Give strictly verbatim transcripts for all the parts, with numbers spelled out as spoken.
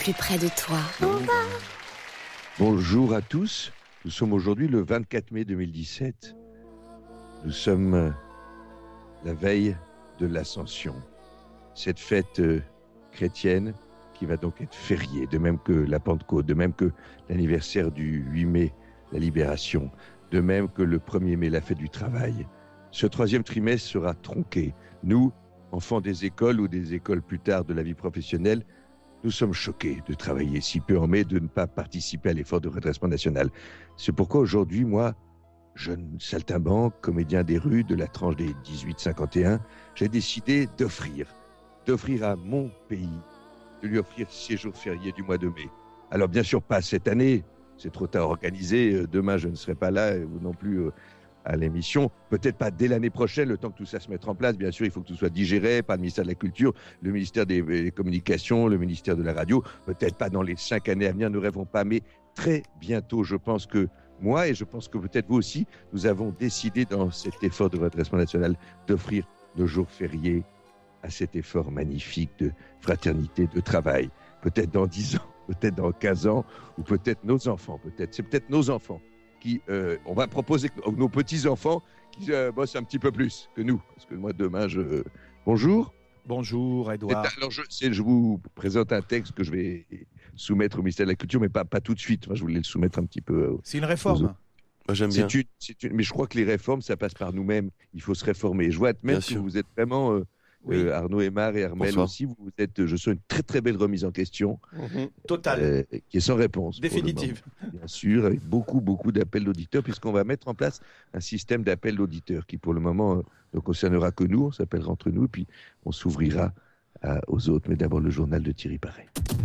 plus près de toi. Bonjour à tous, nous sommes aujourd'hui le vingt-quatre mai deux mille dix-sept. Nous sommes euh, la veille de l'Ascension, cette fête euh, chrétienne qui va donc être fériée, de même que la Pentecôte, de même que l'anniversaire du huit mai, la Libération, de même que le premier mai, la fête du travail. Ce troisième trimestre sera tronqué. Nous, enfants des écoles ou des écoles plus tard de la vie professionnelle, nous sommes choqués de travailler si peu en mai, de ne pas participer à l'effort de redressement national. C'est pourquoi aujourd'hui, moi, jeune saltimbanque, comédien des rues de la tranche des dix-huit cinquante et un, j'ai décidé d'offrir, d'offrir à mon pays, de lui offrir ces jours fériés du mois de mai. Alors bien sûr, pas cette année, c'est trop tard organisé, demain je ne serai pas là, et vous non plus euh, à l'émission, peut-être pas dès l'année prochaine, le temps que tout ça se mette en place. Bien sûr, il faut que tout soit digéré par le ministère de la Culture, le ministère des, des Communications, le ministère de la Radio, peut-être pas dans les cinq années à venir, ne rêvons pas, mais très bientôt, je pense que moi, et je pense que peut-être vous aussi, nous avons décidé dans cet effort de redressement national d'offrir nos jours fériés à cet effort magnifique de fraternité, de travail. Peut-être dans dix ans, peut-être dans quinze ans, ou peut-être nos enfants, peut-être. C'est peut-être nos enfants qui, euh, on va proposer que nos petits-enfants qui euh, bossent un petit peu plus que nous. Parce que moi, demain, je... Bonjour. Bonjour, Edouard. Alors, je, je vous présente un texte que je vais soumettre au ministère de la Culture, mais pas, pas tout de suite. Moi, je voulais le soumettre un petit peu. C'est une réforme. Moi, j'aime bien. C'est une, c'est une, mais je crois que les réformes, ça passe par nous-mêmes. Il faut se réformer. Je vois même bien que sûr. Vous êtes vraiment... Euh, Oui. Euh, Arnaud Aymar et Armel Bonsoir. Aussi, vous êtes, je sens une très très belle remise en question, mmh, totale, euh, qui est sans réponse, définitive, bien sûr, avec beaucoup beaucoup d'appels d'auditeurs, puisqu'on va mettre en place un système d'appels d'auditeurs qui, pour le moment, euh, ne concernera que nous. On s'appellera entre nous, puis on s'ouvrira à, aux autres. Mais d'abord, le journal de Thierry Paré.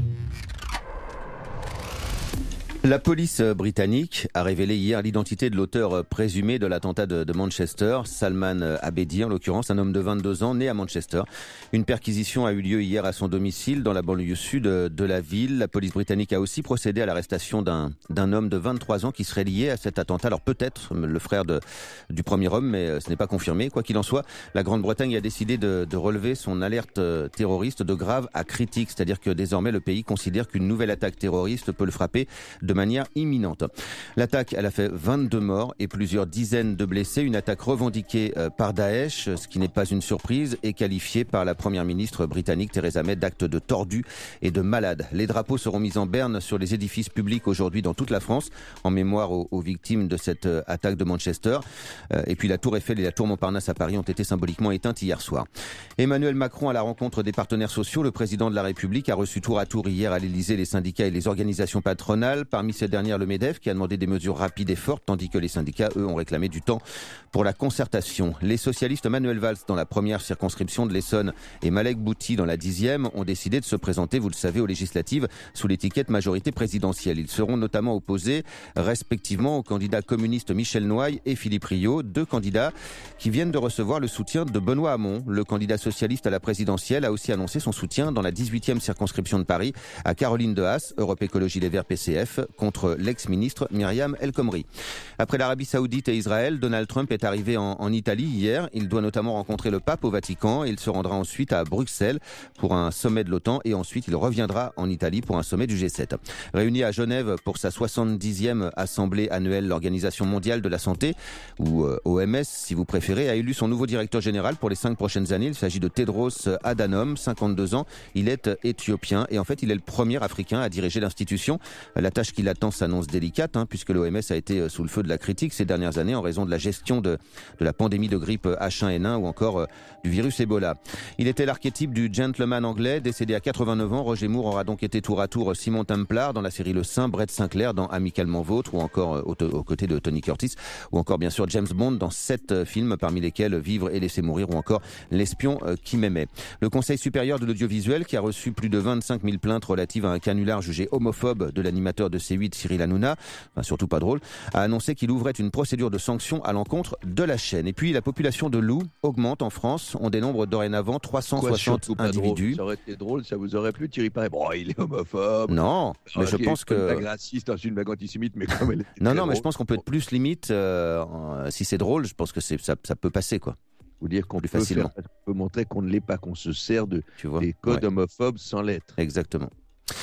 La police britannique a révélé hier l'identité de l'auteur présumé de l'attentat de, de Manchester, Salman Abedi, en l'occurrence, un homme de vingt-deux ans né à Manchester. Une perquisition a eu lieu hier à son domicile dans la banlieue sud de la ville. La police britannique a aussi procédé à l'arrestation d'un, d'un homme de vingt-trois ans qui serait lié à cet attentat. Alors peut-être le frère de, du premier homme, mais ce n'est pas confirmé. Quoi qu'il en soit, la Grande-Bretagne a décidé de, de relever son alerte terroriste de grave à critique. C'est-à-dire que désormais le pays considère qu'une nouvelle attaque terroriste peut le frapper de de manière imminente. L'attaque, elle a fait vingt-deux morts et plusieurs dizaines de blessés. Une attaque revendiquée par Daesh, ce qui n'est pas une surprise, et qualifiée par la première ministre britannique Theresa May d'acte de tordu et de malade. Les drapeaux seront mis en berne sur les édifices publics aujourd'hui dans toute la France, en mémoire aux, aux victimes de cette attaque de Manchester. Et puis la tour Eiffel et la tour Montparnasse à Paris ont été symboliquement éteintes hier soir. Emmanuel Macron, à la rencontre des partenaires sociaux, le président de la République a reçu tour à tour hier à l'Élysée les syndicats et les organisations patronales. Parmi ces dernières, le MEDEF qui a demandé des mesures rapides et fortes, tandis que les syndicats, eux, ont réclamé du temps pour la concertation. Les socialistes Manuel Valls dans la première circonscription de l'Essonne et Malek Bouti dans la dixième ont décidé de se présenter, vous le savez, aux législatives sous l'étiquette majorité présidentielle. Ils seront notamment opposés respectivement aux candidats communistes Michel Noailles et Philippe Rio, deux candidats qui viennent de recevoir le soutien de Benoît Hamon. Le candidat socialiste à la présidentielle a aussi annoncé son soutien dans la dix-huitième circonscription de Paris à Caroline Dehaas, Europe Écologie Les Verts P C F, contre l'ex-ministre Myriam El Khomri. Après l'Arabie Saoudite et Israël, Donald Trump est arrivé en, en Italie hier. Il doit notamment rencontrer le pape au Vatican. Il se rendra ensuite à Bruxelles pour un sommet de l'OTAN et ensuite il reviendra en Italie pour un sommet du G sept. Réuni à Genève pour sa soixante-dixième assemblée annuelle, l'Organisation mondiale de la santé, ou euh, O M S si vous préférez, a élu son nouveau directeur général pour les cinq prochaines années. Il s'agit de Tedros Adhanom, cinquante-deux ans. Il est éthiopien et en fait il est le premier africain à diriger l'institution. La tâche qui l'attend s'annonce délicate, hein, puisque l'O M S a été sous le feu de la critique ces dernières années en raison de la gestion de, de la pandémie de grippe H un N un ou encore euh, du virus Ebola. Il était l'archétype du gentleman anglais, décédé à quatre-vingt-neuf ans. Roger Moore aura donc été tour à tour Simon Templar dans la série Le Saint, Brett Sinclair dans Amicalement Vôtre ou encore euh, aux, aux côtés de Tony Curtis ou encore bien sûr James Bond dans sept euh, films parmi lesquels Vivre et laisser mourir ou encore L'espion euh, qui m'aimait. Le Conseil supérieur de l'audiovisuel qui a reçu plus de vingt-cinq mille plaintes relatives à un canular jugé homophobe de l'animateur de C huit Cyril Hanouna, enfin, surtout pas drôle, a annoncé qu'il ouvrait une procédure de sanction à l'encontre de la chaîne. Et puis la population de loups augmente en France. On dénombre dorénavant trois cent soixante Quoi, individus. Ça aurait été drôle, ça vous aurait plu, Thierry Paré. Bon, il est homophobe. Non, mais okay, je pense que... Une blague raciste, une blague antisémite, mais comme elle est Non, non, drôle. mais je pense qu'on peut être plus limite. Euh, si c'est drôle, je pense que c'est, ça, ça peut passer, quoi. Vous dire qu'on peut, facilement. Faire, on peut montrer qu'on ne l'est pas, qu'on se sert de, tu vois, des codes ouais. homophobes sans l'être. Exactement.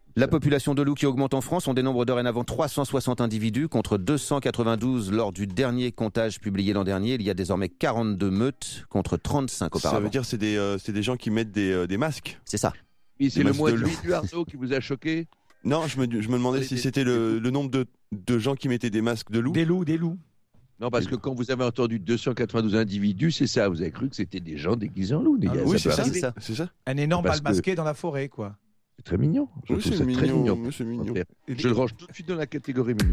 La population de loups qui augmente en France, on dénombre dorénavant trois cent soixante individus contre deux cent quatre-vingt-douze lors du dernier comptage publié l'an dernier. Il y a désormais quarante-deux meutes contre trente-cinq auparavant. Ça veut dire que c'est des, euh, c'est des gens qui mettent des, euh, des masques. C'est ça. Oui, c'est Des le masques mois de de loup. lui du Arnaud qui vous a choqué. Non, je me, je me demandais Des- si des- c'était des le, loups. le nombre de, de gens qui mettaient des masques de loup. Des loups, des loups. Non, parce que quand vous avez entendu deux cent quatre-vingt-douze individus, c'est ça. Vous avez cru que c'était des gens déguisés en loups. les Ah gars, Oui, peut c'est ça, arriver. c'est ça. C'est ça. Un énorme Parce bal masqué dans la forêt, quoi. C'est très mignon. Je Oui, trouve c'est ça très mignon. mignon. oui, c'est mignon. Je le range tout de suite dans la catégorie mignon.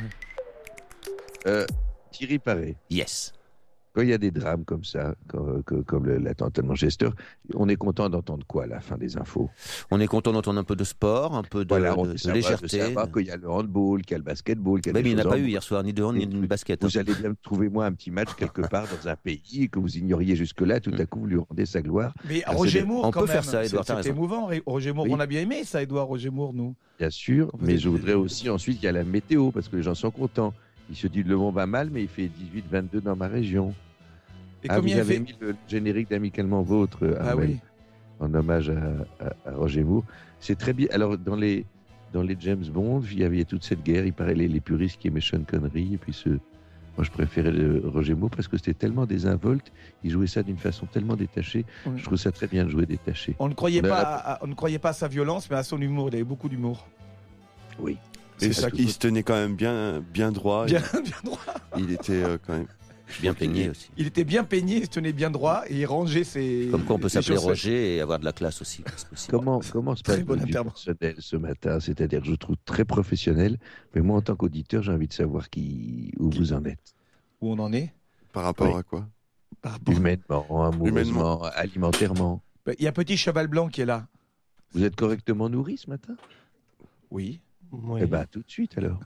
Euh, Thierry Paré, Yes. quand il y a des drames comme ça, comme, comme- comme le- l'attentat de Manchester, on est content d'entendre quoi à la fin des infos? On est content d'entendre un peu de sport, un peu de, Voilà, on de- veut de savoir- de légèreté. savoir qu'il y a le handball, qu'il y a le basketball, qu'il y a Bah, des mais il n'y en a choses pas en- eu hier soir, ni de hand, ni de basket. hein. Vous allez bien me trouver moi un petit match quelque part dans un pays que vous ignoriez jusque-là, tout à coup vous lui rendez sa gloire. Mais Ah, Roger c'est des- Moore, on quand peut même, faire ça, c'est- Edouard, t'as c'est raison. émouvant. Roger Moore, Oui. on a bien aimé ça, Edouard Roger Moore, nous. Bien sûr, Quand vous mais êtes- je voudrais aussi ensuite qu'il y a la météo, parce que les gens sont contents. Ils se disent le monde va mal, mais il fait dix-huit vingt-deux dans ma région. Et Ah, vous combien il avez fait mis le générique d'Amicalement Vôtre, euh, Ah Armel, oui. en hommage à, à- à Roger Moore. C'est très bien. Alors, dans les, dans les James Bond, il y avait toute cette guerre. Il paraît les, les puristes qui aimaient Sean Connery, et puis ceux... Moi, je préférais le Roger Moore parce que c'était tellement désinvolte. Il jouait ça d'une façon tellement détachée. Oui. Je trouve ça très bien de jouer détaché. On ne croyait On a pas, la- à, on ne croyait pas à sa violence, mais à son humour. Il avait beaucoup d'humour. Oui. C'est Et ça il qui se tenait quand même bien, bien droit. bien, bien droit. Il, il était euh, quand même. Bien peigné aussi. Il était bien peigné, il se tenait bien droit et il rangeait ses. Comme quoi on peut ses s'appeler chaussettes. Roger et avoir de la classe aussi. c'est possible. Comment, comment se Très passe bonne votre vie intervention. personnelle ce matin? C'est-à-dire que je trouve très professionnel, mais moi, en tant qu'auditeur, j'ai envie de savoir qui, où vous en êtes. Où on en est Par rapport Oui. à quoi? par rapport- Humainement, amoureusement, alimentairement. Bah, il y a Petit Cheval Blanc qui est là. Vous êtes correctement nourri ce matin? Oui. Eh bien, tout de suite alors.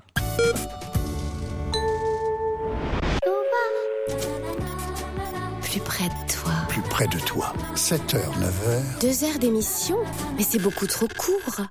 Plus près de toi. Plus près de toi. sept heures, neuf heures. Deux heures d'émission? Mais c'est beaucoup trop court.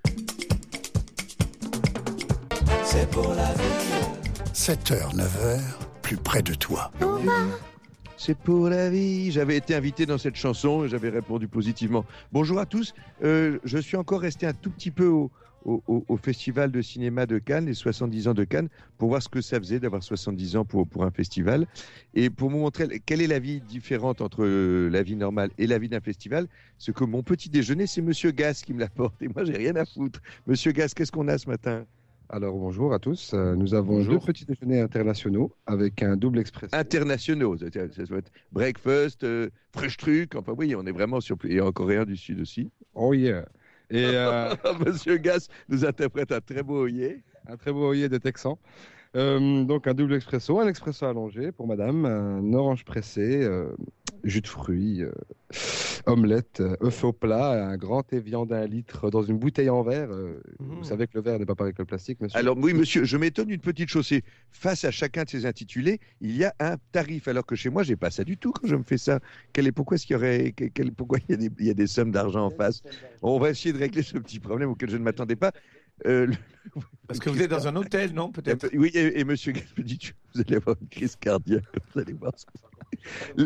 sept heures, neuf heures. Plus près de toi. C'est pour la vie. J'avais été invité dans cette chanson et j'avais répondu positivement. Bonjour à tous. Euh, je suis encore resté un tout petit peu au, au- au- au Festival de cinéma de Cannes, les soixante-dix ans de Cannes, pour voir ce que ça faisait d'avoir soixante-dix ans pour, pour un festival. Et pour vous montrer quelle est la vie différente entre euh, la vie normale et la vie d'un festival, ce que mon petit déjeuner, c'est Monsieur Gas qui me l'apporte. Et moi, j'ai rien à foutre. Monsieur Gas, qu'est-ce qu'on a ce matin? Alors bonjour à tous, Euh, nous avons Bonjour. deux petits déjeuners internationaux avec un double expresso. Internationaux. Ça, ça doit être breakfast, euh, Frühstück. Enfin, oui, on est vraiment sur. Et en coréen du Sud aussi. Oh yeah. Et euh, Monsieur Gas nous interprète un très beau oyer. un très beau oeillet de Texan. Euh, donc un double expresso, un expresso allongé pour madame, un orange pressé, euh, jus de fruits, euh, omelette, euh, œuf au plat, un grand thé viande à un litre dans une bouteille en verre. euh, Vous savez que le verre n'est pas pareil que le plastique, monsieur. Alors oui, monsieur, je m'étonne d'une petite chose. C'est face à chacun de ces intitulés, il y a un tarif, alors que chez moi, j'ai pas ça du tout quand je me fais ça. Quel est, pourquoi est-ce qu'il y aurait, quel- quel- pourquoi il y, a des, il y a des sommes d'argent en face? On va essayer de régler ce petit problème auquel je ne m'attendais pas. Euh, le- Parce que vous êtes dans un hôtel, non? Peut-être. Oui, et, et monsieur Gas me dit, vous allez avoir une crise cardiaque. Vous allez voir ce que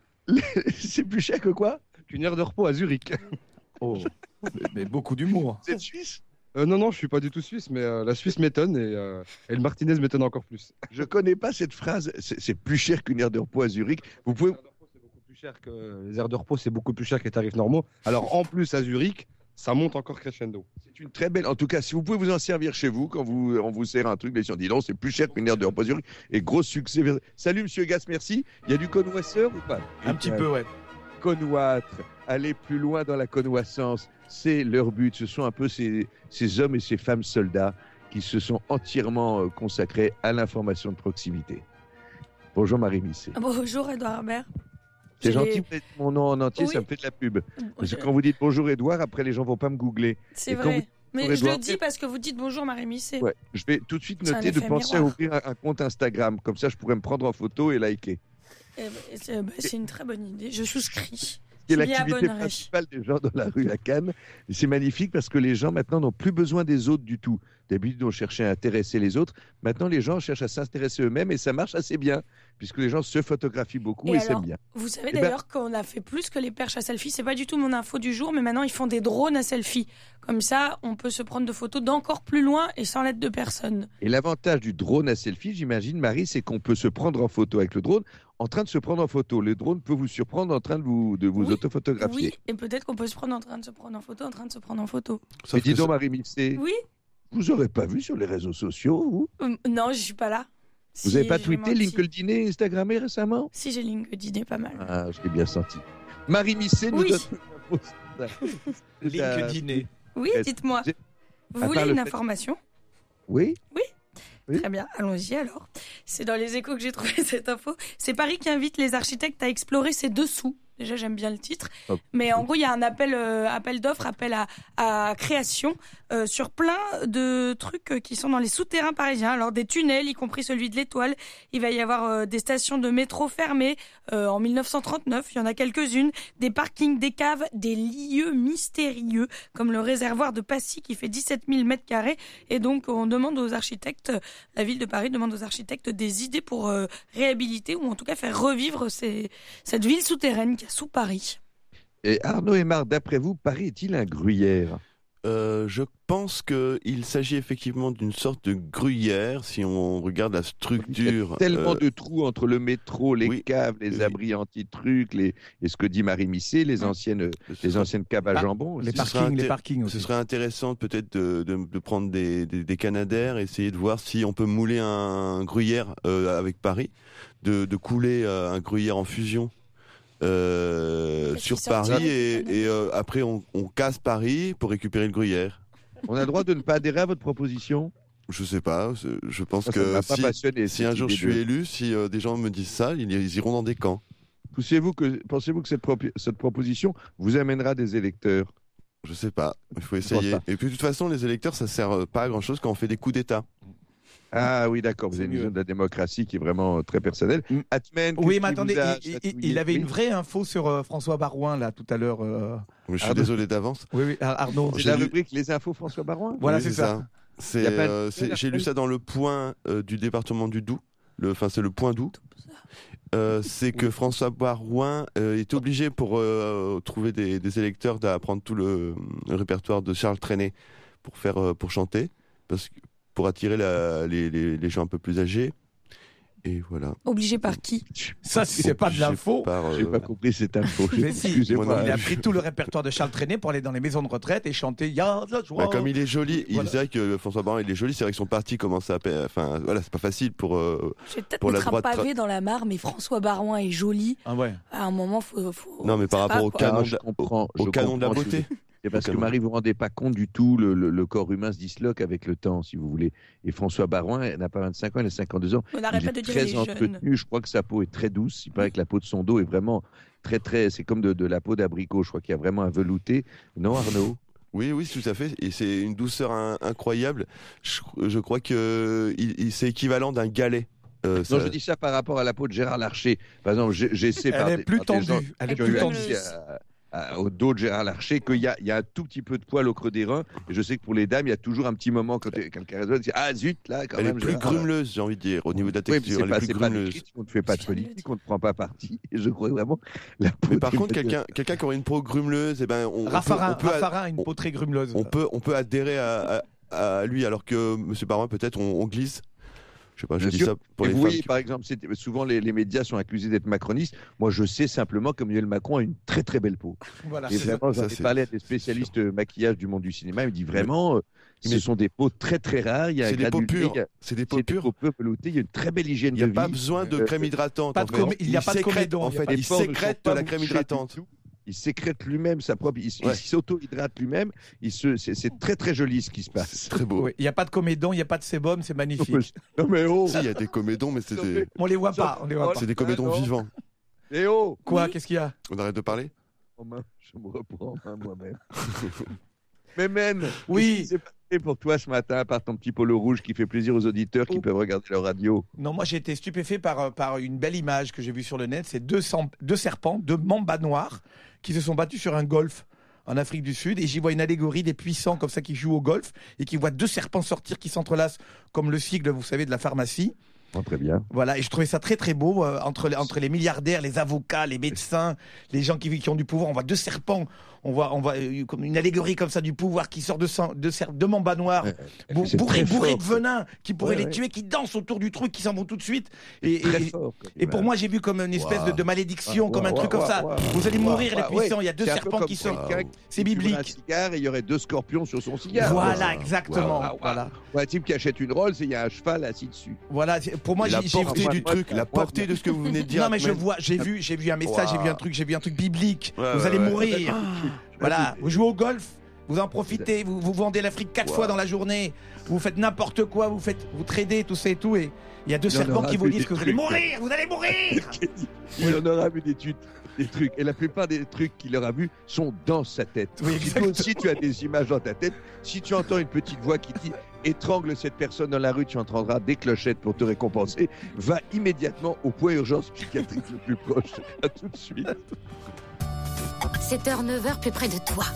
c'est plus cher que quoi? Une heure de repos à Zurich. Oh. mais, mais beaucoup d'humour. Vous êtes suisse? Euh, non, non, je suis pas du tout suisse, mais euh, la Suisse m'étonne et, euh, et le Martinez m'étonne encore plus. Je connais pas cette phrase. C'est c'est plus cher qu'une heure de repos à Zurich. Vous pouvez. Les heures de repos, c'est beaucoup plus cher que les heures de repos, c'est beaucoup plus cher que les tarifs normaux. Alors en plus à Zurich, ça monte encore crescendo. C'est une très belle. En tout cas, si vous pouvez vous en servir chez vous quand vous, on vous sert un truc, mais si on dit non, c'est plus cher qu'une heure de repos à Zurich. Et gros succès. Salut Monsieur Gas, merci. Il y a du connoisseur ou pas? Un petit peu, ouais. Connoître, aller plus loin dans la connoissance, c'est leur but. Ce sont un peu ces, ces hommes et ces femmes soldats qui se sont entièrement euh, consacrés à l'information de proximité. Bonjour Marie Misset. Bonjour Edouard Herbert. C'est J'ai gentil, les- vous mettez mon nom en entier, Oui. ça me fait de la pub. Parce que Je- quand vous dites bonjour Edouard, après les gens vont pas me googler. C'est et quand vrai. vous- Mais Bonjour, je le Edouard. dis parce que vous dites bonjour Marie Misset. Ouais, je vais tout de suite C'est un noter de effet penser à miroir. ouvrir un, un compte Instagram. Comme ça, je pourrais me prendre en photo et liker. Eh ben, C'est bah, c'est une très bonne idée. Je souscris. C'est Je m'y l'activité abonnerai. principale des gens dans la rue à Cannes. Et c'est magnifique parce que les gens maintenant n'ont plus besoin des autres du tout. D'habitude, on cherchait à intéresser les autres. Maintenant, les gens cherchent à s'intéresser eux-mêmes et ça marche assez bien. puisque les gens se photographient beaucoup Et et, alors, s'aiment bien. Vous savez Eh ben- d'ailleurs qu'on a fait plus que les perches à selfie. C'est pas du tout mon info du jour, mais maintenant ils font des drones à selfie. Comme ça, on peut se prendre de photos d'encore plus loin et sans l'aide de personne. Et l'avantage du drone à selfie, j'imagine, Marie, c'est qu'on peut se prendre en photo avec le drone, en train de se prendre en photo. Le drone peut vous surprendre en train de vous, de vous Oui, autophotographier. Oui, et peut-être qu'on peut se prendre en train de se prendre en photo, en train de se prendre en photo. Mais Sauf dis que donc, ça- Marie Missé, Oui. vous aurez pas vu sur les réseaux sociaux, vous Euh, non, je suis pas là. Vous Si, n'avez pas j'ai tweeté, menti. LinkedIn et Instagrammé récemment? Si, j'ai LinkedIn, pas mal. Ah, je l'ai bien senti. Marie Missé nous Oui. donne... LinkedIn. Oui, Est-ce- dites-moi. j'ai- Vous à voulez part le une fait- information? Oui. Oui. Très bien, allons-y alors. C'est dans les échos que j'ai trouvé cette info. C'est Paris qui invite les architectes à explorer ses dessous. Déjà, j'aime bien le titre. Hop. Mais en gros, il y a un appel, euh, appel d'offres, appel à, à création euh, sur plein de trucs euh, qui sont dans les souterrains parisiens. Alors, des tunnels, y compris celui de l'Étoile. Il va y avoir euh, des stations de métro fermées euh, en mille neuf cent trente-neuf. Il y en a quelques-unes. Des parkings, des caves, des lieux mystérieux, comme le réservoir de Passy qui fait dix-sept mille mètres carrés. Et donc, on demande aux architectes, la ville de Paris demande aux architectes des idées pour euh, réhabiliter ou en tout cas faire revivre ces, cette ville souterraine qui est sous Paris. Et Arnaud Aymar, d'après vous, Paris est-il un gruyère? Euh, je pense qu'il s'agit effectivement d'une sorte de gruyère, si on regarde la Il y structure. a tellement euh, de trous entre le métro, les oui, caves, les oui. abris anti-trucs, les... et ce que dit Marie Missé, les Hum. anciennes, ce les serait- anciennes caves à Ah, jambon. Les Ce aussi. serait parkings, les inté- parkings aussi. Ce serait intéressant peut-être de, de, de prendre des, des, des canadaires, essayer de voir si on peut mouler un gruyère euh, avec Paris, de, de couler euh, un gruyère en fusion euh, Qu'est-ce sur qui sortirait Paris du et, Canada et, euh, après on, on casse Paris pour récupérer le gruyère. On a le droit de ne pas adhérer à votre proposition? Je sais pas, c'est- je pense Ça, ça ne que m'a pas si, passionné, si cette un jour je idée suis de- élu, si euh, des gens me disent ça, ils, ils iront dans des camps. Pensez-vous que, pensez-vous que cette, propi- cette proposition vous amènera des électeurs? Je sais pas, il faut pense essayer. pas. Et puis de toute façon, les électeurs, ça sert euh, pas à grand chose quand on fait des coups d'État. Ah oui, d'accord, vous C'est avez une mieux. vision de la démocratie qui est vraiment euh, très personnelle. Mm. Atmen, Oui, qu'est-ce mais qui attendez, vous a il, il- chatouillé? il avait Oui. une vraie info sur euh, François Barouin, là, tout à l'heure. euh. Mais je suis Ah bah. désolé d'avance. Oui, oui, Ar- Arnaud. C'est j'ai la lu- rubrique Les infos François Barouin? Voilà, Oui, c'est ça. C'est, Il y a pas de- euh, c'est- j'ai lu ça dans le point euh, du département du Doubs. Le, enfin, c'est le point Doubs. Euh, c'est que François Barouin euh, est obligé pour euh, trouver des, des électeurs d'apprendre tout le, le répertoire de Charles Trenet pour faire euh, pour chanter, parce que pour attirer la- les, les, les gens un peu plus âgés. Et voilà. Obligé par qui? Ça, c'est pas de Obligé l'info. par, euh, J'ai pas compris cette info. Mais si, Excusez-moi. Moi non il a plus. pris tout le répertoire de Charles Trenet pour aller dans les maisons de retraite et chanter « Ya de la joie bah, comme il est joli, il Voilà. c'est vrai que François Barouin il est joli, c'est vrai que son parti commence à, pa- enfin voilà, c'est pas facile pour. euh, Je vais peut-être Pour la mettre un droite pavé dans la mare, mais François Barouin est joli. Ah ouais. À un moment, faut. faut... Non, mais par ça rapport va, au quoi. canon, Ah, de je la- comprends, au je canon de la comprends, beauté. C'est parce Au que canon. Marie, vous ne vous rendez pas compte du tout, le, le- le corps humain se disloque avec le temps, si vous voulez. Et François Barouin, elle n'a pas vingt-cinq ans, elle a cinquante-deux ans. On n'arrête Il pas est de dire très les jeunes. entretenu. Je crois que sa peau est très douce. Il paraît que la peau de son dos est vraiment très, très. C'est comme de, de la peau d'abricot. Je crois qu'il y a vraiment un velouté. Non, Arnaud? Oui, oui, tout à fait. Et c'est une douceur in- incroyable. Je, je crois que il, il- c'est équivalent d'un galet. Euh, Non, ça- je dis ça par rapport à la peau de Gérard Larcher. Par exemple, j'ai- j'essaie par Elle est des- plus par des gens tendue. Elle est qui ont plus eu tendue. accès à- à- au dos de Gérard Larcher qu'il y a, il y a un tout petit peu de poil au creux des reins. Et je sais que pour les dames, il y a toujours un petit moment quand quelqu'un résonne, c'est ah zut, là, quand elle est même. plus Gérard. grumeleuse, j'ai envie de dire, au niveau de la Oui, mais texture. c'est elle pas, est plus c'est pas des grumeleuse. critiques, on ne fait pas de Je viens de le politique, dire. on ne prend pas parti. Et je crois vraiment. La peau Mais par qui contre, va- quelqu'un, quelqu'un qui aurait une peau grumeleuse, eh ben, on, on peut, Raffarin, on peut, Raffarin a une on- peau très grumeleuse. on peut, on peut adhérer à, à, à lui, alors que Monsieur Barouin, peut-être, on, on glisse. Je sais pas, je Bien dis sûr. ça pour Et les vous femmes. voyez, qui- par exemple, c'est- souvent les, les médias sont accusés d'être macronistes. Moi, je sais simplement qu'Emmanuel Macron a une très très belle peau. Voilà, Et c'est ça. vraiment, j'en ça, ai c'est- parlé à des spécialistes maquillage du monde du cinéma. Il me dit vraiment, euh, ce Mais- sont des peaux très très rares. Il y a un C'est des peaux granulé, pures. il y a- C'est des peaux c'est des pures. peaux peu veloutées. Il y a une très belle hygiène Il n'y a de pas vie. besoin de Euh, crème hydratante. pas en de fait. comé- il y a pas de sécrète, comédon, en il y a fait, pas Les il pores ne sécrète sont pas de la crème bouchés hydratante. du tout. Il sécrète lui-même sa propre. Il, il Ouais. s'auto-hydrate lui-même. Il se, c'est, c'est très très joli ce qui se passe. C'est très beau. Oui, il n'y a pas de comédon, il n'y a pas de sébum, c'est magnifique. Non mais oh, Si, il y a des comédons, mais c'est des, On les voit pas, on les voit pas. c'est des comédons Ah non. vivants. eh oh. Quoi, Oui. qu'est-ce qu'il y a? On arrête de parler En main, je me reprends en main moi-même. Mais Men, Oui. qu'est-ce qui s'est passé pour toi ce matin, par ton petit polo rouge qui fait plaisir aux auditeurs qui Oh. peuvent regarder leur radio? Non, moi j'ai été stupéfait par, euh, par une belle image que j'ai vue sur le net. C'est deux, sam- deux serpents, deux mambas noirs qui se sont battus sur un golf en Afrique du Sud. Et j'y vois une allégorie des puissants comme ça qui jouent au golf et qui voient deux serpents sortir qui s'entrelacent comme le sigle, vous savez, de la pharmacie. Oh, très bien. Voilà, et je trouvais ça très très beau, euh, entre, les, entre les milliardaires, les avocats, les médecins, les gens qui, qui ont du pouvoir. On voit deux serpents, on voit, on voit euh, comme une allégorie comme ça du pouvoir qui sort de, sang, de, ser- de mamba noir, Ouais, bou- c'est bourré, très bourré fort, de quoi. venin, qui pourrait Ouais, les ouais. tuer, qui dansent autour du truc, qui s'en vont tout de suite. Et, Très et, fort, comme et pour image. moi, j'ai vu comme une espèce de, de malédiction, Ouais, comme un ouais, truc ouais, comme ça. ouais, Vous allez ouais, mourir, les ouais, puissants. ouais. Il y a deux C'est un peu serpents comme qui sont. quelqu'un C'est qui fume un biblique. cigare et il y aurait deux scorpions sur son cigare. Voilà, Ouais. exactement. Ouais, ouais, ouais. Voilà. Ou un type qui achète une Rolls et il y a un cheval assis dessus. Voilà, c'est- pour moi, la j'ai j'ai- portée moi, du moi, truc, moi, la moi, portée de ce que vous venez de dire. Non mais je Ahmed. vois, j'ai vu, j'ai vu un message, j'ai vu un truc, j'ai vu un truc biblique. Ouais, vous ouais, allez ouais. mourir. Ah, Voilà, vous jouez au golf, vous en profitez, vous, vous vendez l'Afrique quatre Wow. fois dans la journée, vous faites n'importe quoi, vous faites, vous tradez tout ça et tout, et il y a deux Il y en serpents aura qui vous vu disent des que vous allez trucs. mourir, vous allez mourir. Il en aura vu des, tu- des trucs. Et la plupart des trucs qu'il aura vus sont dans sa tête. Oui, Si toi aussi tu as des images dans ta tête, si tu entends une petite voix qui dit étrangle cette personne dans la rue, tu entendras des clochettes pour te récompenser. Va immédiatement au point urgence psychiatrique le plus proche. À tout de suite. sept heures, neuf heures, plus près de toi.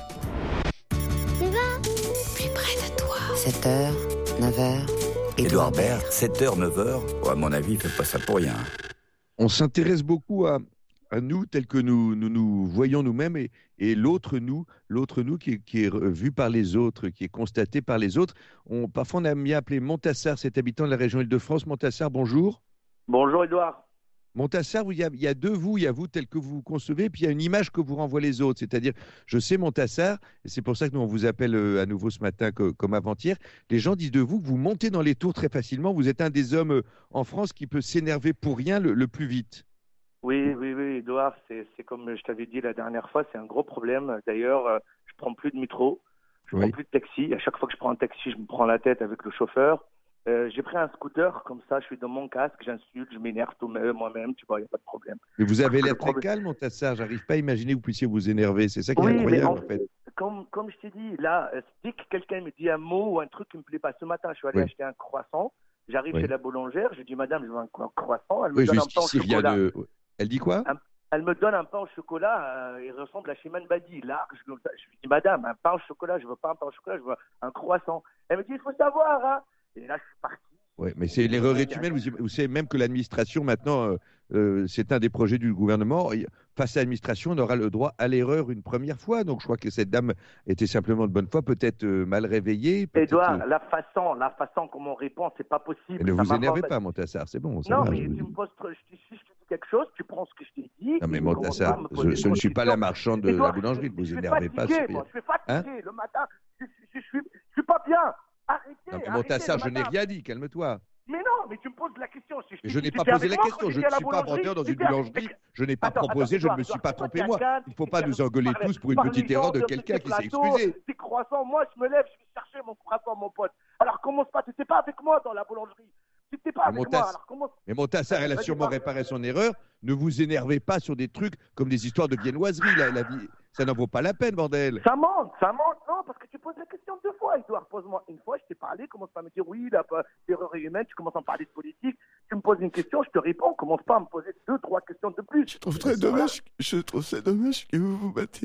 Plus près de toi. sept heures, neuf heures. Édouard Baird, sept heures, neuf heures, oh, à mon avis, il fait pas ça pour rien. On s'intéresse beaucoup à, à nous tels que nous nous, nous voyons nous-mêmes et, et l'autre nous, l'autre nous qui est, qui est vu par les autres, qui est constaté par les autres. On, parfois on a mis appelé Montassar, cet habitant de la région Île-de-France. Montassar, bonjour. Bonjour Édouard. Montassar, il y, a, il y a deux vous, il y a vous tel que vous vous concevez, puis il y a une image que vous renvoient les autres. C'est-à-dire, je sais Montassar, et c'est pour ça que nous on vous appelle euh, à nouveau ce matin que- comme avant-hier, les gens disent de vous que vous montez dans les tours très facilement, vous êtes un des hommes euh, en France qui peut s'énerver pour rien le, le plus vite. Oui, oui, oui, Édouard, c'est, c'est comme je t'avais dit la dernière fois, c'est un gros problème. D'ailleurs, euh, je prends plus de métro, je Oui. prends plus de taxi. À chaque fois que je prends un taxi, je me prends la tête avec le chauffeur. Euh, j'ai pris un scooter, comme ça, je suis dans mon casque, j'insulte, je m'énerve tout même, moi-même, tu vois, il n'y a pas de problème. Mais vous avez Le l'air très problème- calme, Montassar, j'arrive pas à imaginer que vous puissiez vous énerver, c'est ça qui est Oui, mais incroyable en en fait. Comme, comme je t'ai dit, là, euh, dès que quelqu'un me dit un mot ou un truc qui me plaît pas, ce matin, je suis allé Oui. acheter un croissant, j'arrive Oui. chez la boulangère, je dis, madame, je veux un cro- croissant, elle me Oui, donne un pain au jusqu'ici rien chocolat. de... Elle dit quoi? Elle me donne un pain au chocolat, euh, il ressemble à Chimène Badi, large. Je lui dis, madame, un pain au chocolat, je veux pas un pain au chocolat, je veux un croissant. Elle me dit, il faut savoir, hein. Et là, je suis parti. Oui, mais c'est l'erreur est humaine. Vous, vous savez même que l'administration, maintenant, euh, euh, c'est un des projets du gouvernement. Et face à l'administration, on aura le droit à l'erreur une première fois. Donc, je crois que cette dame était simplement de bonne foi, peut-être euh, mal réveillée. peut-être, Édouard, euh, la façon, la façon comment on répond, c'est pas possible. et ne Ça vous m'a énervez pas- pas, Montassar, c'est bon. Ça Non, va, mais je- tu me poses, trop- je te- si je te dis quelque chose, tu prends ce que je t'ai dit. Non, mais et tu commences pas à Montassar, me je, poser je trop ne de suis pas la questions. marchande de Édouard, la boulangerie, ne vous je suis énervez pas. fatigué, sur rien. moi, je suis fatigué Hein le matin. Je, je, je suis, je suis pas bien. Arrêtez. Non, mais arrêtez Montassar, le je n'ai matin. rien dit, calme-toi. Mais non, mais tu me poses la question. Si je Mais te je dis, n'ai tu pas étais posé avec la moi question, quand je j'étais ne à la suis pas boulangerie vendeur dans une Édouard, boulangerie, je n'ai pas Attends, proposé, je attends, ne me suis Édouard, pas c'est toi trompé qui moi. incarne, Il ne faut qui pas incarne- nous engueuler parle- tous pour une parle petite les erreur gens de sur quelqu'un ces qui s'est plateaux, excusé. Ces croissants, moi je me lève, je vais chercher mon croissant, mon pote. Alors commence pas, tu n'étais pas avec moi dans la boulangerie. Tu n'étais pas Mais avec Montas- moi, alors commence. Mais Montassar, elle a Vas-y, sûrement parle. réparé son erreur. Ne vous énervez pas sur des trucs comme des histoires de viennoiserie. La, la vie, ça n'en vaut pas la peine, bordel. Ça monte, ça monte, non, parce que tu poses la question deux fois, Edouard. Pose-moi une fois, je t'ai parlé, commence pas à me dire oui, la l'erreur est humaine, tu commences à me parler de politique, tu me poses une question, je te réponds, commence pas à me poser deux, trois questions de plus. Je trouve très dommage, je trouve ça dommage que vous vous battez.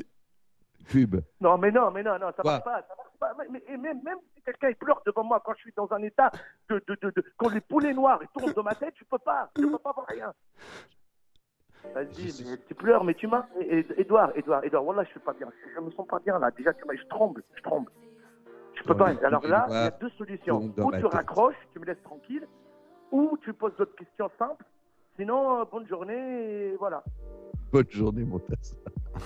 Pub. Non, mais non, mais non, non, ça Quoi marche pas, ça marche pas. Mais, mais- et même, même si quelqu'un il pleure devant moi quand je suis dans un état de, de, de, de- quand les poulets noirs ils tournent dans ma tête, je peux pas, je peux pas voir rien. Vas-y, mais tu pleures, mais tu m'as. Edouard, Edouard, Edouard, voilà, je suis pas bien. Je, je me sens pas bien là. Déjà, tu m'as, je tremble, je tremble. Je peux Non, pas. mais Alors là, il y a Edouard, deux solutions. tourne dans Ou ma tu tête. raccroches, tu me laisses tranquille, ou tu poses d'autres questions simples. Sinon, euh, bonne journée, et voilà. Bonne journée, Montassar.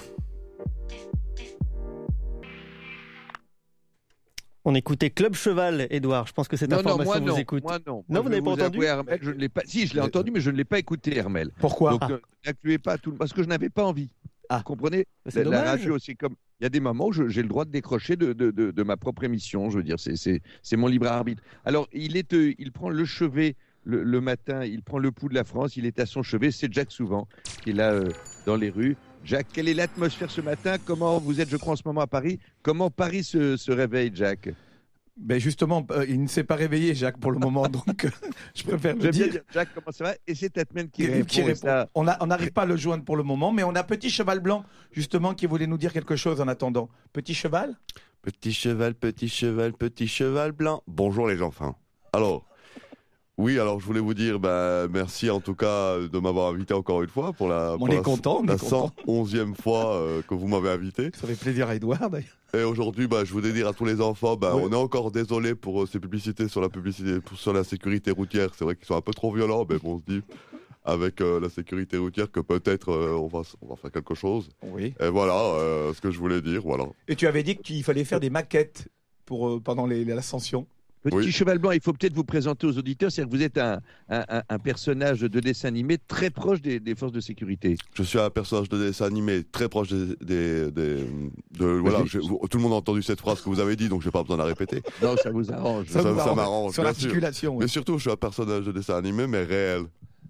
On écoutait Club Cheval, Édouard. Je pense que cette Non, non, information moi vous non, écoute. moi non. Non, Moi, vous je n'avez vais pas vous entendu avouer, Hermel, je ne l'ai pas. Si, je l'ai entendu, mais je ne l'ai pas écouté, Hermel. Pourquoi? Donc, euh, n'incluez pas tout, parce que je n'avais pas envie. Ah. Vous comprenez? C'est La, la dommage. radio, c'est comme. Il y a des moments où je- j'ai le droit de décrocher de, de, de, de ma propre émission. Je veux dire, c'est, c'est, c'est mon libre arbitre. Alors, il, est, euh, il prend le chevet le, le matin, il prend le pouls de la France, il est à son chevet. C'est Jack Souvent qui est là euh, dans les rues. Jack, quelle est l'atmosphère ce matin? Comment vous êtes, je crois, en ce moment à Paris? Comment Paris se, se réveille, Jack? Ben justement, euh, il ne s'est pas réveillé, Jacques, pour le moment, donc euh, je préfère le J'aime bien dire. dire, Jack, comment ça va? Et c'est Tatman qui, Qui- répond. qui et répond. ça- On a- on n'arrive pas à le joindre pour le moment, mais on a Petit Cheval Blanc, justement, qui voulait nous dire quelque chose en attendant. Petit Cheval? Petit cheval, petit cheval, petit cheval blanc. Bonjour les enfants. Alors, Oui, alors je voulais vous dire bah, merci en tout cas de m'avoir invité encore une fois pour la, On pour est la, content, on la est content. cent onzième fois euh, que vous m'avez invité. Ça fait plaisir à Edouard d'ailleurs. Et aujourd'hui, bah, je voudrais dire à tous les enfants, bah, Oui. on est encore désolé pour euh, ces publicités sur la publicité, pour, sur la sécurité routière. C'est vrai qu'ils sont un peu trop violents, mais bon, on se dit avec euh, la sécurité routière que peut-être euh, on, va, on va faire quelque chose. Oui. Et voilà euh, ce que je voulais dire, voilà. Et tu avais dit qu'il fallait faire des maquettes pour, euh, pendant les- l'ascension. Petit Oui. cheval blanc, il faut peut-être vous présenter aux auditeurs, c'est-à-dire que vous êtes un, un- un- un personnage de dessin animé très proche des, des forces de sécurité. Je suis un personnage de dessin animé très proche des... des, des- de, voilà, Vas-y. je- tout le monde a entendu cette phrase que vous avez dit, donc je n'ai pas besoin de la répéter. Non, ça vous arrange. Ça- vous ça arrange. m'arrange, Sur bien sûr. l'articulation. Mais oui. surtout, je suis un personnage de dessin animé, mais réel.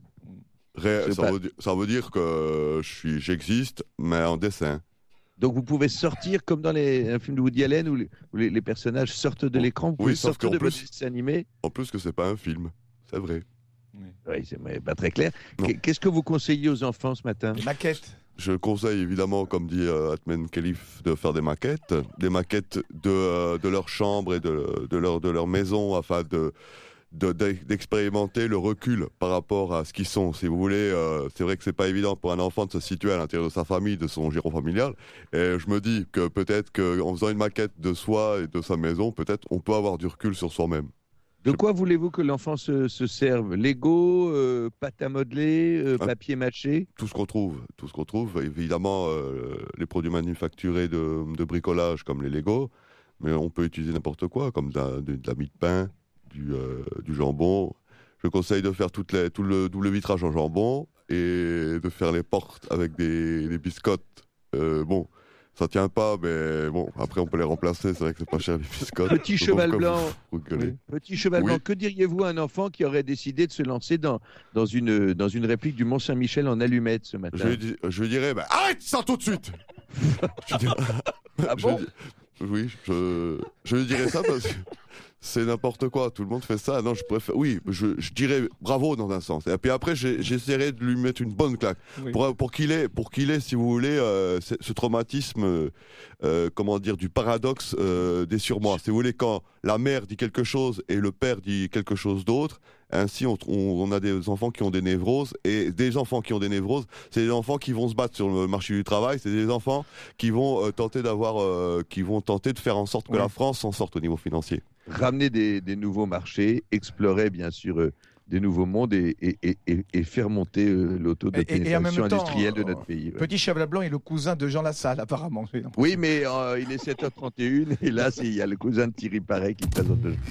Réel, C'est ça, pas- veut, dire- ça veut dire que je suis, j'existe, mais en dessin. Donc vous pouvez sortir comme dans les un film de Woody Allen où les, où les- les personnages sortent de l'écran, vous pouvez Oui, sauf sortir qu'en de votre plus- dessin animé. En plus que c'est pas un film, c'est vrai. Oui, c'est mais pas très clair. Non. Qu'est- Qu'est-ce que vous conseillez aux enfants ce matin? Des maquettes. Je conseille évidemment, comme dit euh, Atmen Khelif, de faire des maquettes, des maquettes de, euh, de leur chambre et de, de, leur, de leur maison afin de, de- d'ex- d'expérimenter le recul par rapport à ce qu'ils sont. Si vous voulez, euh, c'est vrai que c'est pas évident pour un enfant de se situer à l'intérieur de sa famille, de son giron familial. Et je me dis que peut-être qu'en faisant une maquette de soi et de sa maison, peut-être on peut avoir du recul sur soi-même. De quoi voulez-vous que l'enfant se, se serve? Lego, euh, pâte à modeler, euh, Ah. papier mâché? Tout ce qu'on trouve, tout ce qu'on trouve, évidemment euh, les produits manufacturés de, de bricolage comme les Lego, mais on peut utiliser n'importe quoi, comme de la, de, de la mie de pain, du, euh, du jambon. Je conseille de faire toutes les, tout le double vitrage en jambon et de faire les portes avec des, des biscottes. Euh, bon, ça tient pas, mais bon, après on peut les remplacer, c'est vrai que c'est pas cher les biscottes. Petit Je sais cheval pas pourquoi blanc. vous- vous gueulez. Petit cheval Oui. blanc, que diriez-vous à un enfant qui aurait décidé de se lancer dans, dans, une, dans une réplique du Mont-Saint-Michel en allumettes ce matin? Je, lui dis- je lui dirais, bah, arrête ça tout de suite. Je dirais- Ah je bon dis- Oui, je, je lui dirais ça parce que c'est n'importe quoi. Tout le monde fait ça. Non, je préfère. Oui, je, je dirais bravo dans un sens. Et puis après, j'ai- j'essaierai de lui mettre une bonne claque Oui. pour, pour qu'il ait, pour qu'il ait, si vous voulez, euh, ce, ce traumatisme, euh, euh, comment dire, du paradoxe euh, des surmois. Si vous voulez, quand la mère dit quelque chose et le père dit quelque chose d'autre. Ainsi, on, on- on a des enfants qui ont des névroses, et des enfants qui ont des névroses, c'est des enfants qui vont se battre sur le marché du travail, c'est des enfants qui vont euh, tenter d'avoir, euh, qui vont tenter de faire en sorte que Oui. la France s'en sorte au niveau financier. Ramener des, des nouveaux marchés, explorer bien sûr euh, des nouveaux mondes et, et, et, et- et faire monter euh, le taux de Et- et- et en même pénétration temps, industrielle de euh, notre pays. ouais. Petit cheval blanc est le cousin de Jean Lassalle, apparemment. j'ai l'impression. Oui, mais euh, il est sept heures trente et une et là, c'est- il y a le cousin de Thierry Paré qui présente le jeu.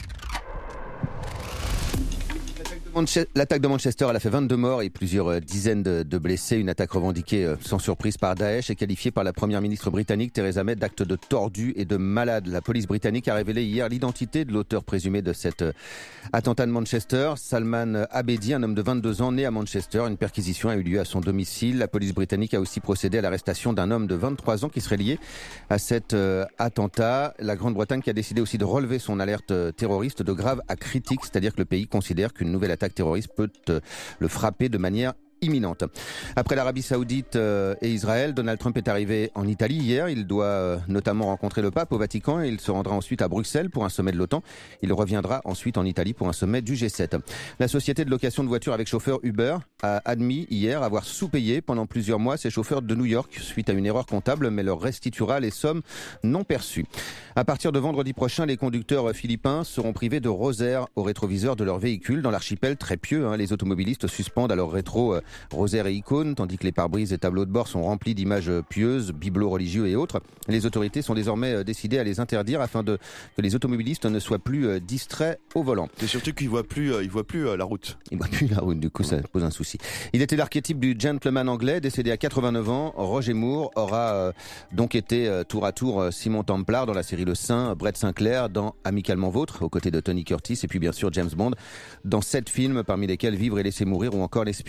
Manche- L'attaque de Manchester, elle a fait vingt-deux morts et plusieurs euh, dizaines de, de blessés. Une attaque revendiquée euh, sans surprise par Daesh et qualifiée par la première ministre britannique Theresa May d'acte de tordu et de malade. La police britannique a révélé hier l'identité de l'auteur présumé de cet euh, attentat de Manchester, Salman Abedi, un homme de vingt-deux ans né à Manchester. Une perquisition a eu lieu à son domicile. La police britannique a aussi procédé à l'arrestation d'un homme de vingt-trois ans qui serait lié à cet euh, attentat. La Grande-Bretagne qui a décidé aussi de relever son alerte euh, terroriste de grave à critique, c'est-à-dire que le pays considère qu'une nouvelle attaque terroriste peut euh, le frapper de manière imminente. Après l'Arabie Saoudite euh, et Israël, Donald Trump est arrivé en Italie hier. Il doit euh, notamment rencontrer le pape au Vatican et il se rendra ensuite à Bruxelles pour un sommet de l'OTAN. Il reviendra ensuite en Italie pour un sommet du G sept. La société de location de voitures avec chauffeur Uber a admis hier avoir sous-payé pendant plusieurs mois ses chauffeurs de New York suite à une erreur comptable, mais leur restituera les sommes non perçues. À partir de vendredi prochain, les conducteurs philippins seront privés de rosaires au rétroviseur de leur véhicule. Dans l'archipel très pieux, hein, les automobilistes suspendent à leur rétro euh, rosaires et icônes, tandis que les pare-brises et tableaux de bord sont remplis d'images pieuses, bibelots religieux et autres. Les autorités sont désormais euh, décidées à les interdire afin de, que les automobilistes ne soient plus euh, distraits au volant. C'est surtout qu'ils voient plus, euh, ils voient plus euh, la route. Il ne voit plus la route, du coup ça pose un souci. Il était l'archétype du gentleman anglais, décédé à quatre-vingt-neuf ans. Roger Moore aura euh, donc été euh, tour à tour euh, Simon Templar dans la série Le Saint, Brett Sinclair dans Amicalement Vôtre, aux côtés de Tony Curtis, et puis bien sûr James Bond, dans sept films, parmi lesquels Vivre et laisser mourir ou encore L'espion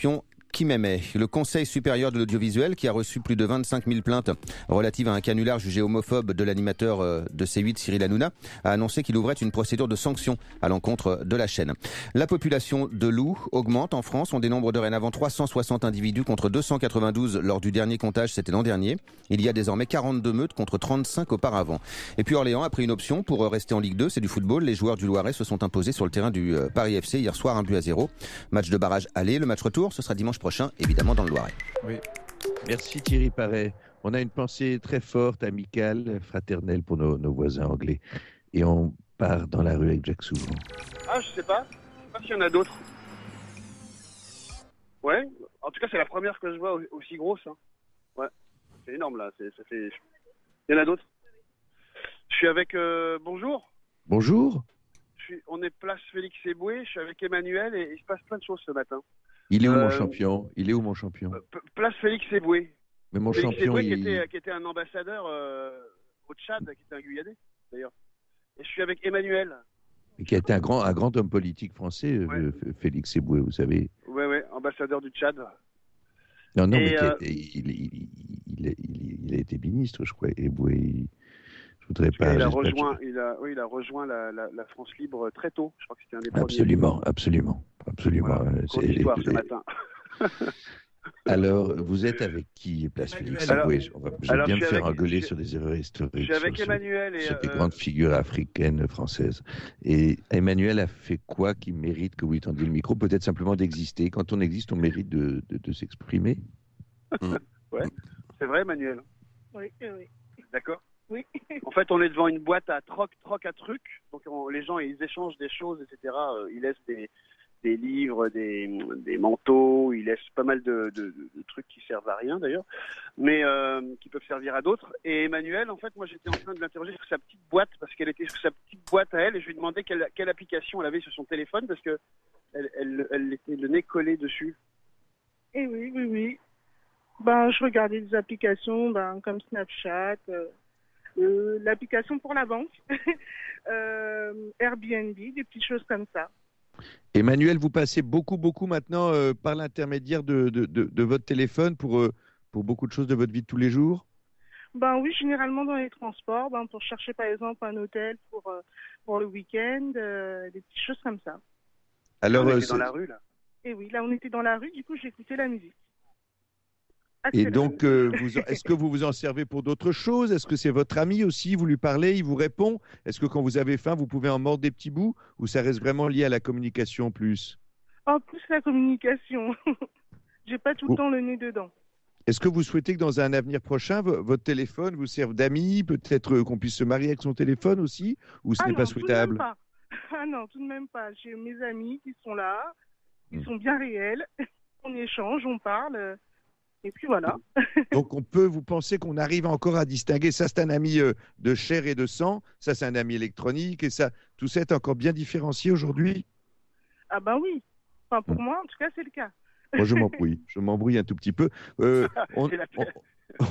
Kimemey. Le Conseil supérieur de l'audiovisuel, qui a reçu plus de vingt-cinq mille plaintes relatives à un canular jugé homophobe de l'animateur de C huit, Cyril Hanouna, a annoncé qu'il ouvrait une procédure de sanction à l'encontre de la chaîne. La population de loups augmente en France. On dénombre dorénavant trois cent soixante individus contre deux cent quatre-vingt-douze lors du dernier comptage, c'était l'an dernier. Il y a désormais quarante-deux meutes contre trente-cinq auparavant. Et puis Orléans a pris une option pour rester en Ligue deux, c'est du football. Les joueurs du Loiret se sont imposés sur le terrain du Paris F C hier soir, un but à zéro. Match de barrage aller. Le match retour, ce sera dimanche prochain, évidemment dans le Loiret. Oui. Merci Thierry Paré. On a une pensée très forte, amicale, fraternelle pour nos, nos voisins anglais. Et on part dans la rue avec Jacques Souvent. Ah, je sais pas. Je sais pas s'il y en a d'autres. Ouais. En tout cas, c'est la première que je vois aussi grosse. Hein. Ouais. C'est énorme là. C'est, ça fait... Il y en a d'autres. Je suis avec... Euh... Bonjour. Bonjour. Je suis... On est place Félix Éboué. Je suis avec Emmanuel et il se passe plein de choses ce matin. Il est où euh... mon champion Il est où mon champion P- Place Félix Éboué. Mais mon Félix champion, Éboué, il... qui, était, qui était un ambassadeur euh, au Tchad, qui était un Guyanais d'ailleurs. Et je suis avec Emmanuel. qui a été un grand, un grand homme politique français, ouais. euh, Félix Éboué, vous savez. Oui, oui, ambassadeur du Tchad. Non, non, et mais euh... il, il, il, il, il, il a été ministre, je crois, Éboué. Je voudrais pas. Il a rejoint, il a, oui, il a rejoint la, la, la France libre très tôt. Je crois que c'était un des premiers. Absolument, absolument, absolument. Voilà, c'est l'histoire les... ce matin. Alors, vous êtes avec qui, Place Félix Éboué? Je vais bien me faire engueuler sur des erreurs historiques. Je suis avec sur, Emmanuel. Sur, et sur des euh... grandes figures africaines, françaises. Et Emmanuel a fait quoi qui mérite que vous lui tendiez le micro? Peut-être simplement d'exister. Quand on existe, on mérite de, de, de s'exprimer. Ouais, c'est vrai, Emmanuel. Oui, oui. D'accord. Oui. En fait, on est devant une boîte à troc, troc à trucs. Donc, on, les gens, ils échangent des choses, et cetera. Euh, ils laissent des, des livres, des, des manteaux. Ils laissent pas mal de, de, de trucs qui servent à rien, d'ailleurs, mais euh, qui peuvent servir à d'autres. Et Emmanuel, en fait, moi, j'étais en train de l'interroger sur sa petite boîte, parce qu'elle était sur sa petite boîte à elle, et je lui demandais quelle, quelle application elle avait sur son téléphone, parce que elle, elle, elle était le nez collé dessus. Eh oui, oui, oui. Ben, je regardais des applications ben, comme Snapchat, euh, euh, l'application pour la banque, euh, Airbnb, des petites choses comme ça. Emmanuel, vous passez beaucoup, beaucoup maintenant euh, par l'intermédiaire de, de, de, de votre téléphone pour, euh, pour beaucoup de choses de votre vie de tous les jours? Ben oui, généralement dans les transports, ben, pour chercher par exemple un hôtel pour, euh, pour le week-end, euh, des petites choses comme ça. Alors, on euh, était dans la rue, là. Et oui, là on était dans la rue, du coup j'écoutais la musique. Et donc, euh, vous, est-ce que vous vous en servez pour d'autres choses? Est-ce que c'est votre ami aussi? Vous lui parlez, il vous répond? Est-ce que quand vous avez faim, vous pouvez en mordre des petits bouts? Ou ça reste vraiment lié à la communication plus? En plus, la communication. J'ai pas tout le vous... temps le nez dedans. Est-ce que vous souhaitez que dans un avenir prochain, votre téléphone vous serve d'ami? Peut-être qu'on puisse se marier avec son téléphone aussi? Ou ce ah n'est non, pas souhaitable? Tout de même pas. Ah non, tout de même pas. J'ai mes amis qui sont là, ils hmm. sont bien réels. On échange, on parle. Et puis voilà. Donc on peut, vous pensez qu'on arrive encore à distinguer, ça c'est un ami euh, de chair et de sang, ça c'est un ami électronique, et ça, tout ça est encore bien différencié aujourd'hui? Ah ben oui. Enfin pour mmh. moi, en tout cas, c'est le cas. Moi je m'embrouille, je m'embrouille un tout petit peu. Euh, on, on,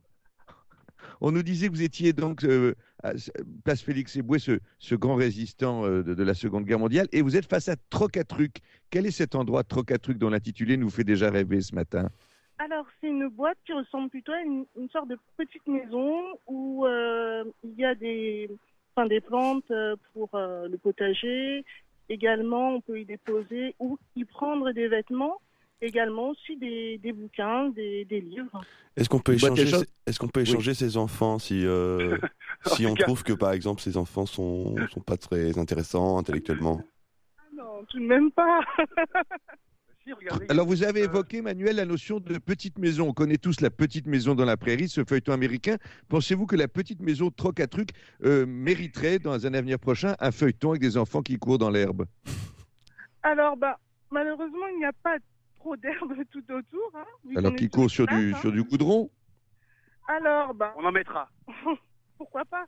on nous disait que vous étiez donc euh, à Place Félix Éboué, ce, ce grand résistant euh, de, de la Seconde Guerre mondiale, et vous êtes face à Trocatruc. Quel est cet endroit de Trocatruc dont l'intitulé nous fait déjà rêver ce matin? Alors, c'est une boîte qui ressemble plutôt à une, une sorte de petite maison où euh, il y a des, enfin, des plantes pour euh, le potager. Également, on peut y déposer ou y prendre des vêtements. Également aussi des, des bouquins, des, des livres. Est-ce qu'on peut échanger, est-ce qu'on peut échanger oui. ses enfants si, euh, si on trouve que, par exemple, ces enfants sont, sont pas très intéressants intellectuellement? Non, tout de même pas. Alors, vous avez évoqué, Manuel, la notion de petite maison. On connaît tous la petite maison dans la prairie, ce feuilleton américain. Pensez-vous que la petite maison Trocatruc euh, mériterait, dans un avenir prochain, un feuilleton avec des enfants qui courent dans l'herbe? Alors, bah, malheureusement, il n'y a pas trop d'herbe tout autour. Hein, Alors qu'ils courent sur, place, du, hein. sur du goudron? Alors, bah... On en mettra. Pourquoi pas?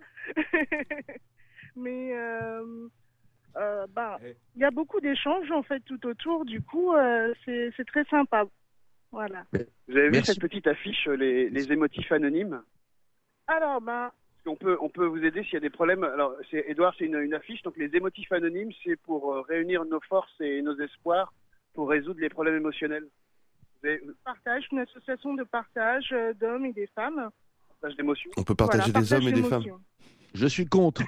Mais... Euh... Euh, bah, il y a beaucoup d'échanges en fait tout autour, du coup euh, c'est, c'est très sympa. Voilà. Vous avez Merci. vu cette petite affiche, les, les émotifs anonymes? Alors, bah. On peut, on peut vous aider s'il y a des problèmes. Alors, c'est, Edouard, c'est une, une affiche, donc les émotifs anonymes, c'est pour euh, réunir nos forces et nos espoirs pour résoudre les problèmes émotionnels. Vous avez... Partage, une association de partage euh, d'hommes et des femmes. Partage d'émotions. On peut partager Voilà, des hommes et des d'émotions. femmes. Je suis contre.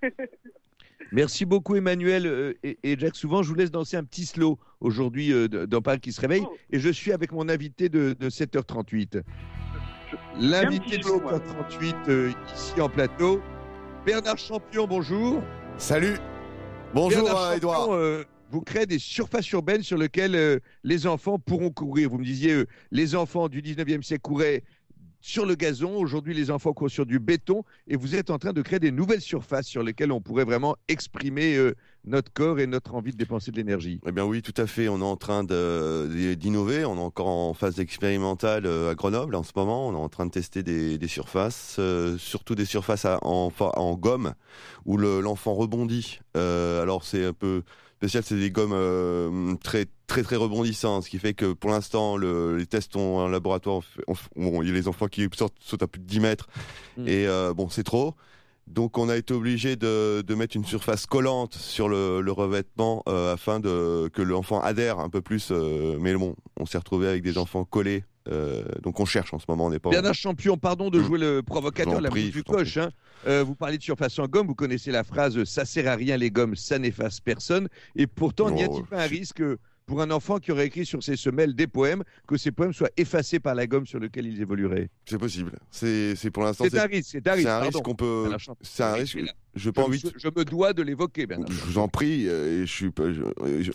Merci beaucoup Emmanuel euh, et, et Jack. Souvent, je vous laisse danser un petit slow aujourd'hui euh, dans Paris qui se réveille. Oh. Et je suis avec mon invité de, de sept heures trente-huit. L'invité de sept heures trente-huit euh, ici en plateau, Bernard Champion, bonjour. Salut. Bonjour Bernard euh, Champion, Edouard. euh, vous créez des surfaces urbaines sur lesquelles euh, les enfants pourront courir. Vous me disiez, euh, les enfants du dix-neuvième siècle couraient sur le gazon. Aujourd'hui, les enfants courent sur du béton. Et vous êtes en train de créer des nouvelles surfaces sur lesquelles on pourrait vraiment exprimer euh, notre corps et notre envie de dépenser de l'énergie. Eh bien oui, tout à fait. On est en train de- d'innover. On est encore en phase expérimentale euh, à Grenoble en ce moment. On est en train de tester des, des surfaces, euh, surtout des surfaces à- en, fa- en gomme où le- l'enfant rebondit. Euh, alors c'est un peu spécial, c'est des gommes euh, très très très rebondissantes, ce qui fait que pour l'instant le- les tests ont en laboratoire, on fait- on f- bon, il y a les enfants qui sortent, sautent à plus de dix mètres Mm. et euh, bon c'est trop. Donc on a été obligé de, de mettre une surface collante sur le, le revêtement euh, afin de, que l'enfant adhère un peu plus. euh, mais bon, on s'est retrouvé avec des enfants collés. euh, donc on cherche en ce moment, on n'est pas... Bernard Champion, pardon de jouer le provocateur, J'en la prie, bouche du je t'en coche. Hein. Euh, vous parlez de surface en gomme, vous connaissez la phrase « ça sert à rien les gommes, ça n'efface personne ». Et pourtant, n'y a-t-il Oh, pas un risque pour un enfant qui aurait écrit sur ses semelles des poèmes, que ces poèmes soient effacés par la gomme sur laquelle ils évolueraient? C'est possible. C'est c'est pour l'instant... C'est un risque, c'est un risque. C'est un pardon. risque qu'on peut... Bernard Champion. C'est un Oui, risque... c'est là. Je Je, pas me- envie de... je me dois de l'évoquer, Bernard. Je vous en prie, euh, je suis pas, je, je,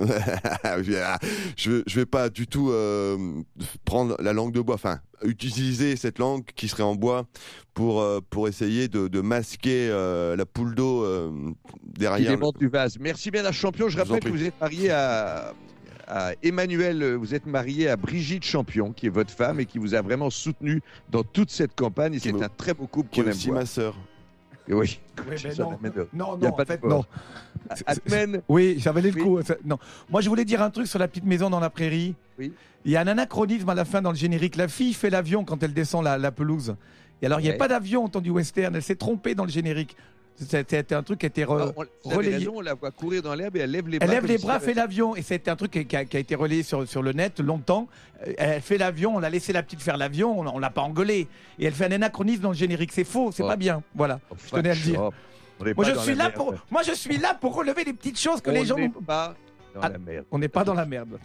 je, je vais pas du tout euh, prendre la langue de bois, enfin utiliser cette langue qui serait en bois pour euh, pour essayer de, de masquer euh, la poule d'eau euh, Qui derrière. le- déborde du vase. Merci Bernard Champion. Je Je vous en rappelle que prie. vous êtes marié à, à Emmanuel, euh, vous êtes marié à Brigitte Champion, qui est votre femme et qui vous a vraiment soutenu dans toute cette campagne. Et Qui c'est me- un très beau couple qui est qu'on aime aussi voir. ma sœur. Et oui. Oui, C'est mais ça, non, la méthode. non, Il y a non, pas en de fait, bord. non. Atmen, Oui, ça valait le Oui. coup. Ça- Non. Moi, je voulais dire un truc sur la petite maison dans la prairie. Oui. Il y a un anachronisme à la fin dans le générique. La fille fait l'avion quand elle descend la, la pelouse. Et alors, il n'y a Ouais. pas d'avion en temps du western. Elle s'est trompée dans le générique. C'était un truc qui a été re- Ah, on, vous avez relayé. raison, on la voit courir dans l'herbe et elle lève les bras. Elle lève comme les si bras, elle fait l'avion. Et c'était un truc qui, qui a, qui a été relayé sur, sur le net longtemps. Euh, Elle fait l'avion, on a laissé la petite faire l'avion, on, on l'a pas engueulée. Et elle fait un anachronisme dans le générique. C'est faux, c'est Oh. pas bien. Voilà. Oh, Je tenais à le dire. oh, on n'est Moi pas je, dans suis la là merde. pour, moi, je suis là pour relever les petites choses que On les gens n'est n'ont pas dans Ah, la merde. On n'est pas dans la merde.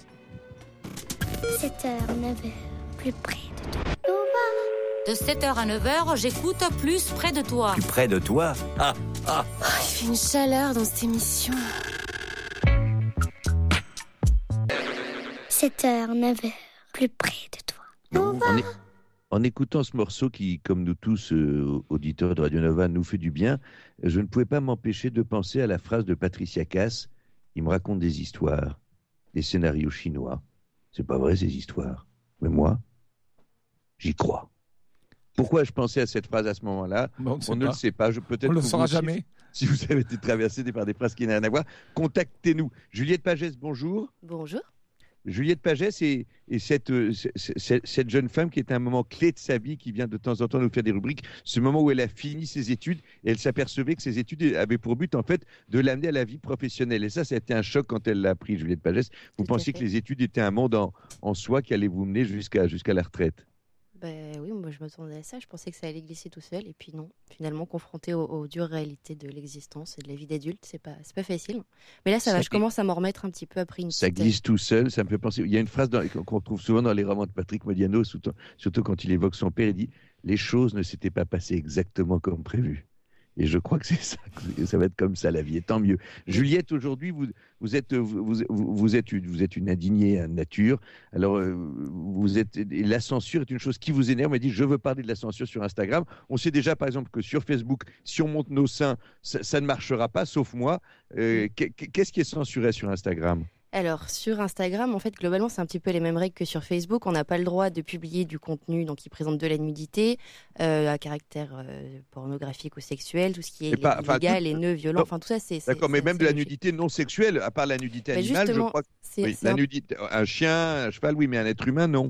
sept heures, neuf heures, plus près de toi. De sept heures à neuf heures, j'écoute plus près de toi. Plus près de toi. Ah, ah. Oh, il fait une chaleur dans cette émission. sept heures, neuf heures, plus près de toi. En, é- en écoutant ce morceau qui, comme nous tous, euh, auditeurs de Radio Nova, nous fait du bien, je ne pouvais pas m'empêcher de penser à la phrase de Patricia Cass. Il me raconte des histoires, des scénarios chinois. C'est pas vrai ces histoires. Mais moi, j'y crois. Pourquoi je pensais à cette phrase à ce moment-là? Bon, on ne sait On ne pas. le sait pas. Je, peut-être On le que saura vous aussi, jamais. Si vous avez été traversé par des phrases qui n'ont rien à voir, contactez-nous. Juliette Pagès, bonjour. Bonjour. Juliette Pagès est, est cette, euh, c- c- cette jeune femme qui est un moment clé de sa vie, qui vient de temps en temps nous faire des rubriques, ce moment où elle a fini ses études et elle s'apercevait que ses études avaient pour but en fait de l'amener à la vie professionnelle. Et ça, ça a été un choc quand elle l'a appris, Juliette Pagès. Vous Tout à pensiez fait. que les études étaient un monde en, en soi qui allait vous mener jusqu'à jusqu'à la retraite? Ben oui, moi je m'attendais à ça. Je pensais que ça allait glisser tout seul. Et puis non, finalement, confronté aux, aux dures réalités de l'existence et de la vie d'adulte, c'est pas, c'est pas facile. Mais là, ça, Ça va. Je gl- commence à m'en remettre un petit peu après une Ça petite- glisse tout seul, ça me fait penser. Il y a une phrase dans- qu'on retrouve souvent dans les romans de Patrick Modiano, surtout, surtout quand il évoque son père, il dit « Les choses ne s'étaient pas passées exactement comme prévu ». Et je crois que c'est ça, que ça va être comme ça la vie, et tant mieux. Juliette, aujourd'hui, vous, vous, êtes, vous, vous, vous, êtes une, vous êtes une indignée à nature. Alors, euh, vous êtes, et la censure est une chose qui vous énerve. On m'a dit, je veux parler de la censure sur Instagram. On sait déjà, par exemple, que sur Facebook, si on monte nos seins, ça, ça ne marchera pas, sauf moi. Euh, qu'est- Qu'est-ce qui est censuré sur Instagram ? Alors, sur Instagram, en fait, globalement, c'est un petit peu les mêmes règles que sur Facebook. On n'a pas le droit de publier du contenu donc, qui présente de la nudité, euh, à caractère euh, pornographique ou sexuel, tout ce qui est Mais pas- enfin, illégal, tout- haineux, violent, Non. enfin tout ça, c'est... c'est- D'accord, mais c'est- même c'est de la logique. nudité non sexuelle, à part la nudité Bah, animale, je justement, crois que c'est- oui, c'est la un- nudité, un chien, un cheval, oui, mais un être humain, non.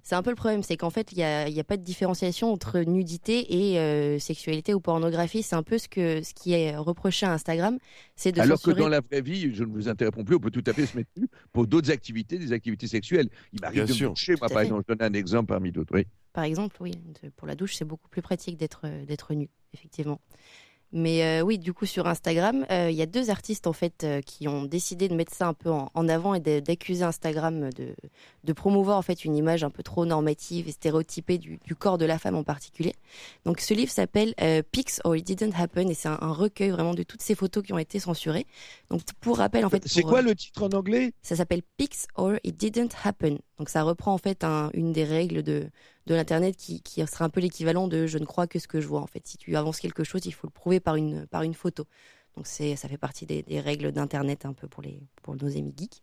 C'est un peu le problème, c'est qu'en fait, il n'y a, y a pas de différenciation entre nudité et euh, sexualité ou pornographie. C'est un peu ce, que, ce qui est reproché à Instagram. C'est de Alors censurer... que dans la vraie vie, je ne vous interromps plus, on peut tout à fait se mettre nu pour d'autres activités, des activités sexuelles. Il m'arrive de me toucher, moi, par fait. exemple, je donne un exemple parmi d'autres. Oui. Par exemple, oui, de- pour la douche, c'est beaucoup plus pratique d'être d'être nu, effectivement. Mais euh, oui, du coup, sur Instagram, euh, il y a deux artistes en fait euh, qui ont décidé de mettre ça un peu en, en avant et de- d'accuser Instagram de, de promouvoir en fait une image un peu trop normative et stéréotypée du, du corps de la femme en particulier. Donc, ce livre s'appelle euh, Pics or It Didn't Happen et c'est un, un recueil vraiment de toutes ces photos qui ont été censurées. Donc, pour rappel, en fait, C'est pour, quoi euh, le titre en anglais? Ça s'appelle Pics or It Didn't Happen. Donc ça reprend en fait un- une des règles de, de l'internet qui, qui serait un peu l'équivalent de je ne crois que ce que je vois. En fait, si tu avances quelque chose, il faut le prouver par une par une photo. Donc c'est ça fait partie des, des règles d'internet un peu pour les pour nos amis geeks.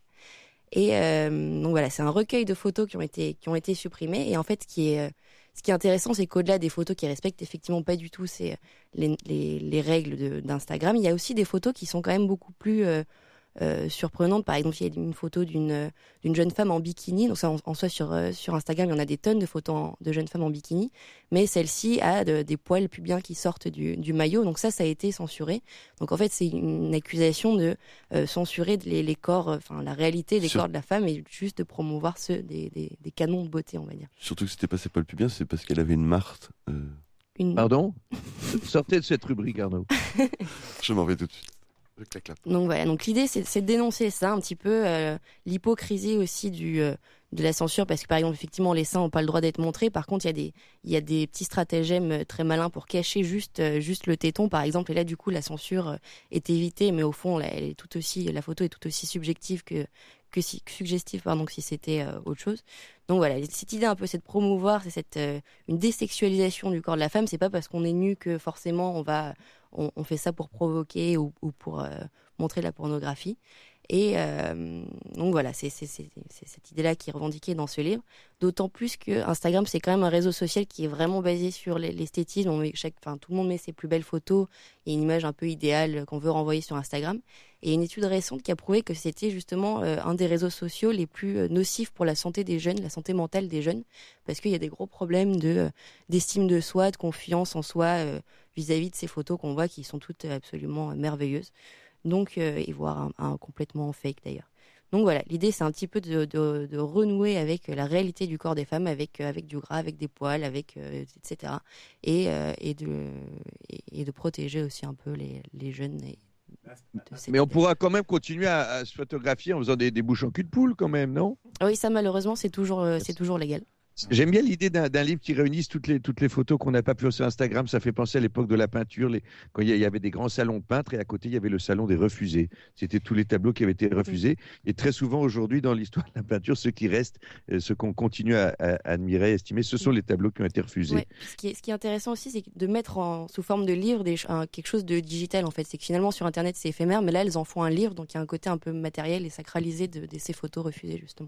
Et euh, donc voilà, c'est un recueil de photos qui ont été qui ont été supprimées. Et en fait, ce qui est euh, ce qui est intéressant, c'est qu'au-delà des photos qui respectent effectivement pas du tout ces les les, les règles de- d'Instagram, il y a aussi des photos qui sont quand même beaucoup plus euh, euh, surprenantes. Par exemple, il y a une photo d'une euh, d'une jeune femme en bikini. Donc ça, en, en soi, sur euh, sur Instagram, il y en a des tonnes de photos en- de jeunes femmes en bikini, mais celle-ci a de- des poils pubiens qui sortent du, du maillot. Donc ça, ça a été censuré. Donc en fait, c'est une accusation de euh, censurer les, les corps, euh, enfin la réalité des Sur- corps de la femme et juste de promouvoir ceux des, des, des canons de beauté, on va dire. Surtout que c'était pas ses poils pubiens, c'est parce qu'elle avait une marthe. euh, Une... Pardon? Sortez de cette rubrique, Arnaud. Je m'en vais tout de suite. Je claque là. Donc voilà, donc l'idée c'est, c'est de dénoncer ça un petit peu, euh, l'hypocrisie aussi du, euh, de la censure, parce que par exemple effectivement les seins n'ont pas le droit d'être montrés, par contre il y a des, il y a des petits stratagèmes euh, très malins pour cacher juste, euh, juste le téton par exemple, et là du coup la censure euh, est évitée, mais au fond là, elle est tout aussi, la photo est tout aussi subjective que, que si, suggestive pardon, que si c'était euh, autre chose. Donc voilà, cette idée un peu c'est de promouvoir, c'est cette, euh, une désexualisation du corps de la femme, c'est pas parce qu'on est nu que forcément on va... On, on fait ça pour provoquer ou, ou pour euh, montrer la pornographie. Et euh, donc voilà, c'est, c'est, c'est, c'est cette idée-là qui est revendiquée dans ce livre. D'autant plus que Instagram, c'est quand même un réseau social qui est vraiment basé sur l'esthétisme. On met chaque, enfin, tout le monde met ses plus belles photos et une image un peu idéale qu'on veut renvoyer sur Instagram. Et une étude récente qui a prouvé que c'était justement euh, un des réseaux sociaux les plus euh, nocifs pour la santé des jeunes, la santé mentale des jeunes, parce qu'il y a des gros problèmes de, euh, d'estime de soi, de confiance en soi euh, vis-à-vis de ces photos qu'on voit qui sont toutes absolument euh, merveilleuses. Donc, euh, et voire un, un complètement fake d'ailleurs. Donc voilà, l'idée c'est un petit peu de, de, de renouer avec la réalité du corps des femmes, avec, avec du gras, avec des poils, avec euh, et cetera. Et, euh, et, de, et, et de protéger aussi un peu les, les jeunes. Et de cette Mais on idée. pourra quand même continuer à, à se photographier en faisant des, des bouches en cul de poule quand même, non? Ah oui, ça malheureusement c'est toujours, euh, c'est toujours légal. J'aime bien l'idée d'un, d'un livre qui réunisse toutes les, toutes les photos qu'on n'a pas pu faire sur Instagram. Ça fait penser à l'époque de la peinture, les, quand il y, a- il y avait des grands salons de peintres et à côté il y avait le salon des refusés. C'était tous les tableaux qui avaient été refusés. Et très souvent aujourd'hui dans l'histoire de la peinture, ceux qui restent, euh, ceux qu'on continue à, à admirer, estimer, ce sont les tableaux qui ont été refusés. Ouais. Ce, qui est, ce qui est intéressant aussi, c'est de mettre en, sous forme de livre des, un- quelque chose de digital en fait. C'est que finalement sur Internet c'est éphémère, mais là elles en font un livre, donc il y a un côté un peu matériel et sacralisé de, de ces photos refusées justement.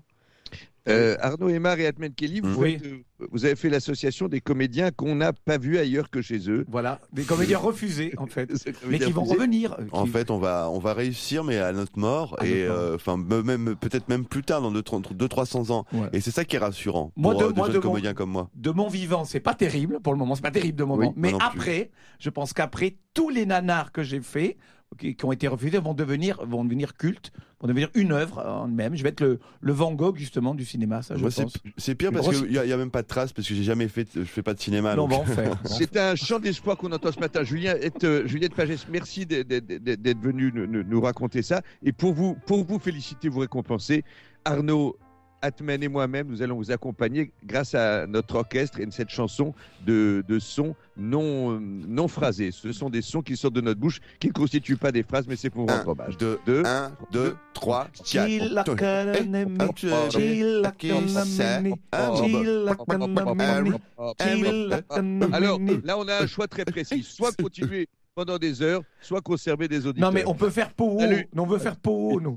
Euh, Arnaud Aymar et Atmen Kelly, vous, Oui. faites, euh, vous avez fait l'association des comédiens qu'on n'a pas vus ailleurs que chez eux. Voilà, des comédiens refusés en fait, Ces mais comédiens qui vont refusés. revenir. euh, En qui- fait, on va, on va réussir, mais à notre mort, À et notre mort. euh, enfin même peut-être même plus tard, dans deux cents trois cents ans. Ouais. Et c'est ça qui est rassurant Moi, pour de- euh, des moi, jeunes de mon- comédiens comme moi. De mon vivant, c'est pas terrible pour le moment, c'est pas terrible de mon Oui, vivant. moi Mais non plus. après, je pense qu'après tous les nanars que j'ai faits, qui, qui ont été refusés, vont devenir, vont devenir cultes, vont devenir une œuvre en même. Je vais être le, le Van Gogh justement du cinéma, ça je Moi, c'est, pense. c'est pire parce qu'il n'y a, y a même pas de traces, parce que j'ai jamais fait, je fais pas de cinéma. Non, on donc- va en faire. C'est un chant d'espoir qu'on entend ce matin. Julien, est, euh, Juliette Pagès, merci d'être, d'être- d'être venu nous, nous- nous raconter ça. Et pour vous, pour vous féliciter, vous récompenser, Arnaud, Atmen et moi-même, nous allons vous accompagner grâce à notre orchestre et cette chanson de, de sons non, non phrasés. Ce sont des sons qui sortent de notre bouche, qui ne constituent pas des phrases, mais c'est pour rendre hommage. deux, Deux, un, deux, trois, quatre. Chilakanemi, Un, tu es- chilakanamini, Un, chilakanamini, chilakanamini. Alors là, on a un choix très précis. Soit continuer pendant des heures, soit conserver des auditeurs. Non mais on peut faire Pau, Salut. non, on veut faire Pau, nous.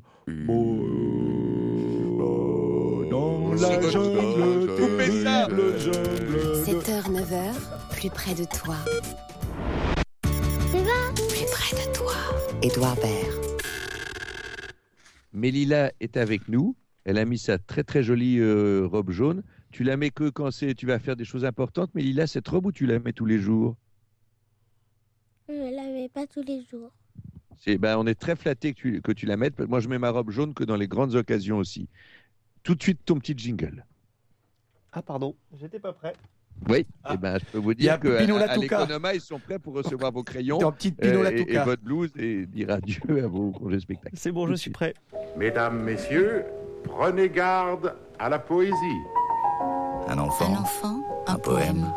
Dans la jungle, Coupez ça. terrible jungle. sept heures, neuf heures, plus près de toi. Plus près de toi. Édouard Baird. Mélila est avec nous. Elle a mis sa très très jolie euh, robe jaune. Tu la mets que quand c'est, tu vas faire des choses importantes, mais Lila, cette robe où tu la mets tous les jours? Je ne la mets pas tous les jours. C'est, ben, on est très flattés que tu, que tu la mettes. Moi, je mets ma robe jaune que dans les grandes occasions aussi. Tout de suite, ton petit jingle. Ah, pardon, j'étais pas prêt. Oui, ah. eh ben, je peux vous dire qu'à à l'Economa, ils sont prêts pour recevoir vos crayons euh, et, et votre blouse et dire adieu à vos congés spectacles. C'est bon, je suis prêt. Mesdames, messieurs, prenez garde à la poésie. Un enfant, Un enfant, un, un poème.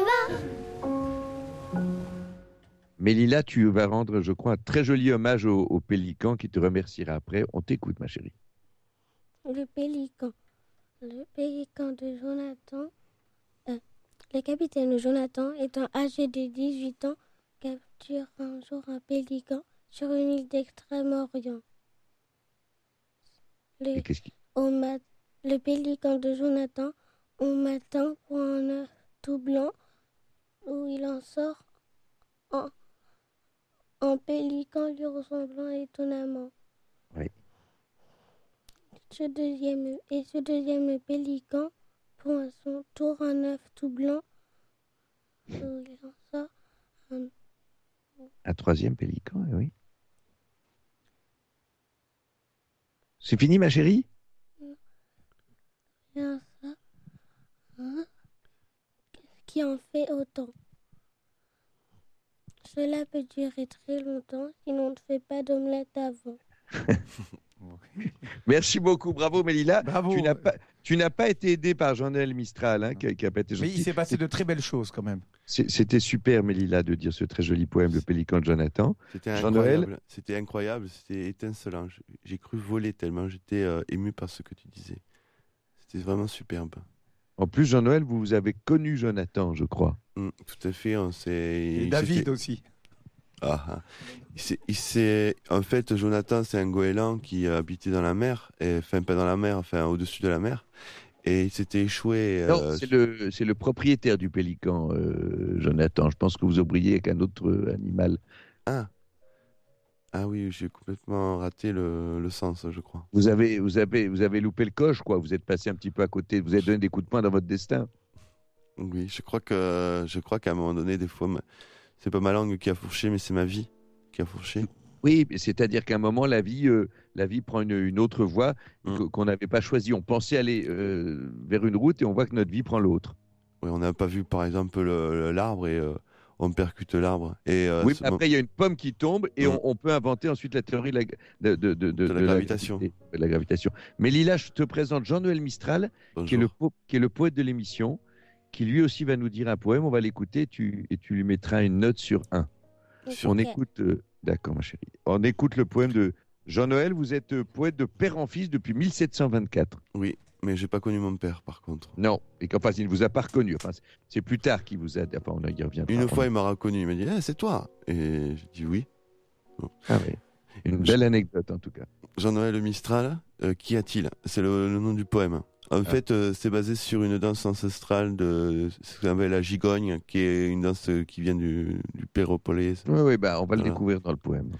Mais Lila, tu vas rendre, je crois, un très joli hommage au, au pélican qui te remerciera après. On t'écoute, ma chérie. Le pélican. Le pélican de Jonathan. Euh, le capitaine Jonathan, étant âgé de dix-huit ans, capture un jour un pélican sur une île d'Extrême-Orient. Le, qui... au mat... le pélican de Jonathan, au matin, prend un œuf tout blanc où il en sort en, en pélican lui ressemblant étonnamment. Oui. Ce deuxième, et ce deuxième pélican prend à son tour un œuf tout blanc où il en sort un... Un troisième pélican, oui. C'est fini, ma chérie? Bien ça. Hein? Qu'est-ce qui en fait autant? Cela peut durer très longtemps si l'on ne fait pas d'omelette avant. Merci beaucoup, bravo Mélila. Bravo. Tu n'as pas, tu n'as pas été aidé par Jean-Noël Mistral, hein, qui, qui a pas été gentil. Mais il s'est passé de très belles choses quand même. C'était super, Mélila, de dire ce très joli poème, Le Pélican de Jonathan. C'était incroyable, c'était incroyable, c'était étincelant. J'ai cru voler tellement j'étais euh, ému par ce que tu disais. C'était vraiment superbe. En plus, Jean-Noël, vous, vous avez connu Jonathan, je crois. Mmh, tout à fait. On Et David aussi. Ah, ah. Il s'est, en fait, Jonathan, c'est un goéland qui habitait dans la mer, et, enfin pas dans la mer, enfin au-dessus de la mer, et il s'était échoué. Non, euh, c'est le, c'est le propriétaire du pélican, euh, Jonathan. Je pense que vous ouvriez avec un autre euh, animal. Ah. Ah oui, j'ai complètement raté le, le sens, je crois. Vous avez, vous avez, vous avez loupé le coche, quoi. Vous êtes passé un petit peu à côté. Vous avez donné des coups de poing dans votre destin. Oui, je crois que, je crois qu'à un moment donné, des fois, c'est pas ma langue qui a fourché, mais c'est ma vie qui a fourché. Oui, c'est-à-dire qu'à un moment, la vie, euh, la vie prend une, une autre voie mm. qu'on n'avait pas choisie. On pensait aller euh, vers une route et on voit que notre vie prend l'autre. Oui, on n'a pas vu, par exemple, le, le, l'arbre et euh, on percute l'arbre. Et, euh, oui, après, il y a une pomme qui tombe et mm. on, on peut inventer ensuite la théorie de la, de, de, de, de, de la de gravitation. La, de la gravitation. Mais Lila, je te présente Jean-Noël Mistral, qui est, le, qui est le poète de l'émission, qui lui aussi va nous dire un poème. On va l'écouter tu, et tu lui mettras une note sur un. Sur on okay. écoute, euh, d'accord ma chérie. On écoute le poème de Jean-Noël. Vous êtes euh, poète de père en fils depuis mille sept cent vingt-quatre. Oui, mais j'ai pas connu mon père par contre. Non, et qu'enfin il ne vous a pas reconnu. Enfin, c'est plus tard qu'il vous a. Enfin, on y revient. Une fois, il m'a reconnu. Il m'a dit ah, c'est toi. Et j'ai dit oui. Bon. Ah oui. Une belle anecdote en tout cas. Jean-Noël Mistral, euh, qu'y a-t-il? C'est le, le nom du poème. En ah. fait, euh, c'est basé sur une danse ancestrale de ce qu'on appelle la gigogne, qui est une danse qui vient du, du Péropolise. Oui, oui, bah, on va voilà. le découvrir dans le poème.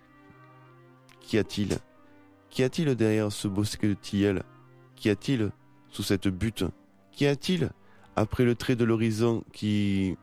Qu'y a-t-il? Qu'y a-t-il derrière ce bosquet de tilleuls? Qu'y a-t-il sous cette butte? Qu'y a-t-il après le trait de l'horizon qui...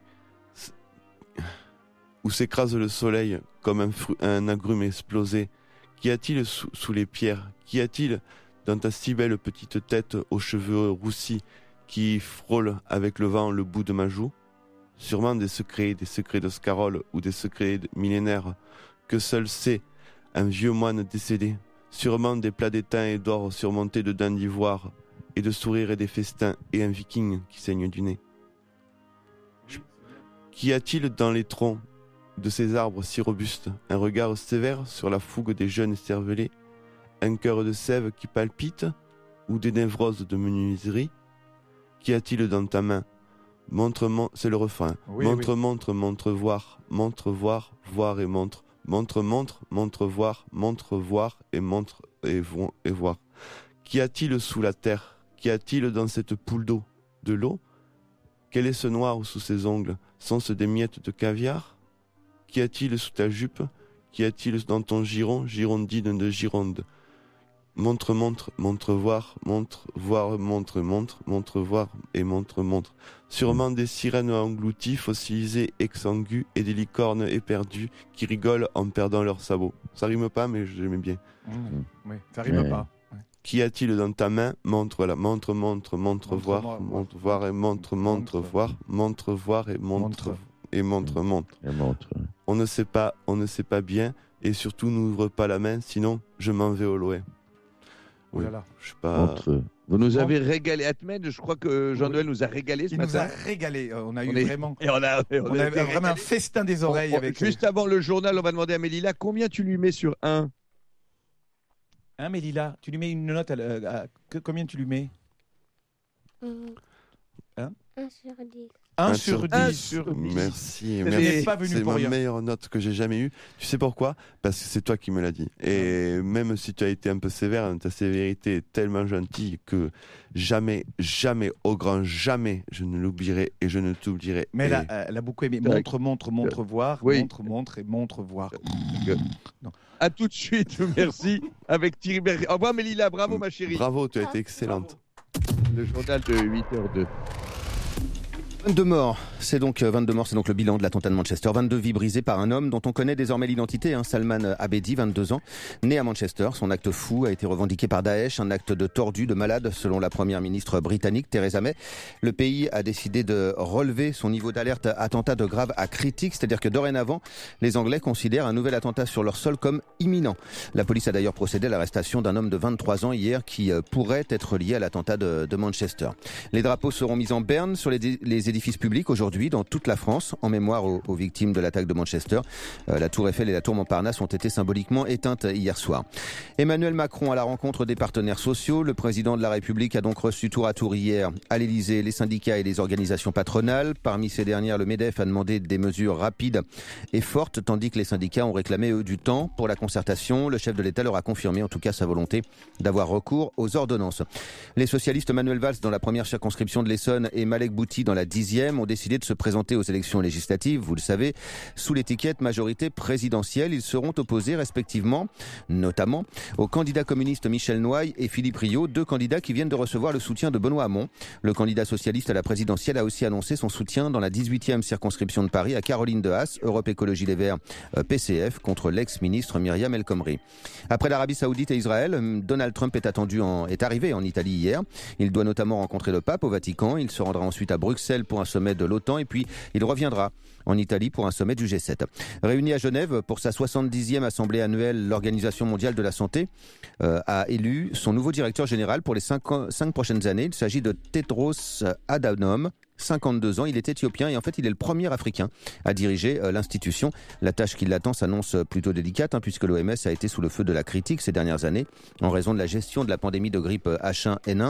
où s'écrase le soleil comme un, fru... un agrume explosé? Qu'y a-t-il sous, sous les pierres? Qu'y a-t-il dans ta si belle petite tête aux cheveux roussis qui frôle avec le vent le bout de ma joue? Sûrement des secrets, des secrets de Scarole ou des secrets millénaires que seul sait un vieux moine décédé. Sûrement des plats d'étain et d'or surmontés de dents d'ivoire et de sourires et des festins et un viking qui saigne du nez. Qu'y a-t-il dans les troncs de ces arbres si robustes? Un regard sévère sur la fougue des jeunes écervelés? Un cœur de sève qui palpite ou des névroses de menuiserie? Qu'y a-t-il dans ta main? Montre, mon... c'est le refrain. Oui, montre, oui. montre, montre, voir, montre, voir, voir et montre. Montre, montre, montre, voir, montre, voir et montre et, vo... et voir. Qu'y a-t-il sous la terre? Qu'y a-t-il dans cette poule d'eau? De l'eau? Quel est ce noir sous ses ongles? Sont-ce des miettes de caviar? Qu'y a-t-il sous ta jupe? Qu'y a-t-il dans ton giron, girondine de Gironde? Montre, montre, montre, voir, montre, voir, montre, montre, montre, voir et montre, montre. Sûrement des sirènes englouties, fossilisées, exsangues et des licornes éperdues qui rigolent en perdant leurs sabots. Ça rime pas, mais j'aimais bien. Mmh. Oui, ça rime Ouais. pas. Qu'y a-t-il dans ta main? Montre, voilà, montre, montre, montre, Montre, voir, moi, montre, voir et montre, montre, voir, montre, voir et montre, Montre. et montre, montre. Et montre. On ne sait pas, on ne sait pas bien, et surtout n'ouvre pas la main, sinon je m'en vais au loin. Oh là là. Je sais pas. Montre. Vous nous Bon. avez régalé, Atmen. Je crois que Jean-Noël nous a régalé ce Il nous matin. a régalé. Euh, On a eu On est- vraiment. Et on a, et on On a a été vraiment un régalé. festin des oreilles On- on- avec. Juste avant le journal, on va demander à Mélila combien tu lui mets sur un. Hein, Mélila, tu lui mets une note à, la- à- que- combien tu lui mets? Hum, Hein un sur dix. un Un sur sur dix. dix. sur dix. Merci, Vous merci. n'êtes pas venu C'est pour ma rien. meilleure note que j'ai jamais eue. Tu sais pourquoi? Parce que c'est toi qui me l'as dit. Et même si tu as été un peu sévère, ta sévérité est tellement gentille que jamais, jamais, au grand jamais, je ne l'oublierai et je ne t'oublierai. Mais elle Et- a, elle a beaucoup aimé. C'est vrai. Montre, montre, montre, voir. Oui. Montre, montre et montre, voir. Non. À tout de suite, merci. Avec Thierry Berger. Au revoir Mélila, bravo ma chérie. Bravo, tu as été excellente. Le journal de huit heures deux. vingt-deux morts, c'est donc euh, vingt-deux morts, c'est donc le bilan de l'attentat de Manchester. vingt-deux vies brisées par un homme dont on connaît désormais l'identité, hein, Salman Abedi, vingt-deux ans, né à Manchester. Son acte fou a été revendiqué par Daesh, un acte de tordu, de malade, selon la première ministre britannique Theresa May. Le pays a décidé de relever son niveau d'alerte attentat de grave à critique, c'est-à-dire que dorénavant, les Anglais considèrent un nouvel attentat sur leur sol comme imminent. La police a d'ailleurs procédé à l'arrestation d'un homme de vingt-trois ans hier qui euh, pourrait être lié à l'attentat de, de Manchester. Les drapeaux seront mis en berne sur les, les édifices publics aujourd'hui dans toute la France en mémoire aux, aux victimes de l'attaque de Manchester. Euh, la Tour Eiffel et la Tour Montparnasse ont été symboliquement éteintes hier soir. Emmanuel Macron à la rencontre des partenaires sociaux. Le président de la République a donc reçu tour à tour hier à l'Élysée les syndicats et les organisations patronales. Parmi ces dernières, le MEDEF a demandé des mesures rapides et fortes, tandis que les syndicats ont réclamé eux du temps pour la concertation. Le chef de l'État leur a confirmé en tout cas sa volonté d'avoir recours aux ordonnances. Les socialistes Manuel Valls dans la première circonscription de l'Essonne et Malek Bouti dans la dixième ont décidé de se présenter aux élections législatives, vous le savez, sous l'étiquette majorité présidentielle. Ils seront opposés respectivement, notamment, aux candidats communistes Michel Noailles et Philippe Rio, deux candidats qui viennent de recevoir le soutien de Benoît Hamon. Le candidat socialiste à la présidentielle a aussi annoncé son soutien dans la dix-huitième circonscription de Paris à Caroline de Haas, Europe Écologie Les Verts, euh, P C F, contre l'ex-ministre Myriam El Khomri. Après l'Arabie Saoudite et Israël, Donald Trump est attendu en, est arrivé en Italie hier. Il doit notamment rencontrer le pape au Vatican. Il se rendra ensuite à Bruxelles pour un sommet de l'OTAN et puis il reviendra en Italie pour un sommet du G sept. Réunie à Genève pour sa soixante-dixième assemblée annuelle, l'Organisation mondiale de la santé euh, a élu son nouveau directeur général pour les cinq, ans, cinq prochaines années. Il s'agit de Tedros Adhanom. cinquante-deux ans, il est éthiopien et en fait il est le premier africain à diriger euh, l'institution. La tâche qui l'attend s'annonce plutôt délicate hein, puisque l'O M S a été sous le feu de la critique ces dernières années en raison de la gestion de la pandémie de grippe H un N un.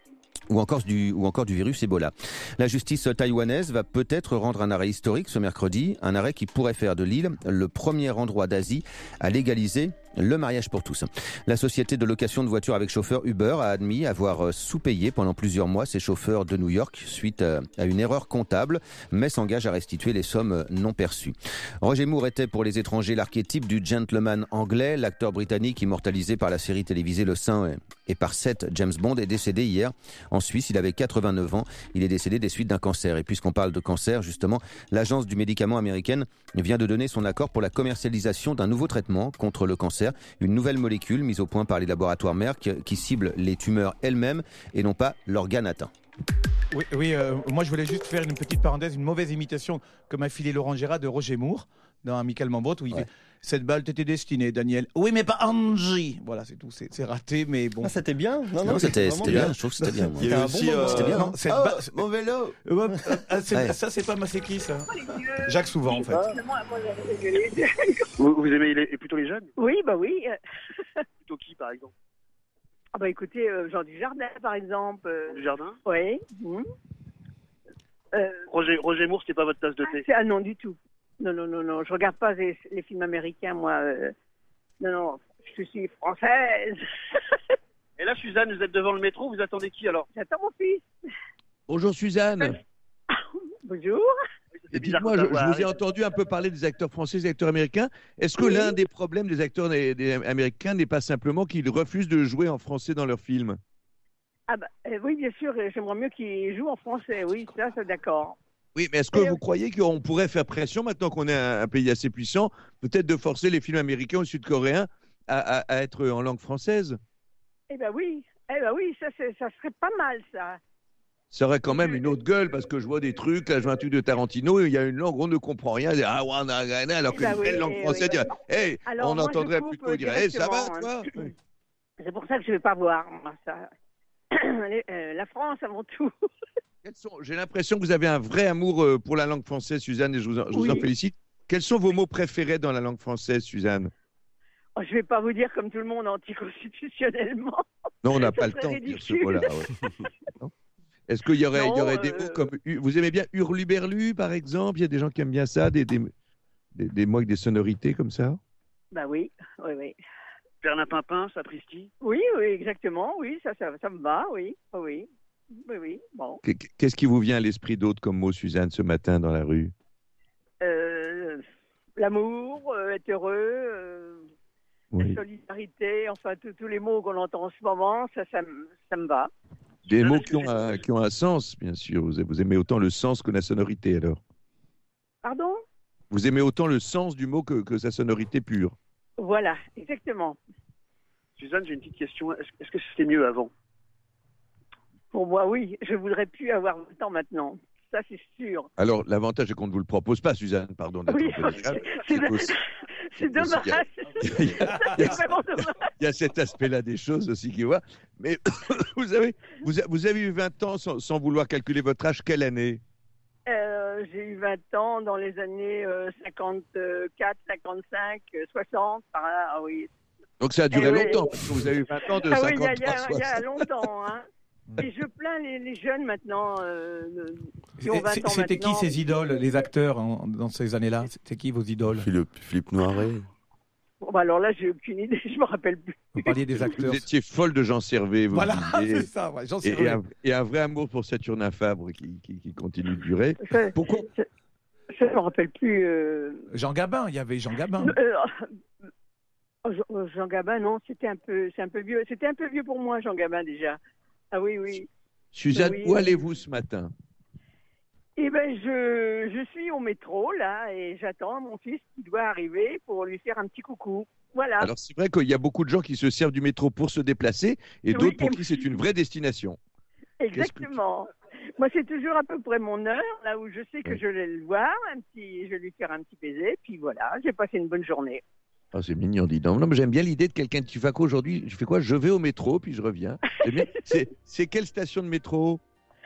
Ou encore, du, ou encore du virus Ebola. La justice taïwanaise va peut-être rendre un arrêt historique ce mercredi, un arrêt qui pourrait faire de l'île le premier endroit d'Asie à légaliser le mariage pour tous. La société de location de voitures avec chauffeur Uber a admis avoir sous-payé pendant plusieurs mois ses chauffeurs de New York suite à une erreur comptable, mais s'engage à restituer les sommes non perçues. Roger Moore était pour les étrangers l'archétype du gentleman anglais. L'acteur britannique immortalisé par la série télévisée Le Saint et par sept James Bond est décédé hier en Suisse. Il avait quatre-vingt-neuf ans. Il est décédé des suites d'un cancer. Et puisqu'on parle de cancer, justement, l'agence du médicament américaine vient de donner son accord pour la commercialisation d'un nouveau traitement contre le cancer. Une nouvelle molécule mise au point par les laboratoires Merck qui cible les tumeurs elles-mêmes et non pas l'organe atteint. Oui, oui euh, moi je voulais juste faire une petite parenthèse, une mauvaise imitation que m'a filé Laurent Gérard de Roger Moore dans Amicalement Brut où il ouais. fait « Cette balle t'était destinée, Daniel. » Oui, mais pas Angie. Voilà, c'est tout. C'est, c'est raté, mais bon. Ah, c'était bien. Non, non, non c'était, c'était bien. bien. Je trouve que c'était bien. Il y a aussi, euh, c'était bien. Non, cette oh, ba... mon vélo. Euh, euh, c'est... ouais. Ça, c'est pas Masséki, ça. Jacques Souvent, en fait. Vous, vous aimez les, plutôt les jeunes? Oui, bah oui. Plutôt qui, par exemple? Ah bah écoutez, euh, Jean Dujardin, par exemple. Euh... Dujardin? Oui. Mmh. Euh... Roger, Roger Moore, c'était pas votre tasse de thé? Ah non, du tout. Non, non, non, non. Je regarde pas les, les films américains, moi. Euh... Non, non, je suis française. Et là, Suzanne, vous êtes devant le métro, vous attendez qui alors? J'attends mon fils. Bonjour Suzanne. Bonjour. Et bizarre dites-moi, de je, savoir. je vous ai entendu un peu parler des acteurs français, des acteurs américains. Est-ce que l'un des problèmes des acteurs des- des américains n'est pas simplement qu'ils refusent de jouer en français dans leurs films? Ah bah, euh, oui, bien sûr, euh, j'aimerais mieux qu'ils jouent en français, oui, ça, c'est d'accord. Oui, mais est-ce que Et, vous euh, croyez qu'on pourrait faire pression, maintenant qu'on est un, un pays assez puissant, peut-être de forcer les films américains ou sud-coréens à, à- à être en langue française? Eh ben oui, eh ben oui, ça, c'est- ça serait pas mal, ça. Ça aurait quand même une autre gueule, parce que je vois des trucs, là je vois un truc de Tarantino, il y a une langue, on ne comprend rien, il dit, ah, ouais, alors Eh qu'une ben oui, belle langue eh française, oui. dirait, hey, Alors, on moi, je entendrait coupe, plutôt dire, euh, hey, ça va, directement, toi? hein. C'est pour ça que je vais pas voir, moi, ça. Les- euh, la France avant tout. Quels sont- J'ai l'impression que vous avez un vrai amour euh, pour la langue française, Suzanne, et je vous en, je vous en Oui. félicite. Quels sont vos mots préférés dans la langue française, Suzanne? Oh, je vais pas vous dire comme tout le monde anticonstitutionnellement. Non, on n'a Ça pas le serait temps de dire ce ridicule. mot-là. ouais. Non. Est-ce qu'il y aurait, il y Non, aurait des euh, mots comme... Vous aimez bien hurluberlu, par exemple? Il y a des gens qui aiment bien ça, des, des, des, des mots avec des sonorités comme ça? Bah oui, oui, oui. Bernard Pimpin, sapristi. Oui, oui, exactement, oui, ça, ça, ça me va, oui, oui, oui, oui, bon. Qu- Qu'est-ce qui vous vient à l'esprit d'autre comme mot, Suzanne, ce matin dans la rue? Euh, l'amour, euh, être heureux, euh, Oui. la solidarité, enfin, tous tous les mots qu'on entend en ce moment, ça, ça, me- ça me va. Des mots qui ont, un, qui ont un sens, bien sûr. Vous, vous aimez autant le sens que la sonorité, alors? Pardon? Vous aimez autant le sens du mot que, que sa sonorité pure? Voilà, exactement. Suzanne, j'ai une petite question. Est-ce est-ce que c'était mieux avant? Pour moi, oui, je voudrais plus avoir vingt ans maintenant. Ça, c'est sûr. Alors, l'avantage est qu'on ne vous le propose pas, Suzanne, pardon d'être Oui, un peu délicat. c'est C'est aussi- c'est aussi- dommage. il y a- Ça, il y a- c'est vraiment dommage. Il y a cet aspect-là des choses aussi qui voit. Mais vous avez, vous, a- vous avez eu vingt ans sans, sans vouloir calculer votre âge. Quelle année? Euh, j'ai eu vingt ans dans les années euh, cinquante-quatre, cinquante-cinq, euh, soixante, par là, ah oui. Donc ça a duré Eh oui. longtemps, parce que vous avez eu vingt ans de Ah oui, il y a- cinquante-trois il y, a- il y a soixante. longtemps. Hein. Et je plains les, les jeunes maintenant, euh, qui ont vingt C'est- ans C'était qui maintenant. ces idoles, les acteurs en- dans ces années-là? C'était qui vos idoles? Philippe, Philippe Noiret. Bon, bah alors là, j'ai aucune idée, je me rappelle plus. Vous parliez des acteurs. Vous étiez folle de Jean Servet. Vous Voilà, disiez. c'est ça, ouais, Jean Et- Servet. Et, un, et un vrai amour pour Saturnin Fabre qui, qui, qui continue de durer. Ça- Pourquoi ça- Je ne me rappelle plus. euh, Jean Gabin, il y avait Jean Gabin. euh, oh, Jean, Jean Gabin, non, c'était un peu, c'est un peu vieux. C'était un peu vieux pour moi, Jean Gabin déjà. Ah oui, oui. Suzanne, Oui. où allez-vous ce matin? Eh ben, je, je suis au métro là et j'attends mon fils qui doit arriver pour lui faire un petit coucou. Voilà. Alors c'est vrai qu'il y a beaucoup de gens qui se servent du métro pour se déplacer et Oui, d'autres pour et- qui c'est une vraie destination. Exactement. Moi, c'est toujours à peu près mon heure, là où je sais que je vais le voir, un petit, je vais lui faire un petit baiser, puis voilà, j'ai passé une bonne journée. Ah, c'est mignon, dis donc. Non, mais j'aime bien l'idée de quelqu'un qui fait quoi aujourd'hui? Je fais quoi? Je vais au métro, puis je reviens. J'aime bien. C'est, c'est quelle station de métro?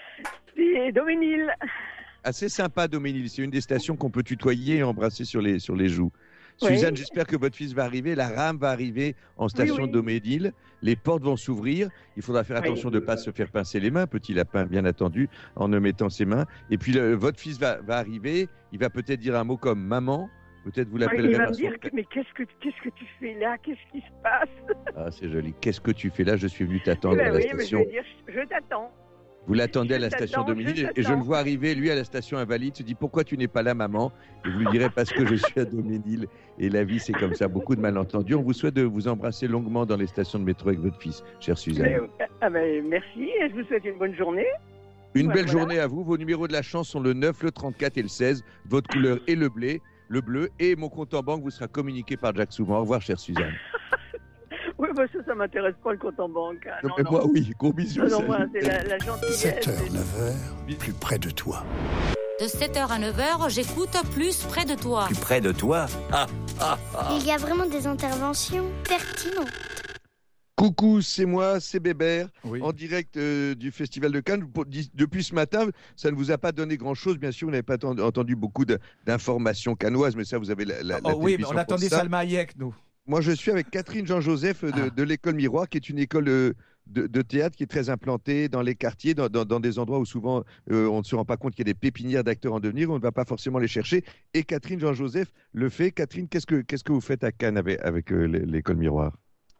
C'est Doménil. Assez sympa, Doménil. C'est une des stations qu'on peut tutoyer et embrasser sur les, sur les joues. Oui. Suzanne, j'espère que votre fils va arriver. La rame va arriver en station oui. Doménil. Les portes vont s'ouvrir. Il faudra faire Oui. attention de ne pas se faire pincer les mains, petit lapin, bien entendu, en ne mettant ses mains. Et puis, le- votre fils va, va arriver. Il va peut-être dire un mot comme maman. Peut-être vous l'appellerez Il va par me son dire, que- mais qu'est-ce que, qu'est-ce que tu fais là? Qu'est-ce qui se passe? Ah, c'est joli. Qu'est-ce que tu fais là? Je suis venu t'attendre Ben à la oui, mais je station. vais dire, je je t'attends. Vous l'attendez à Je la station t'attends, Doménil je et je le t'attends. vois arriver, lui, à la station Invalide, se dit pourquoi tu n'es pas là, maman? Et vous lui direz parce que je suis à Doménil. Et la vie, c'est comme ça. Beaucoup de malentendus. On vous souhaite de vous embrasser longuement dans les stations de métro avec votre fils, chère Suzanne. Mais, ah ben, merci, et je vous souhaite une bonne journée. Une Voilà, belle voilà. journée à vous. Vos numéros de la chance sont le neuf, le trente-quatre et le seize. Votre couleur est le bleu. Le bleu et mon compte en banque vous sera communiqué par Jack Souma. Au revoir, chère Suzanne. Oui, parce que ça m'intéresse pas le compte en banque. hein. Non, Non, mais non. moi, oui. Gros bisous. Non, non, salut. moi, c'est la, la gentillesse. sept heures, neuf heures, plus près de toi. De sept heures à neuf heures, j'écoute plus près de toi. Plus près de toi. Ah, ah, ah. Il y a vraiment des interventions pertinentes. Coucou, c'est moi, c'est Bébert, Oui. en direct euh, du Festival de Cannes. Pour- dis- Depuis ce matin, ça ne vous a pas donné grand-chose, bien sûr, vous n'avez pas entendu, entendu beaucoup de- d'informations cannoises, mais ça, vous avez la, la, la Oh, oui, mais télévision on pour attendait ça. Salma Hayek, nous. Moi, je suis avec Catherine Jean-Joseph de, Ah. de l'école Miroir, qui est une école euh, de, de théâtre qui est très implantée dans les quartiers, dans, dans- dans des endroits où souvent euh, on ne se rend pas compte qu'il y a des pépinières d'acteurs en devenir, on ne va pas forcément les chercher. Et Catherine Jean-Joseph le fait. Catherine, qu'est-ce que, qu'est-ce que vous faites à Cannes avec, avec euh, l'é- l'école Miroir?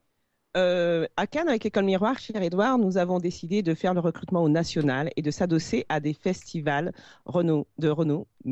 Euh, à Cannes, avec École Miroir, cher Édouard, nous avons décidé de faire le recrutement au national et de s'adosser à des festivals Renault, de renommée,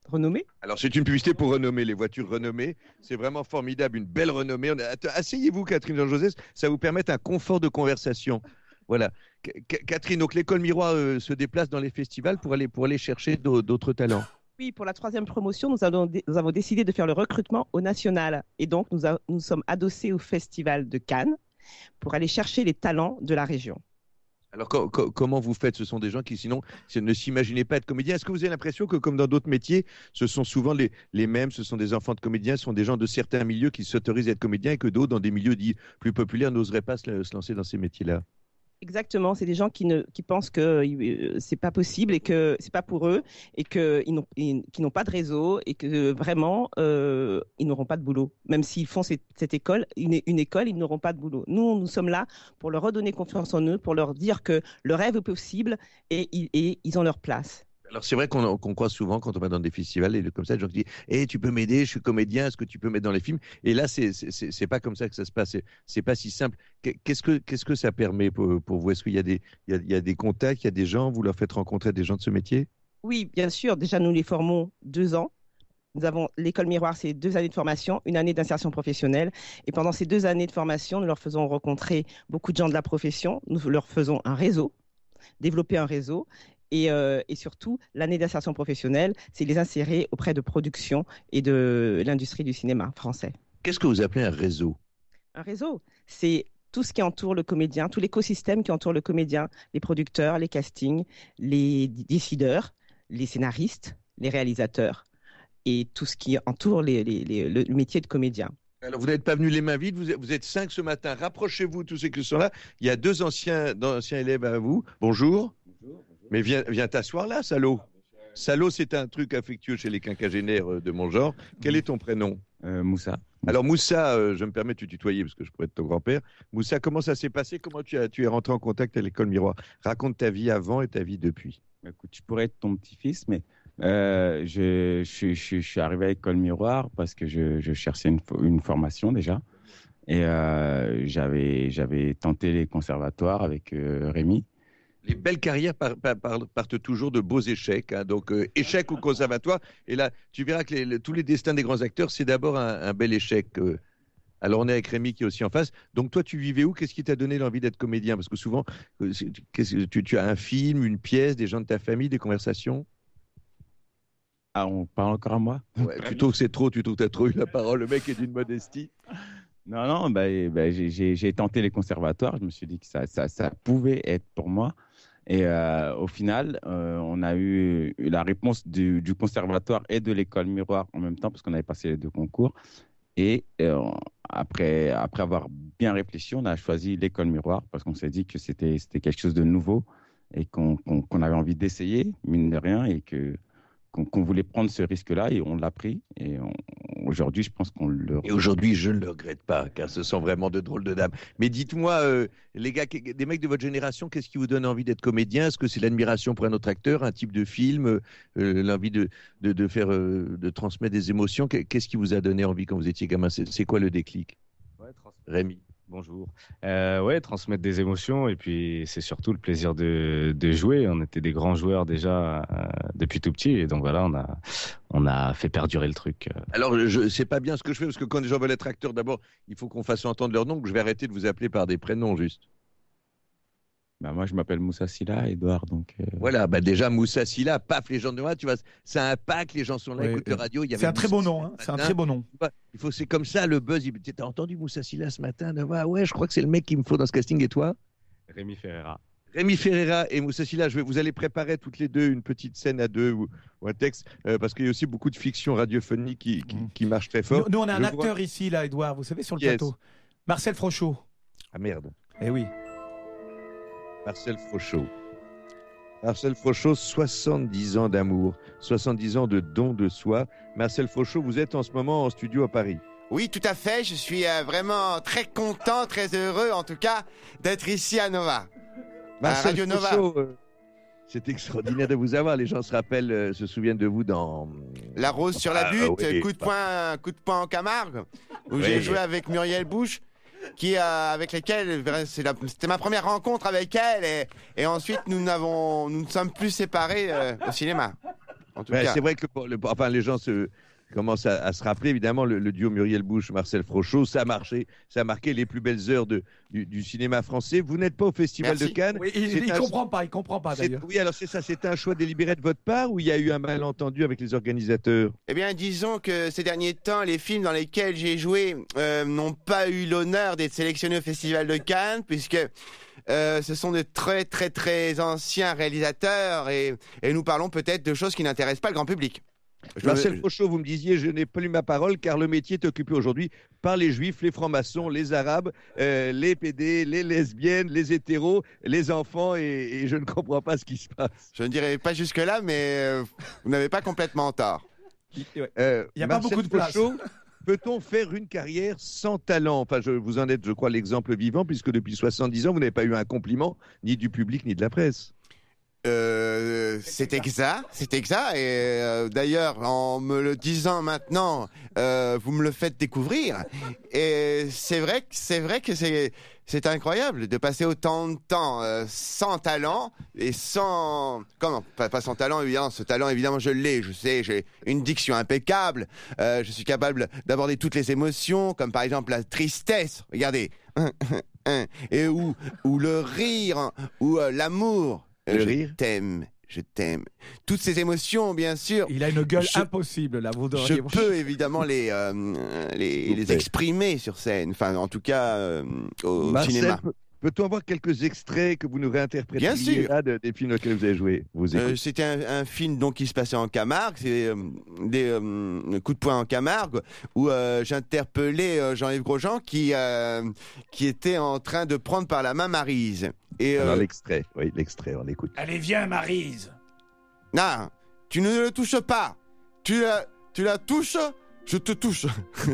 renommée. Alors, c'est une publicité pour renommer les voitures renommées. C'est vraiment formidable, une belle renommée. On a... Asseyez-vous, Catherine Jean-Joseph, ça vous permet un confort de conversation. Voilà. C- Catherine, donc l'école Miroir euh, se déplace dans les festivals pour aller, pour aller chercher d'autres talents. Oui, pour la troisième promotion, nous avons, nous avons décidé de faire le recrutement au national. Et donc, nous, a, nous sommes adossés au Festival de Cannes pour aller chercher les talents de la région. Alors, co- co- comment vous faites? Ce sont des gens qui, sinon, ne s'imaginaient pas être comédiens. Est-ce que vous avez l'impression que, comme dans d'autres métiers, ce sont souvent les, les mêmes, ce sont des enfants de comédiens, ce sont des gens de certains milieux qui s'autorisent à être comédiens et que d'autres, dans des milieux dits plus populaires, n'oseraient pas se, se lancer dans ces métiers-là? Exactement, c'est des gens qui, ne, qui pensent que euh, c'est pas possible et que c'est pas pour eux et que ils n'ont, ils, qu'ils n'ont pas de réseau et que euh, vraiment euh, ils n'auront pas de boulot. Même s'ils font cette, cette école, une, une école, ils n'auront pas de boulot. Nous, nous sommes là pour leur redonner confiance en eux, pour leur dire que le rêve est possible et, et, et ils ont leur place. Alors, c'est vrai qu'on qu'on croit souvent quand on va dans des festivals et comme ça, les gens qui disent hey, tu peux m'aider, je suis comédien, est-ce que tu peux m'aider dans les films? Et là, c'est c'est pas comme ça que ça se passe, c'est pas si simple. Qu'est-ce que, qu'est-ce que ça permet pour, pour vous? Est-ce qu'il y a des, il y a, il y a des contacts, il y a des gens, vous leur faites rencontrer des gens de ce métier? Oui, bien sûr. Déjà, nous les formons deux ans. Nous avons l'école Miroir, c'est deux années de formation, une année d'insertion professionnelle. Et pendant ces deux années de formation, nous leur faisons rencontrer beaucoup de gens de la profession. Nous leur faisons un réseau, développer un réseau. Et, euh, et surtout, l'année d'insertion professionnelle, c'est les insérer auprès de productions et de l'industrie du cinéma français. Qu'est-ce que vous appelez un réseau? Un réseau, c'est tout ce qui entoure le comédien, tout l'écosystème qui entoure le comédien, les producteurs, les castings, les décideurs, les scénaristes, les réalisateurs et tout ce qui entoure les, les, les, le métier de comédien. Alors, vous n'êtes pas venus les mains vides, vous êtes, vous êtes cinq ce matin. Rapprochez-vous, tous ceux qui sont là. Il y a deux anciens, anciens élèves à vous. Bonjour. Bonjour. Mais viens, viens t'asseoir là, salaud. Salaud, c'est un truc affectueux chez les quinquagénaires de mon genre. Quel est ton prénom? euh, Moussa. Alors Moussa, euh, je me permets de te tutoyer parce que je pourrais être ton grand-père. Moussa, comment ça s'est passé? Comment tu, as, tu es rentré en contact avec l'école Miroir? Raconte ta vie avant et ta vie depuis. Écoute, je pourrais être ton petit-fils, mais euh, je, je, je, je suis arrivé à l'école Miroir parce que je, je cherchais une, une formation déjà. Et euh, j'avais, j'avais tenté les conservatoires avec euh, Rémi. Les belles carrières par, par, par, partent toujours de beaux échecs. Hein. Donc, euh, échec au conservatoire. Et là, tu verras que les, les, tous les destins des grands acteurs, c'est d'abord un, un bel échec. Euh. Alors, on est avec Rémi qui est aussi en face. Donc, toi, tu vivais où? Qu'est-ce qui t'a donné l'envie d'être comédien? Parce que souvent, euh, tu, tu as un film, une pièce, des gens de ta famille, des conversations? Ah, on parle encore à moi? Ouais, tu trouves que c'est trop, tu trouves que tu as trop eu la parole. Le mec est d'une modestie. Non, non, bah, bah, j'ai tenté les conservatoires. Je me suis dit que ça, ça, ça pouvait être pour moi. Et euh, au final, euh, on a eu la réponse du, du conservatoire et de l'école Miroir en même temps, parce qu'on avait passé les deux concours. Et euh, après, après avoir bien réfléchi, on a choisi l'école Miroir, parce qu'on s'est dit que c'était c'était quelque chose de nouveau et qu'on qu'on, qu'on avait envie d'essayer, mine de rien, et que qu'on qu'on voulait prendre ce risque-là, et on l'a pris. Et on, aujourd'hui, je pense qu'on le... Et aujourd'hui, je ne le regrette pas, car ce sont vraiment de drôles de dames. Mais dites-moi, euh, les gars, des mecs de votre génération, qu'est-ce qui vous donne envie d'être comédien? Est-ce que c'est l'admiration pour un autre acteur, un type de film, euh, l'envie de, de, de faire, euh, de transmettre des émotions? Qu'est-ce qui vous a donné envie quand vous étiez gamin? C'est quoi le déclic? Ouais, trans... Rémi. Bonjour. Euh, ouais, transmettre des émotions, et puis c'est surtout le plaisir de, de jouer. On était des grands joueurs déjà euh, depuis tout petit, et donc voilà, on a, on a fait perdurer le truc. Alors, je sais pas bien ce que je fais, parce que quand les gens veulent être acteurs, d'abord, il faut qu'on fasse entendre leur nom. Je vais arrêter de vous appeler par des prénoms, juste. Bah moi, je m'appelle Moussa Silla, Edouard, donc... Euh... Voilà, bah déjà, Moussa Silla, paf, les gens de moi, tu vois, c'est un pack, les gens sont là, oui, écoutent la radio. C'est un très beau nom, hein, c'est un très beau nom. Il faut, c'est comme ça, le buzz. T'as entendu Moussa Silla ce matin? Ah ouais, je crois que c'est le mec qu'il me faut dans ce casting, et toi? Rémi Ferreira. Rémi Ferreira et Moussa Silla, je vais, vous allez préparer toutes les deux une petite scène à deux ou, ou un texte, euh, parce qu'il y a aussi beaucoup de fiction radiophonique qui, qui, qui marche très fort. Nous, nous on a un je acteur vois... ici, là, Edouard, vous savez, sur le yes. plateau. Marcel Frochot. Ah merde. Eh oui. Marcel Frochot. Marcel Frochot, soixante-dix ans d'amour, soixante-dix ans de don de soi. Marcel Frochot, vous êtes en ce moment en studio à Paris. Oui, tout à fait. Je suis euh, vraiment très content, très heureux, en tout cas, d'être ici à Nova. Marcel à Radio Nova. Frochot, euh, c'est extraordinaire de vous avoir. Les gens se rappellent, euh, se souviennent de vous dans... La Rose sur la ah, butte, oui, coup de poing, coup de poing en Camargue, où oui. j'ai joué avec Muriel Bouche. Qui, euh, avec lesquelles c'était ma première rencontre avec elle, et, et ensuite nous n'avons nous ne sommes plus séparés euh, au cinéma. En tout Ouais, cas. c'est vrai que le- le- enfin, les gens se, commencent à, à se rappeler, évidemment, le, le duo Muriel Bouche, Marcel Frochot, ça a marché, ça a marqué les plus belles heures de, du, du cinéma français. Vous n'êtes pas au Festival Merci. de Cannes. Oui, il, C'est il un- comprend pas, il comprend pas c'est- d'ailleurs. Oui, alors c'est ça, c'est un choix délibéré de votre part ou il y a eu un malentendu avec les organisateurs? Eh bien, disons que ces derniers temps, les films dans lesquels j'ai joué euh, n'ont pas eu l'honneur d'être sélectionnés au Festival de Cannes, puisque euh, ce sont de très, très, très anciens réalisateurs et, et nous parlons peut-être de choses qui n'intéressent pas le grand public. Je Marcel me- Frochot, vous me disiez, je n'ai plus ma parole car le métier est occupé aujourd'hui par les juifs, les francs-maçons, les arabes, euh, les pédés, les lesbiennes, les hétéros, les enfants et, et je ne comprends pas ce qui se passe. Je ne dirais pas jusque-là, mais euh, vous n'avez pas complètement tort. Euh, Il y a pas Marcel beaucoup de place. Frochot, peut-on faire une carrière sans talent? Enfin, je, vous en êtes, je crois, l'exemple vivant, puisque depuis soixante-dix ans, vous n'avez pas eu un compliment, ni du public, ni de la presse. Euh, c'est exact, c'est exact. Et euh, d'ailleurs, en me le disant maintenant, euh, vous me le faites découvrir. Et c'est vrai que c'est vrai que c'est c'est incroyable de passer autant de temps euh, sans talent et sans comment pas, pas sans talent évidemment. Ce talent évidemment je l'ai, je sais, j'ai une diction impeccable. Euh, je suis capable d'aborder toutes les émotions, comme par exemple la tristesse. Regardez, et ou ou le rire, ou euh, l'amour. Le je rire. t'aime, je t'aime. Toutes ces émotions, bien sûr. Il a une gueule Je- impossible là. Vous Je devriez- peux évidemment les, euh, les, S'il vous les plaît. exprimer sur scène, enfin en tout cas euh, au Marcel, cinéma. peut- peut-on avoir quelques extraits que vous nous réinterprétez Bien sûr. là, de- des films auxquels vous avez joué? Vous Euh, écoutez. C'était un, un film donc qui se passait en Camargue, c'est euh, des euh, coups de poing en Camargue, où euh, j'interpellais euh, Jean-Yves Grosjean qui euh, qui était en train de prendre par la main Maryse. Et euh, Alors l'extrait, oui, l'extrait, on l'écoute. Allez, viens, Maryse. non, tu ne le touches pas. Tu la tu la touches, je te touche.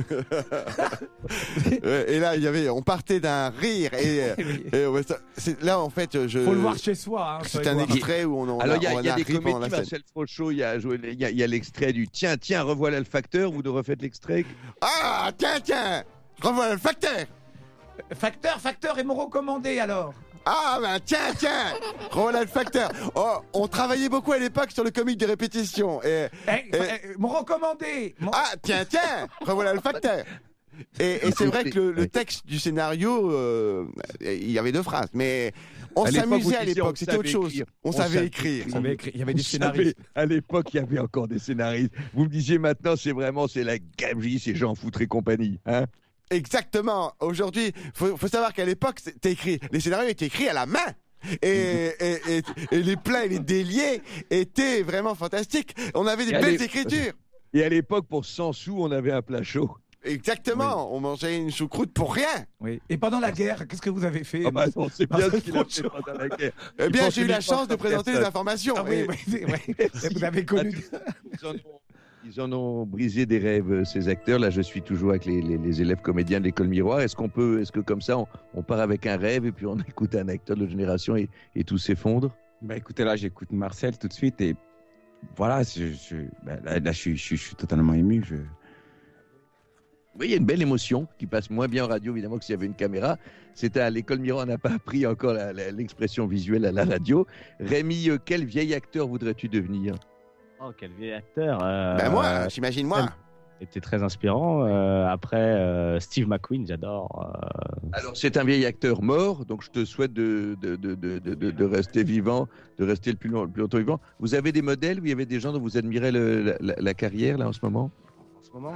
Ouais, et là, il y avait, on partait d'un rire et, et ouais, ça- c'est- là en fait, je. Faut le voir chez soi. Hein, C'est faut un aller voir. extrait où on, on Alors il y a, on il y a des rit pendant comédies, la scène. Marcel Frochot, il y a, joué- il y a, il y a l'extrait du tiens, tiens, revoilà le facteur, vous nous refaites l'extrait. Ah tiens tiens, revoilà le facteur. Facteur, facteur est mon recommandé alors. Ah ben tiens tiens, revoilà le facteur. Oh, on travaillait beaucoup à l'époque sur le comique de répétition. Et, Eh, et- eh, mon recommandé. Mon- ah tiens tiens, revoilà le facteur. Et, et c'est vrai que le, le texte du scénario, euh, il y avait deux phrases, mais on À l'époque, s'amusait vous à disiez, l'époque, on c'était savait autre chose. écrire. On, On savait savait écrire. Il y avait, écrit- il y avait des Vous scénaristes. savez, à l'époque, il y avait encore des scénaristes. Vous me disiez maintenant, c'est vraiment, c'est la gabegie, c'est Jean Foutre et compagnie. Hein. Exactement. Aujourd'hui, faut, faut savoir qu'à l'époque, c'était écrit, les scénarios étaient écrits à la main. Et, et, et, et les plats et les déliés étaient vraiment fantastiques. On avait des Et à belles l'é- écritures. Et à l'époque, pour cent sous, on avait un plat chaud. Exactement. On mangeait une choucroute pour rien. Oui. Et pendant la guerre, qu'est-ce que vous avez fait Ah bah non, c'est bien ce Marcel qu'il a fait Frochot. pendant la guerre. Eh Il bien, pense j'ai eu la uniquement chance de à présenter des personne. informations. Ah oui, Et- oui, c'est vrai. Vous avez connu. Ils en, ont, ils en ont brisé des rêves, euh, ces acteurs. Là, je suis toujours avec les, les- les élèves comédiens de l'école Miroir. Est-ce qu'on peut, est-ce que comme ça, on, on part avec un rêve et puis on écoute un acteur de notre génération et, et tout s'effondre? Bah écoutez, là, j'écoute Marcel tout de suite et voilà, je, je, bah, là, là, je, suis, je, suis, je suis totalement ému. Je... Oui, il y a une belle émotion qui passe moins bien en radio, évidemment, que s'il y avait une caméra. C'était à l'école Miroir, on n'a pas appris encore la- la- l'expression visuelle à la radio. Rémi, euh, quel vieil acteur voudrais-tu devenir? Oh, quel vieil acteur. euh, Ben moi, j'imagine moi. Était très inspirant. Euh, après, euh, Steve McQueen, j'adore. euh, Alors, c'est un vieil acteur mort, donc je te souhaite de, de, de, de, de, de- de rester vivant, de rester le plus, long- le plus longtemps vivant. Vous avez des modèles où il y avait des gens dont vous admirez le- la, la- la carrière, là, en ce moment? En ce moment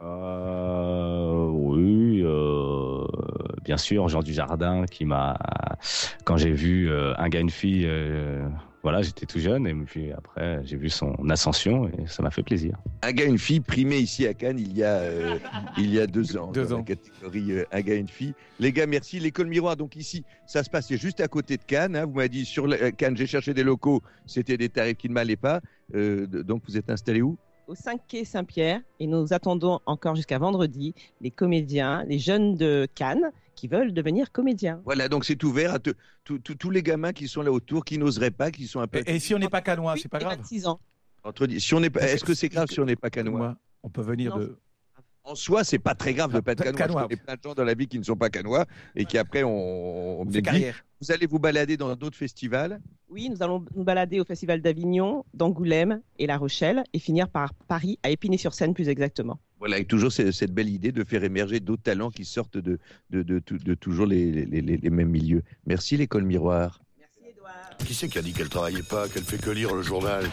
Euh, oui, euh, bien sûr, Jean Dujardin qui m'a, quand j'ai vu euh, Un gars, une fille, euh, voilà, j'étais tout jeune et puis après j'ai vu son ascension et ça m'a fait plaisir. Un gars, une fille, primé ici à Cannes il y a, euh, il y a deux ans, Deux dans ans. la catégorie euh, Un gars, une fille. Les gars, merci. L'école Miroir, donc ici, ça se passait juste à côté de Cannes. Hein. Vous m'avez dit, sur la- Cannes, j'ai cherché des locaux, c'était des tarifs qui ne m'allaient pas. Euh, de- donc, vous êtes installé où? Au cinq quai Saint-Pierre et nous attendons encore jusqu'à vendredi les comédiens, les jeunes de Cannes qui veulent devenir comédiens. Voilà, donc c'est ouvert à te- tous- tous tous les gamins qui sont là autour, qui n'oseraient pas, qui sont un peu... Et, et si on n'est pas canois, c'est pas grave. vingt-six ans. Entre, si on n'est pas, est-ce que c'est grave si on n'est pas canois? Moi, on peut venir Non. de. En soi, c'est pas très grave de pas être Pas canois. canois. Je connais plein de gens dans la vie qui ne sont pas canois et qui après on, on On me fait dit, carrière. vous allez vous balader dans d'autres festivals. Oui, nous allons nous balader au Festival d'Avignon, d'Angoulême et La Rochelle et finir par Paris, à Épinay-sur-Seine plus exactement. Voilà, avec toujours cette, cette belle idée de faire émerger d'autres talents qui sortent de, de, de, de, de toujours les, les, les, les mêmes milieux. Merci l'école Miroir. Merci Edouard. Qui c'est qui a dit qu'elle travaillait pas, qu'elle fait que lire le journal?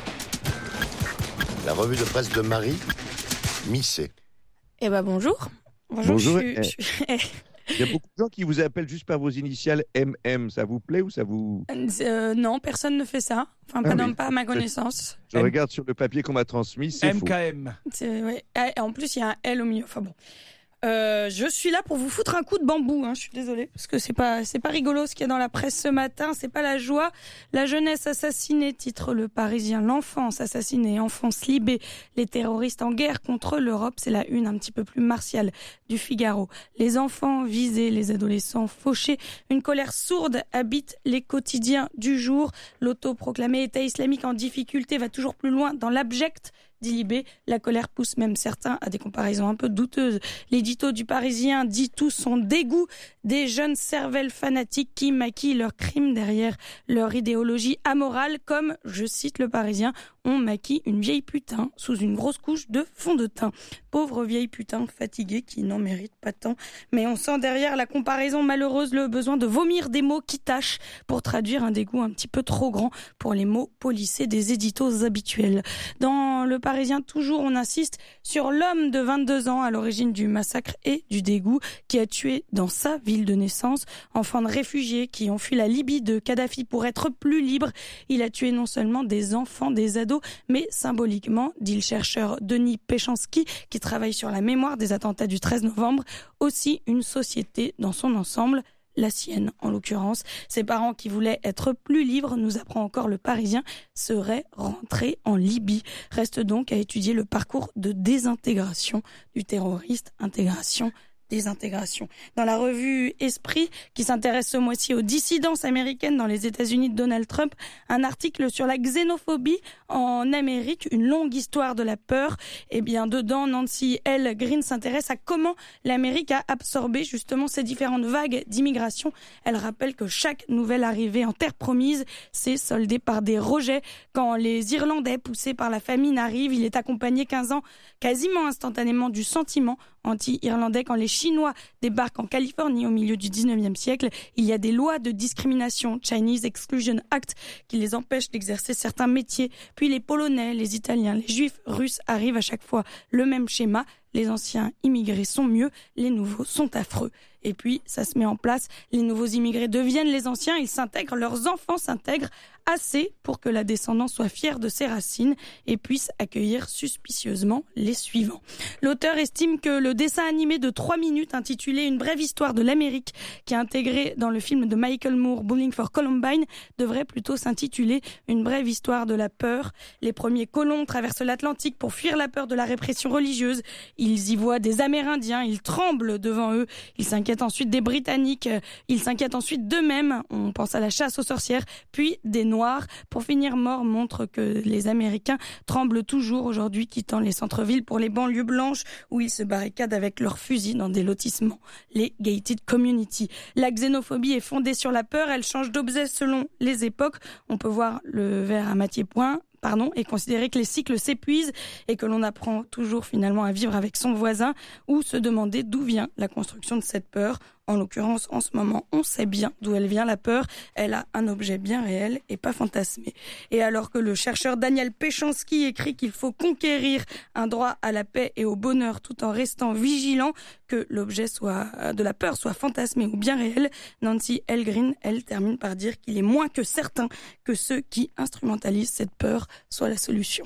La revue de presse de Marie Misset. Eh ben bonjour. Bonjour. Bonjour. Je suis... Eh. Il y a beaucoup de gens qui vous appellent juste par vos initiales M M. Ça vous plaît ou ça vous... Euh, non, personne ne fait ça. Enfin, pas, Ah non, oui. pas à ma connaissance. Je regarde sur le papier qu'on m'a transmis, c'est M faux. K M. C'est- ouais. Et en plus, il y a un L au milieu. Enfin bon. Euh, je suis là pour vous foutre un coup de bambou, hein, je suis désolée, parce que c'est pas, c'est pas rigolo ce qu'il y a dans la presse ce matin, c'est pas la joie. La jeunesse assassinée, titre Le Parisien, l'enfance assassinée, enfance libée, les terroristes en guerre contre l'Europe, c'est la une un petit peu plus martiale du Figaro. Les enfants visés, les adolescents fauchés, une colère sourde habite les quotidiens du jour. L'autoproclamé État islamique en difficulté va toujours plus loin dans l'abject, dit Libé. La colère pousse même certains à des comparaisons un peu douteuses. L'édito du Parisien dit tout son dégoût des jeunes cervelles fanatiques qui maquillent leurs crimes derrière leur idéologie amorale, comme, je cite le Parisien, on maquille une vieille putain sous une grosse couche de fond de teint. Pauvre vieille putain fatiguée qui n'en mérite pas tant. Mais on sent derrière la comparaison malheureuse le besoin de vomir des mots qui tâchent pour traduire un dégoût un petit peu trop grand pour les mots polissés des éditos habituels. Dans le Parisien, toujours, on insiste sur l'homme de vingt-deux ans à l'origine du massacre et du dégoût qui a tué dans sa ville de naissance, enfants de réfugiés qui ont fui la Libye de Kadhafi pour être plus libres. Il a tué non seulement des enfants, des ados, mais symboliquement, dit le chercheur Denis Péchanski, qui travaille sur la mémoire des attentats du treize novembre, aussi une société dans son ensemble, la sienne en l'occurrence. Ses parents qui voulaient être plus libres, nous apprend encore le Parisien, seraient rentrés en Libye. Reste donc à étudier le parcours de désintégration du terroriste, intégration, désintégration. Dans la revue Esprit, qui s'intéresse ce mois-ci aux dissidences américaines dans les États-Unis de Donald Trump, un article sur la xénophobie en Amérique, une longue histoire de la peur. Et bien dedans, Nancy L. Green s'intéresse à comment l'Amérique a absorbé justement ces différentes vagues d'immigration. Elle rappelle que chaque nouvelle arrivée en terre promise s'est soldée par des rejets. Quand les Irlandais, poussés par la famine, arrivent, il est accompagné quinze ans quasiment instantanément du sentiment anti-irlandais. Quand les Chinois débarquent en Californie au milieu du dix-neuvième siècle, il y a des lois de discrimination, Chinese Exclusion Act, qui les empêchent d'exercer certains métiers. Puis les Polonais, les Italiens, les Juifs, Russes arrivent à chaque fois. Le même schéma, les anciens immigrés sont mieux, les nouveaux sont affreux. Et puis, ça se met en place, les nouveaux immigrés deviennent les anciens, ils s'intègrent, leurs enfants s'intègrent assez pour que la descendance soit fière de ses racines et puisse accueillir suspicieusement les suivants. L'auteur estime que le dessin animé de trois minutes intitulé Une brève histoire de l'Amérique, qui est intégré dans le film de Michael Moore, Bowling for Columbine, devrait plutôt s'intituler Une brève histoire de la peur. Les premiers colons traversent l'Atlantique pour fuir la peur de la répression religieuse. Ils y voient des Amérindiens, ils tremblent devant eux, ils s'inquiètent ensuite des Britanniques, ils s'inquiètent ensuite d'eux-mêmes, on pense à la chasse aux sorcières, puis des Noirs. Pour finir, Moore montre que les Américains tremblent toujours aujourd'hui, quittant les centres-villes pour les banlieues blanches où ils se barricadent avec leurs fusils dans des lotissements, les gated communities. La xénophobie est fondée sur la peur, elle change d'objet selon les époques. On peut voir le verre à moitié plein, pardon, et considérer que les cycles s'épuisent et que l'on apprend toujours finalement à vivre avec son voisin, ou se demander d'où vient la construction de cette peur. En l'occurrence, en ce moment, on sait bien d'où elle vient, la peur. Elle a un objet bien réel et pas fantasmé. Et alors que le chercheur Daniel Péchanski écrit qu'il faut conquérir un droit à la paix et au bonheur tout en restant vigilant que l'objet soit de la peur soit fantasmé ou bien réel, Nancy L. Green, elle, termine par dire qu'il est moins que certain que ceux qui instrumentalisent cette peur soient la solution.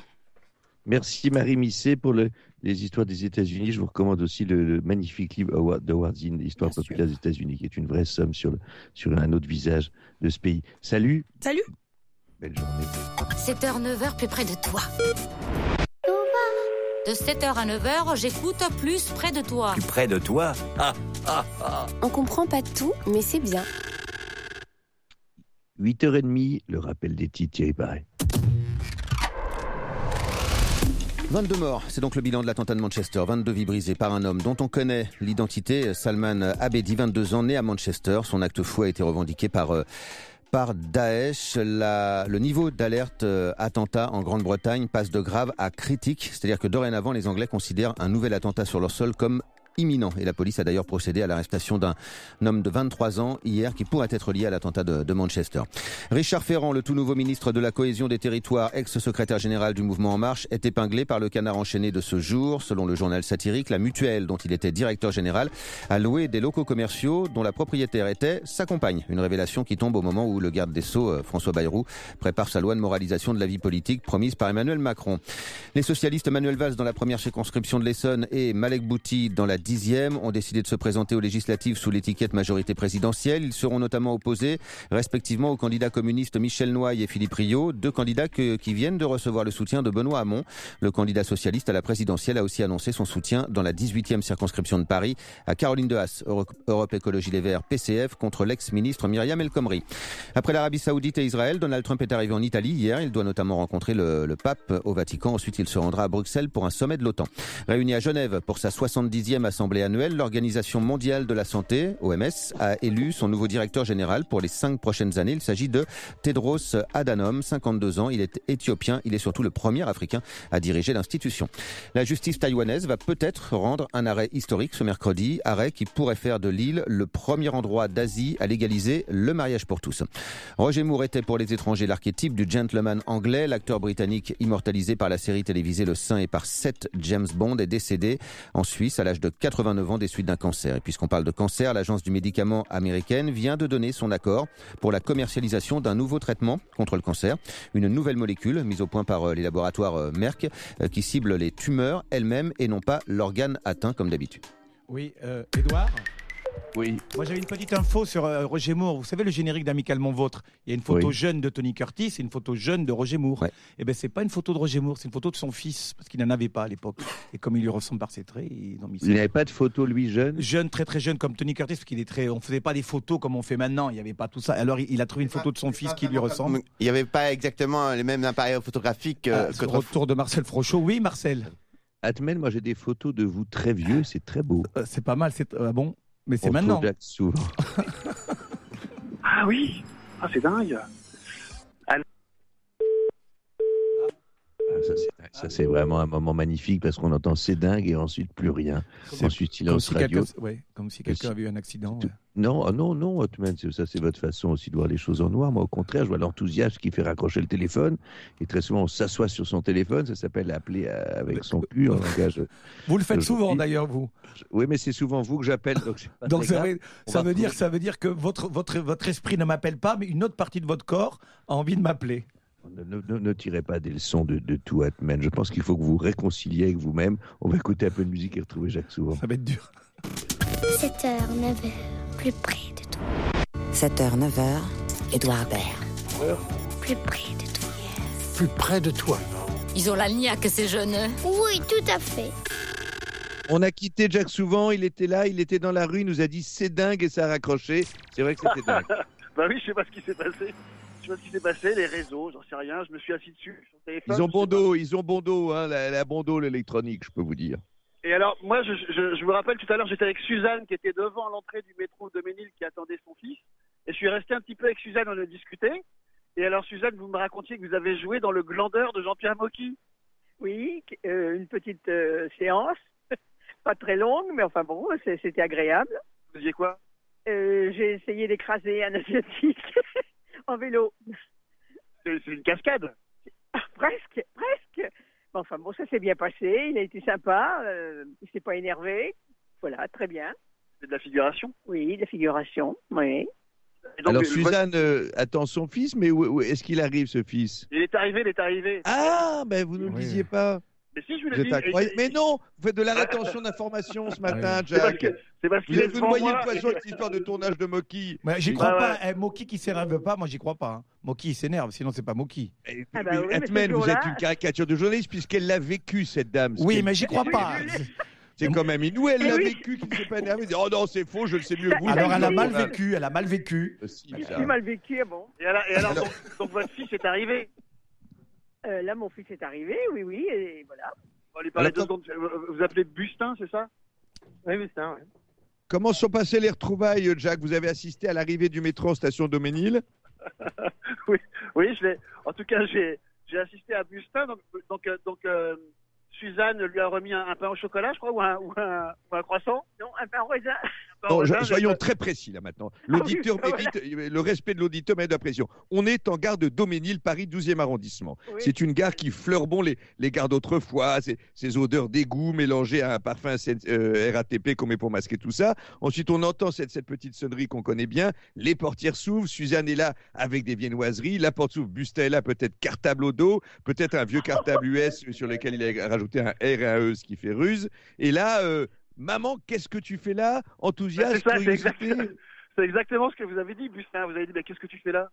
Merci Marie Misset pour le, les histoires des États-Unis. Je vous recommande aussi le, le magnifique livre Howard, d'Howard Zinn, Histoire Bien populaire sûr. Des États-Unis, qui est une vraie somme sur, le, sur un autre visage de ce pays. Salut. Salut. Belle journée. sept heures neuf heures plus près de toi. De sept heures à neuf heures, j'écoute plus près de toi. Plus près de toi. Ah, ah, ah. On comprend pas tout, mais c'est bien. huit heures trente, le rappel des titres, Thierry Paré. vingt-deux morts, c'est donc le bilan de l'attentat de Manchester. vingt-deux vies brisées par un homme dont on connaît l'identité, Salman Abedi, vingt-deux ans, né à Manchester. Son acte fou a été revendiqué par... Euh, par Daesh. La, le niveau d'alerte euh, attentat en Grande-Bretagne passe de grave à critique. C'est-à-dire que dorénavant, les Anglais considèrent un nouvel attentat sur leur sol comme imminent. Et la police a d'ailleurs procédé à l'arrestation d'un homme de vingt-trois ans hier qui pourrait être lié à l'attentat de, de Manchester. Richard Ferrand, le tout nouveau ministre de la Cohésion des Territoires, ex-secrétaire général du Mouvement En Marche, est épinglé par le canard enchaîné de ce jour. Selon le journal satirique, la mutuelle dont il était directeur général a loué des locaux commerciaux dont la propriétaire était sa compagne. Une révélation qui tombe au moment où le garde des Sceaux, François Bayrou, prépare sa loi de moralisation de la vie politique promise par Emmanuel Macron. Les socialistes Manuel Valls dans la première circonscription de l'Essonne et Malek Bouti dans la dixième ont décidé de se présenter aux législatives sous l'étiquette majorité présidentielle. Ils seront notamment opposés respectivement aux candidats communistes Michel Noailles et Philippe Rio, deux candidats que, qui viennent de recevoir le soutien de Benoît Hamon. Le candidat socialiste à la présidentielle a aussi annoncé son soutien dans la dix-huitième circonscription de Paris à Caroline Dehaas, Europe Écologie Les Verts, P C F, contre l'ex-ministre Myriam El Khomri. Après l'Arabie Saoudite et Israël, Donald Trump est arrivé en Italie hier. Il doit notamment rencontrer le, le pape au Vatican. Ensuite, il se rendra à Bruxelles pour un sommet de l'OTAN. Réuni à Genève pour sa soixante-dixième assemblée annuelle, l'Organisation mondiale de la santé, O M S, a élu son nouveau directeur général pour les cinq prochaines années. Il s'agit de Tedros Adhanom, cinquante-deux ans. Il est éthiopien. Il est surtout le premier Africain à diriger l'institution. La justice taïwanaise va peut-être rendre un arrêt historique ce mercredi, arrêt qui pourrait faire de l'île le premier endroit d'Asie à légaliser le mariage pour tous. Roger Moore était pour les étrangers l'archétype du gentleman anglais. L'acteur britannique immortalisé par la série télévisée Le Saint et par sept James Bond est décédé en Suisse à l'âge de quatre-vingt-neuf ans des suites d'un cancer. Et puisqu'on parle de cancer, l'agence du médicament américaine vient de donner son accord pour la commercialisation d'un nouveau traitement contre le cancer. Une nouvelle molécule mise au point par les laboratoires Merck qui cible les tumeurs elles-mêmes et non pas l'organe atteint comme d'habitude. Oui, euh, Edouard ? Oui. Moi j'avais une petite info sur euh, Roger Moore. Vous savez le générique d'Amicalement Vôtre. Il y a une photo Oui. jeune de Tony Curtis et une photo jeune de Roger Moore. Ouais. Et ben c'est pas une photo de Roger Moore, c'est une photo de son fils parce qu'il n'en avait pas à l'époque. Et comme il lui ressemble par ses traits, ils ont mis ça. Il n'avait pas de photo, lui, jeune Jeune, très très jeune comme Tony Curtis parce qu'il est très. On faisait pas des photos comme on fait maintenant. Il y avait pas tout ça. Alors il, il a trouvé une photo de son fils qui lui ressemble. Il n'y avait pas exactement les mêmes appareils photographiques euh, Ah, que le retour de Marcel Frochot. Oui, Marcel. Atmen, moi j'ai des photos de vous très vieux, c'est très beau. Euh, c'est pas mal. C'est ah bon. Mais c'est Entre maintenant. Jacques Sour. Ah oui, ah c'est dingue. Ah, ça, c'est, ça, c'est vraiment un moment magnifique parce qu'on entend c'est dingue et ensuite plus rien. C'est Ensuite comme silence si radio. quelqu'un, ouais, comme si quelqu'un avait eu un accident. Ouais. Non, ah non, non, Hotman, c'est, ça c'est votre façon aussi de voir les choses en noir. Moi au contraire, je vois l'enthousiasme qui fait raccrocher le téléphone et très souvent on s'assoit sur son téléphone, ça s'appelle appeler euh, avec son cul en langage. Vous le faites je- souvent d'ailleurs, vous. Oui, mais c'est souvent vous que j'appelle, donc c'est pas Donc très ça, grave. veut, On ça va veut dire, retrouver- ça veut dire que votre, votre, votre esprit ne m'appelle pas, mais une autre partie de votre corps a envie de m'appeler. Ne, ne- ne- ne tirez pas des leçons de, de tout, Atman. Je pense qu'il faut que vous vous réconciliez avec vous-même. On va écouter un peu de musique et retrouver Jacques Souvent. Ça va être dur. sept heures, neuf heures, plus près de toi. sept heures, neuf heures, Édouard Baird. Plus près de toi. Plus près de toi. Ils ont la niaque, ces jeunes. Oui, tout à fait. On a quitté Jacques Souvent, il était là, il était dans la rue, il nous a dit c'est dingue et ça a raccroché. C'est vrai que c'était dingue. Bah oui, je sais pas ce qui s'est passé. Je sais pas ce qui s'est passé, les réseaux, j'en sais rien. Je me suis assis dessus, sur le téléphone. Ils ont je bon sais pas. dos, ils ont bon dos, hein, la, la bon dos, l'électronique, je peux vous dire. Et alors, moi, je, je, je me rappelle tout à l'heure, j'étais avec Suzanne qui était devant l'entrée du métro de Ménil qui attendait son fils. Et je suis resté un petit peu avec Suzanne, on a discuté. Et alors, Suzanne, vous me racontiez que vous avez joué dans Le Glandeur de Jean-Pierre Mocky. Oui, euh, une petite euh, séance, pas très longue, mais enfin bon, c'est- c'était agréable. Vous disiez quoi? Euh, j'ai essayé d'écraser un asiatique en vélo. C'est c'est une cascade. Ah, presque, presque. Mais enfin bon, ça s'est bien passé, il a été sympa, euh, il s'est pas énervé. Voilà, très bien. C'est de la figuration. Oui, de la figuration, oui. Et donc, Alors le- Suzanne euh, attend son fils, mais où, où est-ce qu'il arrive ce fils? Il est arrivé, il est arrivé. Ah, ben vous ne le Oui. disiez pas. Mais si, je vous Vous l'ai êtes dit. incroyable. Et- Mais non, vous faites de la rétention d'informations ce matin, C'est parce Jack. que- c'est parce Vous qu'il est avez devant noyé moi. le poisson avec cette histoire de tournage de Moki. Mais j'y Et- crois Ah pas. ouais. Eh, Moki qui s'énerve pas, moi j'y crois pas. Hein. Moki il s'énerve, sinon c'est pas Moki. Et- Ah bah mais oui, mais Atman, ce vous jour-là- êtes une caricature de journaliste puisqu'elle l'a vécu cette dame. ce Oui, qu'elle- mais j'y crois pas. C'est quand même une. Nous, elle Eh l'a oui. vécu, qui ne s'est pas énervé. Oh non, c'est faux, je le sais mieux que vous. Alors elle a le mal journal. vécu, elle a mal vécu. Aussi, J'ai ça. mal vécu, ah bon. Et alors, et alors, donc, donc votre fils est arrivé. Euh, là, mon fils est arrivé, oui, oui, et voilà. On va lui parler Alors, deux secondes. Vous vous appelez Bustin, c'est ça? Oui, mais ça, oui. Comment sont passées les retrouvailles, Jack? Vous avez assisté à l'arrivée du métro en station Doménil? oui, oui, je l'ai. En tout cas, j'ai, j'ai assisté à Bustin, donc, donc, euh, donc euh, Suzanne lui a remis un, un pain au chocolat, je crois, ou un, ou un, ou un croissant. Non, un pain au raisin. Non, je, soyons très précis là maintenant. L'auditeur ah oui, mérite, le respect de l'auditeur mérite de la pression. On est en gare de Doménil, Paris, douzième arrondissement. Oui. C'est une gare qui fleure bon les, les gares d'autrefois, ces, ces odeurs d'égout mélangées à un parfum euh, R A T P qu'on met pour masquer tout ça. Ensuite, on entend cette, cette petite sonnerie qu'on connaît bien. Les portières s'ouvrent, Suzanne est là avec des viennoiseries, la porte s'ouvre, Bustin est là, peut-être cartable au dos, peut-être un vieux cartable U S sur lequel il a rajouté un R et un E, ce qui fait ruse. Et là... Euh, maman, qu'est-ce que tu fais là? Enthousiaste, c'est, ça, c'est, exactement, c'est exactement ce que vous avez dit, Bustin. Vous avez dit, bah, qu'est-ce que tu fais là?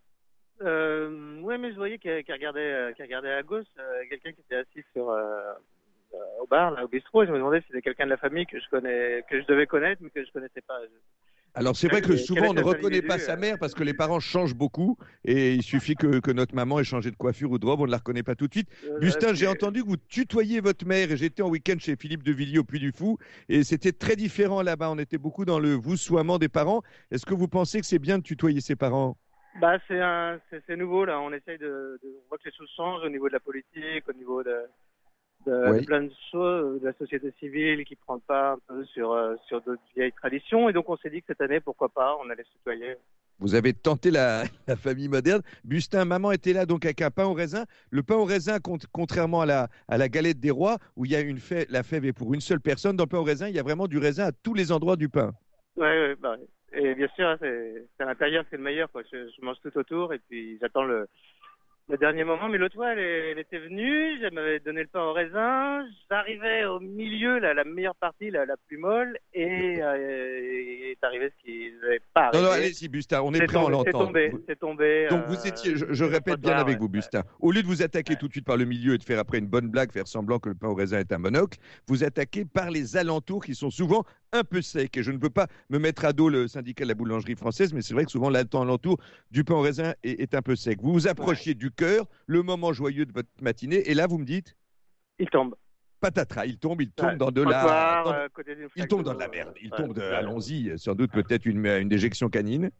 euh, Oui, mais je voyais qu'elle, qu'elle, regardait, euh, qu'elle regardait à gauche euh, quelqu'un qui était assis sur, euh, euh, au bar, là, au bistrot. Et je me demandais si c'était quelqu'un de la famille que je, connais, que je devais connaître, mais que je ne connaissais pas. Je... Alors c'est vrai que souvent on ne reconnaît pas sa mère parce que les parents changent beaucoup et il suffit que, que notre maman ait changé de coiffure ou de robe, on ne la reconnaît pas tout de suite. Euh, Bustin, j'ai entendu que vous tutoyiez votre mère et j'étais en week-end chez Philippe de Villiers au Puy du Fou et c'était très différent là-bas, on était beaucoup dans le vousoiement des parents. Est-ce que vous pensez que c'est bien de tutoyer ses parents? Bah c'est, un, c'est, c'est nouveau là, on essaye de, de... On voit que les choses changent au niveau de la politique, au niveau de... De, oui. de plein de choses, de la société civile qui prend pas un peu sur, euh, sur d'autres vieilles traditions. Et donc, on s'est dit que cette année, pourquoi pas, on allait se tutoyer. Vous avez tenté la, la famille moderne. Bustin, maman était là donc avec un pain au raisin. Le pain au raisin, contrairement à la, à la galette des rois, où il y a une fève, la fève est pour une seule personne, dans le pain au raisin, il y a vraiment du raisin à tous les endroits du pain. Oui, ouais, bah, et bien sûr, c'est, c'est à l'intérieur, c'est le meilleur. Quoi. Je, je mange tout autour et puis j'attends le... Le dernier moment, mais l'autre fois, elle, elle était venue, elle m'avait donné le pain au raisin, j'arrivais au milieu, là, la meilleure partie, la, la plus molle, et euh, est arrivé ce qui n'avait pas arrivé. Non, non, allez-y, Bustin, on est, c'est prêt, on l'entend. C'est tombé, vous... c'est tombé. Donc euh, vous étiez, je, je répète bien avec ouais, vous, Bustin, au lieu de vous attaquer ouais. tout de suite par le milieu et de faire après une bonne blague, faire semblant que le pain au raisin est un monocle, vous attaquez par les alentours qui sont souvent un peu secs. Et je ne peux pas me mettre à dos le syndicat de la boulangerie française, mais c'est vrai que souvent l'alentour du pain au raisin est, est un peu sec. Vous vous approchiez ouais. du cœur, le moment joyeux de votre matinée, et là vous me dites, il tombe. Patatras, il tombe, il tombe ouais. dans de la, dans... Euh, il tombe dans de la merde. Il ouais. tombe de, allons-y, sans doute peut-être une, une déjection canine.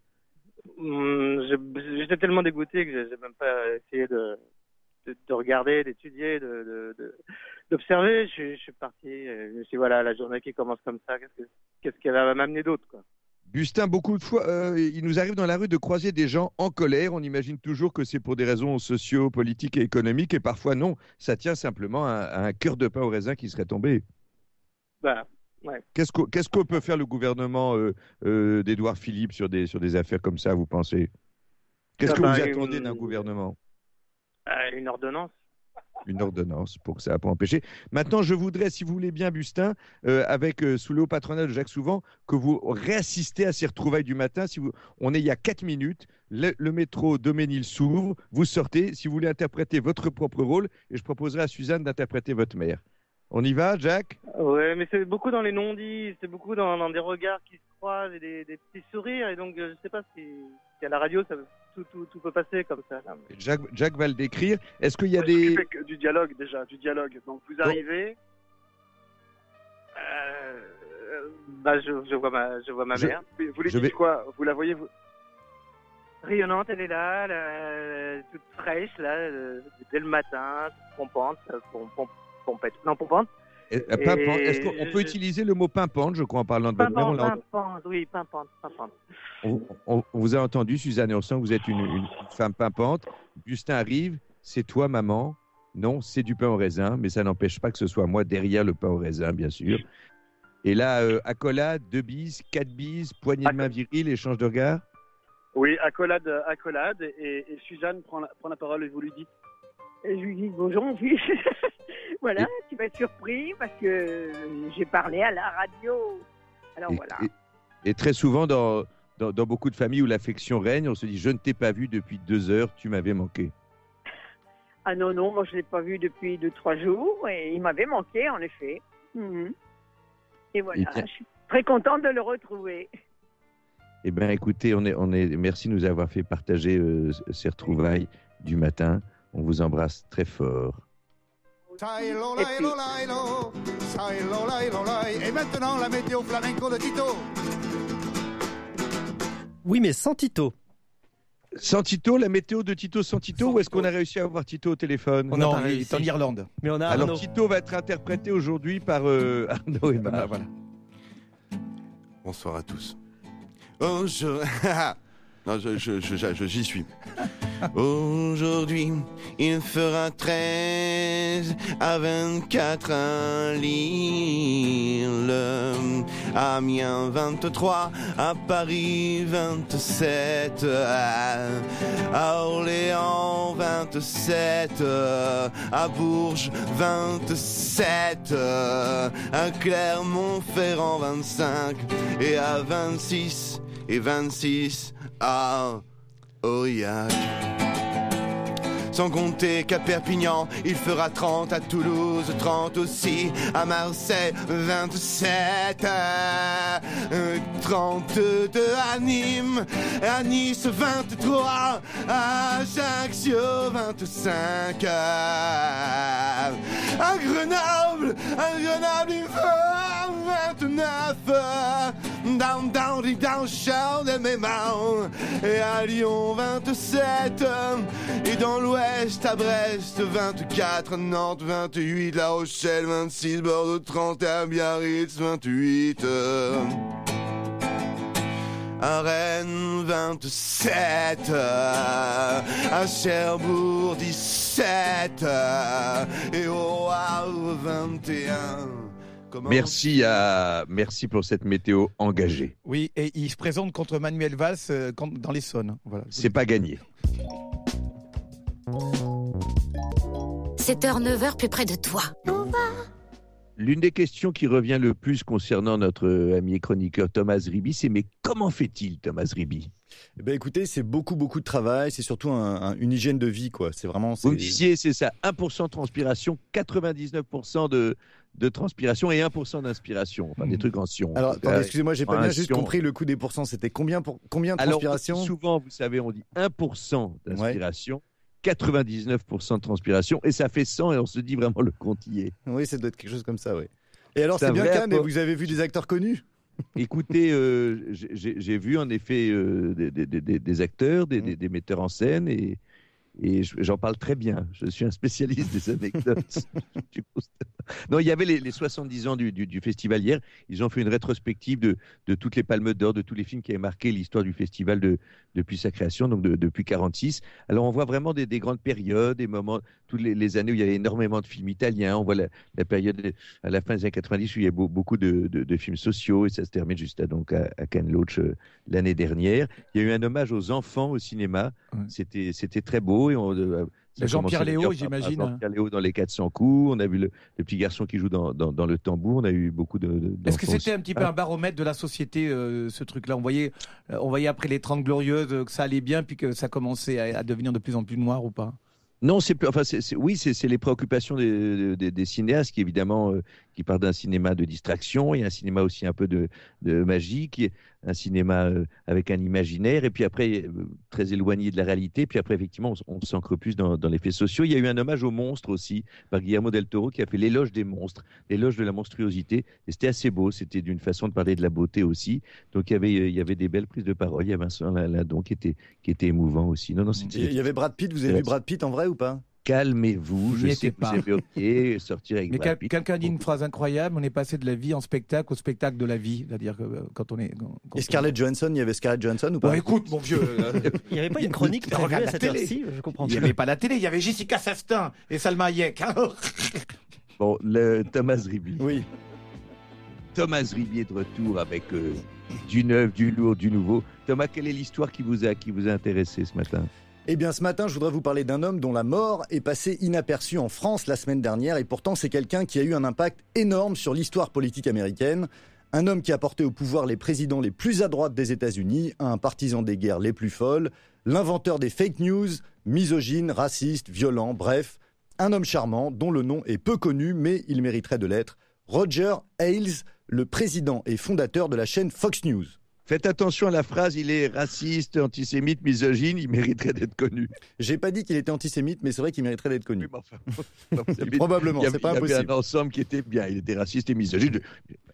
Mmh, j'étais tellement dégoûté que j'ai même pas essayé de, de, de regarder, d'étudier, de, de, de, d'observer. Je, je suis parti. Je me suis dit, voilà, la journée qui commence comme ça, qu'est-ce, que, qu'est-ce qu'elle va m'amener d'autre, quoi. Bustin, beaucoup de fois, euh, il nous arrive dans la rue de croiser des gens en colère. On imagine toujours que c'est pour des raisons socio, politiques et économiques, et parfois non. Ça tient simplement à, à un cœur de pain au raisin qui serait tombé. Bah, ouais. Qu'est-ce qu'on, qu'est-ce qu'on peut faire le gouvernement euh, euh, d'Édouard Philippe sur des, sur des affaires comme ça, vous pensez? Qu'est-ce ah que bah, vous attendez une... d'un gouvernement? euh, Une ordonnance. Une ordonnance pour que ça pour empêcher. Maintenant, je voudrais, si vous voulez bien, Bustin, euh, avec euh, sous le haut patronat de Jacques Souvent, que vous réassistez à ces retrouvailles du matin. Si vous, on est il y a quatre minutes, le, le métro Doménil s'ouvre, vous sortez. Si vous voulez interpréter votre propre rôle, et je proposerai à Suzanne d'interpréter votre mère. On y va, Jacques? Ouais, mais c'est beaucoup dans les non-dits, c'est beaucoup dans, dans des regards qui se croisent et des, des petits sourires. Et donc, je ne sais pas si, si à la radio, ça, tout, tout, tout peut passer comme ça. Là. Jacques, Jacques va le décrire. Est-ce qu'il y a ouais, des... Je du dialogue déjà, du dialogue. Donc, vous arrivez... Euh, bah, je, je vois ma, je vois ma je, mère. Vous lui dites vais... quoi? Vous la voyez vous... Rayonnante, elle est là, là, toute fraîche, là, dès le matin, pompante, pompante. Pompette. Non, pompante. Et, et... Est-ce qu'on je... peut utiliser le mot pimpante, je crois, en parlant de votre mère? Pimpante, oui, pimpante, pimpante. On, on, on vous a entendu, Suzanne, et on sent que vous êtes une, une femme pimpante. Bustin arrive, c'est toi, maman? Non, c'est du pain au raisin, mais ça n'empêche pas que ce soit moi derrière le pain au raisin, bien sûr. Et là, euh, accolade, deux bises, quatre bises, poignée de main virile, échange de regard? Oui, accolade, accolade, et, et Suzanne prend la, prend la parole et vous lui dites? Et je lui dis bonjour mon fils. Voilà, et... tu vas être surpris parce que j'ai parlé à la radio. Alors et, voilà. Et, et très souvent dans, dans, dans beaucoup de familles où l'affection règne, on se dit je ne t'ai pas vu depuis deux heures, tu m'avais manqué. Ah non, non, moi je ne l'ai pas vu depuis deux, trois jours et il m'avait manqué en effet. Mm-hmm. Et voilà, et je suis très contente de le retrouver. Eh bien écoutez, on est, on est, merci de nous avoir fait partager euh, ces retrouvailles du matin. On vous embrasse très fort. Et maintenant, la météo flamenco de Tito. Oui, mais sans Tito. Sans Tito, la météo de Tito sans Tito, ou est-ce qu'on a réussi à avoir Tito au téléphone? Non, il est en Irlande. Mais on a Alors Arnaud. Tito va être interprété aujourd'hui par euh, Arnaud et Maman. Ah, voilà. Bonsoir à tous. Oh, je... non, je, je, je, je- j'y suis. Aujourd'hui, il fera treize à vingt-quatre à Lille, à Amiens vingt-trois, à Paris vingt-sept, à à Orléans vingt-sept, à Bourges vingt-sept, à Clermont-Ferrand vingt-cinq et à vingt-six et vingt-six à Aurillac. Sans compter qu'à Perpignan, il fera trente, à Toulouse trente aussi, à Marseille vingt-sept, euh, trente-deux à Nîmes, à Nice vingt-trois, à Ajaccio vingt-cinq, à Grenoble, à Grenoble il fera vingt-neuf, down, down, down, shout de mes mains, et à Lyon vingt-sept, et dans l'ouest à Brest vingt-quatre, Nantes vingt-huit, La Rochelle vingt-six, Bordeaux trente, à Biarritz vingt-huit, à Rennes vingt-sept, à Cherbourg dix-sept, et au Havre vingt et un. Comment... Merci, à... Merci pour cette météo engagée. Oui, et il se présente contre Manuel Valls euh, quand- dans l'Essonne. Voilà. C'est pas gagné. sept heures neuf heures plus près de toi. L'une des questions qui revient le plus concernant notre ami et chroniqueur Thomas Riby, c'est mais comment fait-il Thomas Riby? Eh ben écoutez, c'est beaucoup beaucoup de travail, c'est surtout un- un- une hygiène de vie quoi. C'est vraiment. Vous me c'est- disiez, c'est ça, un pour cent de transpiration, quatre-vingt-dix-neuf pour cent de, de transpiration et un pour cent d'inspiration. Enfin, des trucs en sion. Alors Donc, attendez, euh, excusez-moi, j'ai pas en bien juste sion. compris le coup des pourcents. C'était combien pour combien de Alors, transpiration? souvent, vous savez, on dit un pour cent d'inspiration, quatre-vingt-dix-neuf pour cent de transpiration, et ça fait cent, et on se dit vraiment le compte y est. Oui, ça doit être quelque chose comme ça, oui. Et alors, C'est c'est un bien vrai Cannes, et apport. vous avez vu des acteurs connus? Écoutez, euh, j'ai j'ai- j'ai vu en effet euh, des, des- des- des acteurs, des, des- des metteurs en scène, et, et je- j'en parle très bien. Je suis un spécialiste des anecdotes. Du coup, non, il y avait les, les soixante-dix ans du, du- du festival hier. Ils ont fait une rétrospective de, de toutes les palmes d'or, de tous les films qui avaient marqué l'histoire du festival de, depuis sa création, donc de- depuis quarante-six. Alors on voit vraiment des, des grandes périodes, des moments, toutes les, les années où il y avait énormément de films italiens. On voit la, la période à la fin des années quatre-vingt-dix où il y a beau- beaucoup de, de- de films sociaux, et ça se termine juste à, donc à, à Ken Loach euh, l'année dernière. Il y a eu un hommage aux enfants au cinéma. C'était c'était très beau. Et on, euh, ça a Jean-Pierre commencé Léo, d'ailleurs par- par j'imagine. Jean-Pierre Léo dans les quatre cents coups. On a vu le, le petit garçon qui joue dans, dans, dans le tambour. On a eu beaucoup de. de- Est-ce que d'enfants c'était aussi. un petit peu un baromètre de la société, euh, ce truc-là? On voyait, euh, on voyait après les trente glorieuses euh, que ça allait bien, puis que ça commençait à, à devenir de plus en plus noir ou pas? Non, c'est enfin, c'est- c'est- oui, c'est c'est les préoccupations des, des- des cinéastes qui évidemment euh, qui partent d'un cinéma de distraction, il y a un cinéma aussi un peu de, de magie, qui est un cinéma euh, avec un imaginaire, et puis après euh, très éloigné de la réalité, puis après effectivement on, on s'ancre plus dans, dans les faits sociaux. Il y a eu un hommage aux monstres aussi par Guillermo del Toro qui a fait l'éloge des monstres, l'éloge de la monstruosité, et c'était assez beau. C'était d'une façon de parler de la beauté aussi. Donc il y avait il y avait des belles prises de parole. Il y avait Vincent Lindon qui était qui était émouvant aussi. Non non, c'était- Il y avait Brad Pitt. Vous avez vu Brad Pitt en vrai ou pas? Calmez-vous, je N'y sais étais que vous pas. aimez OK, sortir avec Mais Brad quel- Pitt. quelqu'un dit une phrase incroyable, on est passé de la vie en spectacle au spectacle de la vie. C'est-à-dire que euh, quand on est. quand- quand Et Scarlett Johansson, il y avait Scarlett Johansson ou pas? Bon, écoute, mon vieux. euh, Il n'y avait pas une chronique tu prévue regardes à la cette télé. heure-ci? Je comprends Il n'y pas. avait pas la télé, il y avait Jessica Chastain et Salma Hayek. hein. Bon, le Thomas Riby. Oui. Thomas Riby est de retour avec euh, du neuf, du lourd, du nouveau. Thomas, quelle est l'histoire qui vous a qui vous a intéressé ce matin? Eh bien, ce matin, je voudrais vous parler d'un homme dont la mort est passée inaperçue en France la semaine dernière, et pourtant c'est quelqu'un qui a eu un impact énorme sur l'histoire politique américaine. Un homme qui a porté au pouvoir les présidents les plus à droite des États-Unis, un partisan des guerres les plus folles, l'inventeur des fake news, misogyne, raciste, violent, bref, un homme charmant dont le nom est peu connu, mais il mériterait de l'être. Roger Ailes, le président et fondateur de la chaîne Fox News. Faites attention à la phrase, il est raciste, antisémite, misogyne, il mériterait d'être connu. J'ai pas dit qu'il était antisémite, mais c'est vrai qu'il mériterait d'être connu. Oui, mais enfin, vous avez- Probablement, il y avait- c'est pas Il y impossible. avait un ensemble qui était bien, il était raciste et misogyne.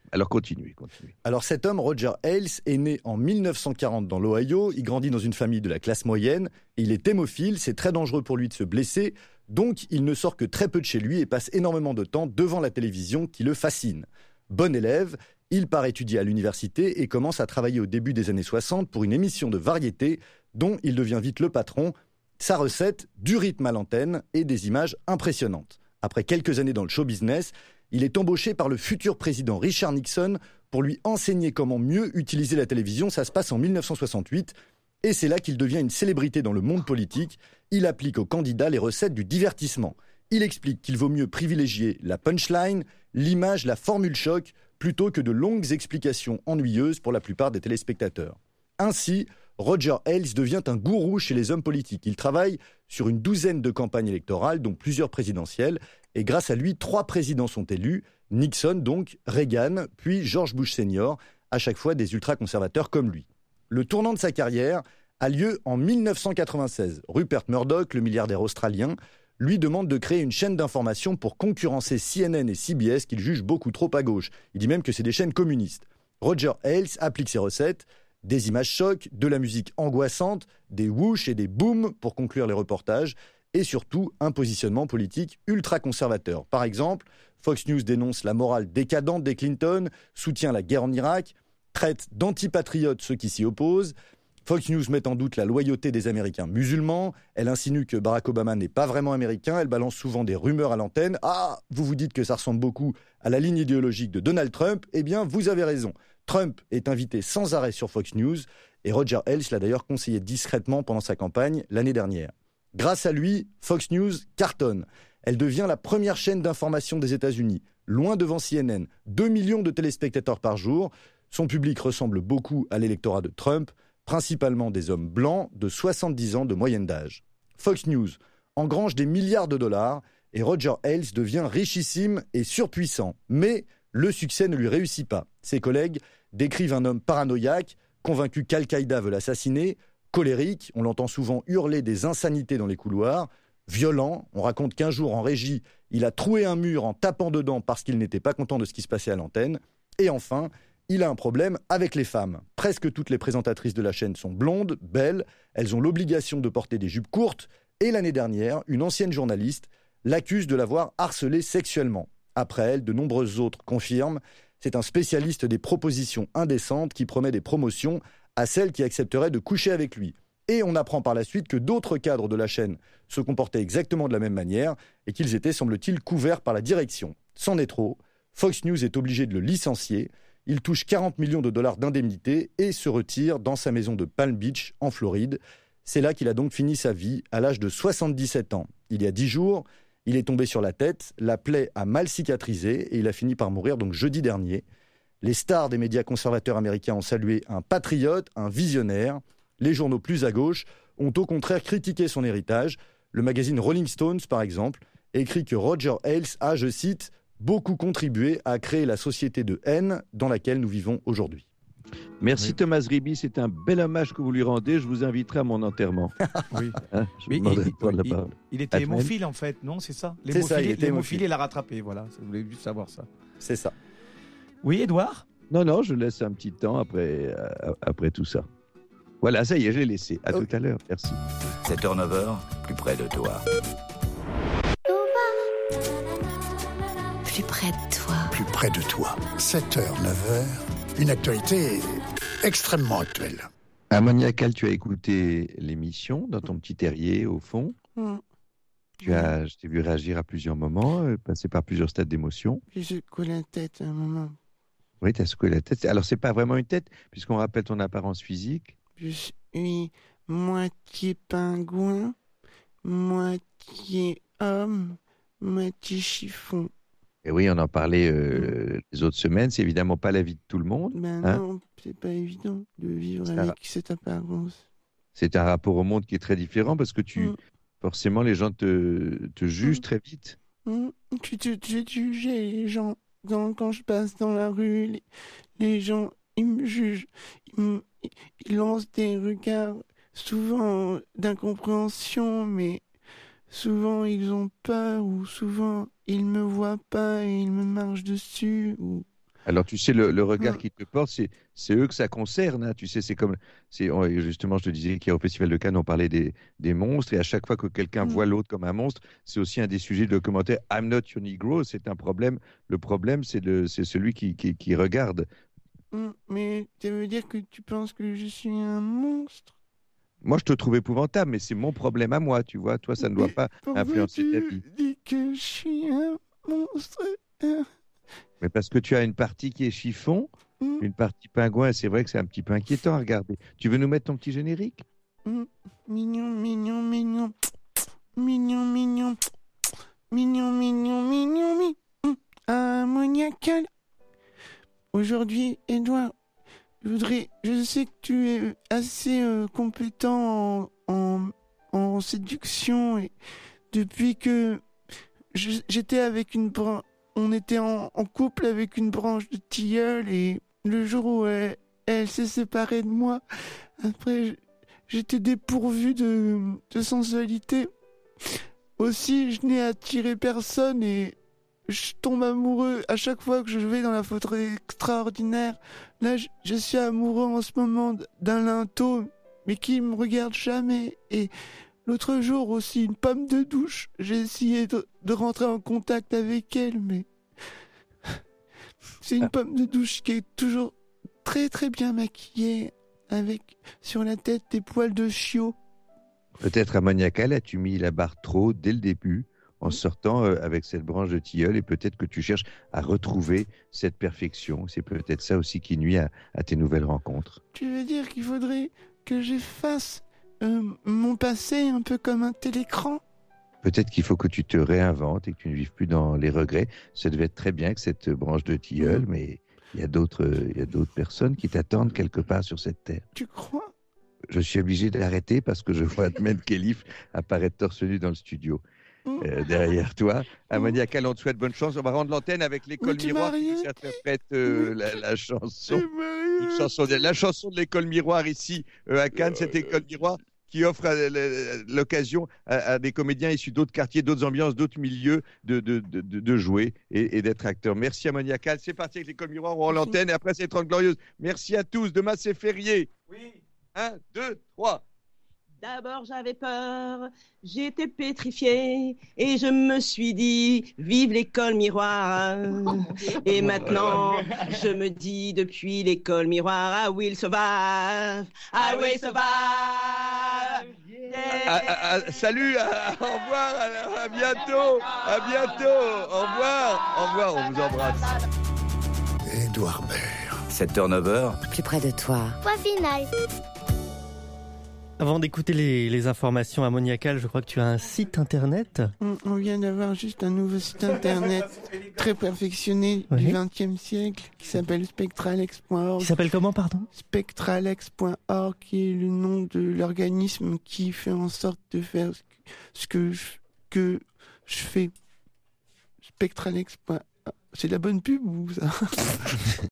Alors continuez, continuez. Alors cet homme, Roger Ailes, est né en mille neuf cent quarante dans l'Ohio. Il grandit dans une famille de la classe moyenne. Et il est hémophile, c'est très dangereux pour lui de se blesser. Donc il ne sort que très peu de chez lui et passe énormément de temps devant la télévision qui le fascine. Bon élève, il part étudier à l'université et commence à travailler au début des années soixante pour une émission de variété dont il devient vite le patron. Sa recette, du rythme à l'antenne et des images impressionnantes. Après quelques années dans le show business, il est embauché par le futur président Richard Nixon pour lui enseigner comment mieux utiliser la télévision. Ça se passe en mille neuf cent soixante-huit et c'est là qu'il devient une célébrité dans le monde politique. Il applique aux candidats les recettes du divertissement. Il explique qu'il vaut mieux privilégier la punchline, l'image, la formule choc, plutôt que de longues explications ennuyeuses pour la plupart des téléspectateurs. Ainsi, Roger Ailes devient un gourou chez les hommes politiques. Il travaille sur une douzaine de campagnes électorales, dont plusieurs présidentielles, et grâce à lui, trois présidents sont élus, Nixon donc, Reagan, puis George Bush senior, à chaque fois des ultra-conservateurs comme lui. Le tournant de sa carrière a lieu en mille neuf cent quatre-vingt-seize. Rupert Murdoch, le milliardaire australien, lui demande de créer une chaîne d'information pour concurrencer C N N et C B S qu'il juge beaucoup trop à gauche. Il dit même que c'est des chaînes communistes. Roger Ailes applique ses recettes, des images chocs, de la musique angoissante, des whoosh et des booms pour conclure les reportages, et surtout un positionnement politique ultra-conservateur. Par exemple, Fox News dénonce la morale décadente des Clinton, soutient la guerre en Irak, traite d'antipatriotes ceux qui s'y opposent. Fox News met en doute la loyauté des Américains musulmans. Elle insinue que Barack Obama n'est pas vraiment américain. Elle balance souvent des rumeurs à l'antenne. Ah, vous vous dites que ça ressemble beaucoup à la ligne idéologique de Donald Trump. Eh bien, vous avez raison. Trump est invité sans arrêt sur Fox News. Et Roger Ailes l'a d'ailleurs conseillé discrètement pendant sa campagne l'année dernière. Grâce à lui, Fox News cartonne. Elle devient la première chaîne d'information des États-Unis, loin devant C N N. deux millions de téléspectateurs par jour. Son public ressemble beaucoup à l'électorat de Trump, principalement des hommes blancs de soixante-dix ans de moyenne d'âge. Fox News engrange des milliards de dollars et Roger Ailes devient richissime et surpuissant. Mais le succès ne lui réussit pas. Ses collègues décrivent un homme paranoïaque, convaincu qu'Al-Qaïda veut l'assassiner, colérique, on l'entend souvent hurler des insanités dans les couloirs, violent, on raconte qu'un jour en régie, il a troué un mur en tapant dedans parce qu'il n'était pas content de ce qui se passait à l'antenne, et enfin, il a un problème avec les femmes. Presque toutes les présentatrices de la chaîne sont blondes, belles, elles ont l'obligation de porter des jupes courtes, et l'année dernière, une ancienne journaliste l'accuse de l'avoir harcelée sexuellement. Après elle, de nombreuses autres confirment, c'est un spécialiste des propositions indécentes qui promet des promotions à celles qui accepteraient de coucher avec lui. Et on apprend par la suite que d'autres cadres de la chaîne se comportaient exactement de la même manière et qu'ils étaient, semble-t-il, couverts par la direction. C'en est trop. Fox News est obligé de le licencier. Il touche quarante millions de dollars d'indemnité et se retire dans sa maison de Palm Beach, en Floride. C'est là qu'il a donc fini sa vie, à l'âge de soixante-dix-sept ans. Il y a dix jours, il est tombé sur la tête, la plaie a mal cicatrisé et il a fini par mourir donc jeudi dernier. Les stars des médias conservateurs américains ont salué un patriote, un visionnaire. Les journaux plus à gauche ont au contraire critiqué son héritage. Le magazine Rolling Stones, par exemple, écrit que Roger Ailes a, je cite, « beaucoup contribué à créer la société de haine dans laquelle nous vivons aujourd'hui ». Merci oui. Thomas Riby, c'est un bel hommage que vous lui rendez. Je vous inviterai à mon enterrement. Oui. Hein, je Mais il, il, la il, il était hémophile en fait, non? C'est ça. L'hémophile, il l'a rattrapé, voilà. Vous voulez juste savoir ça. C'est ça. Oui, Édouard? Non, non, je laisse un petit temps après, euh, après tout ça. Voilà, ça y est, je l'ai laissé. À okay. tout à l'heure, merci. sept heures neuf heures, plus près de toi. Plus près de toi. Plus près de toi. sept heures neuf heures, une actualité extrêmement actuelle. Ammoniacal, tu as écouté l'émission dans ton petit terrier au fond. Mmh. Tu as, je t'ai vu réagir à plusieurs moments, euh, passer par plusieurs stades d'émotion. J'ai secoué la tête à un moment. Oui, tu as secoué la tête. Alors, c'est pas vraiment une tête, puisqu'on rappelle ton apparence physique. Je suis moitié pingouin, moitié homme, moitié chiffon. Et oui, on en parlait euh, les autres semaines. C'est évidemment pas la vie de tout le monde. Ben hein non, c'est pas évident de vivre c'est avec un... cette apparence. C'est un rapport au monde qui est très différent parce que tu, mmh. forcément, les gens te, te jugent mmh. très vite. Mmh. Tu te juges les gens. Quand, quand je passe dans la rue, les, les gens, ils me jugent. Ils, me, ils lancent des regards, souvent d'incompréhension, mais souvent ils ont peur, ou souvent ils me voient pas et ils me marchent dessus, ou Alors, tu sais, le, le regard qu'ils te portent, c'est, c'est eux que ça concerne. Hein. Tu sais, c'est comme. C'est, on- justement, je te disais qu'au Festival de Cannes, on parlait des, des monstres. Et à chaque fois que quelqu'un Mm. voit l'autre comme un monstre, c'est aussi un des sujets de documentaire. I'm not your Negro. C'est un problème. Le problème, c'est, le, c'est celui qui, qui, qui regarde. Mm, Mais ça veut dire que tu penses que je suis un monstre? Moi, je te trouve épouvantable, mais c'est mon problème à moi. Tu vois, toi, ça ne doit pas Pourquoi influencer ta tu vie. dis que je suis un monstre? Euh, Mais parce que tu as une partie qui est chiffon, Mm. une partie pingouin. Et c'est vrai que c'est un petit peu inquiétant à regarder. Tu veux nous mettre ton petit générique? mm, Mignon, mignon, mignon. Mignon, mignon. Mignon, mignon, mignon, mignon. Ammoniacal. Aujourd'hui, Edouard, je voudrais. Je sais que tu es assez euh, compétent en, en, en séduction et depuis que je- j'étais avec une branche. On était en, en couple avec une branche de tilleul et le jour où elle, elle s'est séparée de moi, après j- j'étais dépourvu de, de sensualité. Aussi, je n'ai attiré personne et je tombe amoureux à chaque fois que je vais dans la photo extraordinaire. Là, je, je suis amoureux en ce moment d'un linteau, mais qui me regarde jamais. Et l'autre jour aussi, une pomme de douche. J'ai essayé de, de rentrer en contact avec elle, mais c'est une pomme de douche qui est toujours très très bien maquillée, avec sur la tête des poils de chiot. Peut-être ammoniacal, as-tu mis la barre trop haut dès le début en sortant euh, avec cette branche de tilleul et peut-être que tu cherches à retrouver cette perfection. C'est peut-être ça aussi qui nuit à, à tes nouvelles rencontres. Tu veux dire qu'il faudrait que j'efface euh, mon passé un peu comme un télécran? Peut-être qu'il faut que tu te réinventes et que tu ne vives plus dans les regrets. Ça devait être très bien que cette branche de tilleul, mais il y a d'autres, euh, il y a d'autres personnes qui t'attendent quelque part sur cette terre. Tu crois? Je suis obligé d'arrêter parce que je vois Ahmed Khelif apparaître torse nu dans le studio. Euh, derrière toi. Ammoniacal, on te souhaite bonne chance. On va rendre l'antenne avec l'école Mais tu miroir m'as qui rien nous interprète euh, la, la chanson. Tu m'as Une chanson de, la chanson de l'école miroir ici euh, à Cannes, cette école miroir qui offre euh, le- l'occasion à, à des comédiens issus d'autres quartiers, d'autres ambiances, d'autres milieux de, de, de, de- de jouer et, et d'être acteurs. Merci Ammoniacal. C'est parti avec l'école miroir, on rend l'antenne et après c'est trente glorieuses. Merci à tous. Demain c'est férié. Oui. Un, deux, trois. D'abord j'avais peur, j'étais pétrifiée et je me suis dit vive l'école miroir. Et maintenant je me dis depuis l'école miroir I will survive, I will survive. Ah, ah, ah, salut, ah, au revoir, à, à bientôt, à bientôt, au revoir, au revoir, on vous embrasse. Édouard Baird. sept heures neuf heures. Plus près de toi. Point final. Avant d'écouter les, les informations ammoniacales, je crois que tu as un site internet. On on vient d'avoir juste un nouveau site internet très perfectionné Oui. du vingtième siècle qui s'appelle spectralex point org. Qui s'appelle comment, pardon? spectralex point org, qui est le nom de l'organisme qui fait en sorte de faire ce que, ce que, je, que je fais. spectralex point org. C'est la bonne pub ou ça?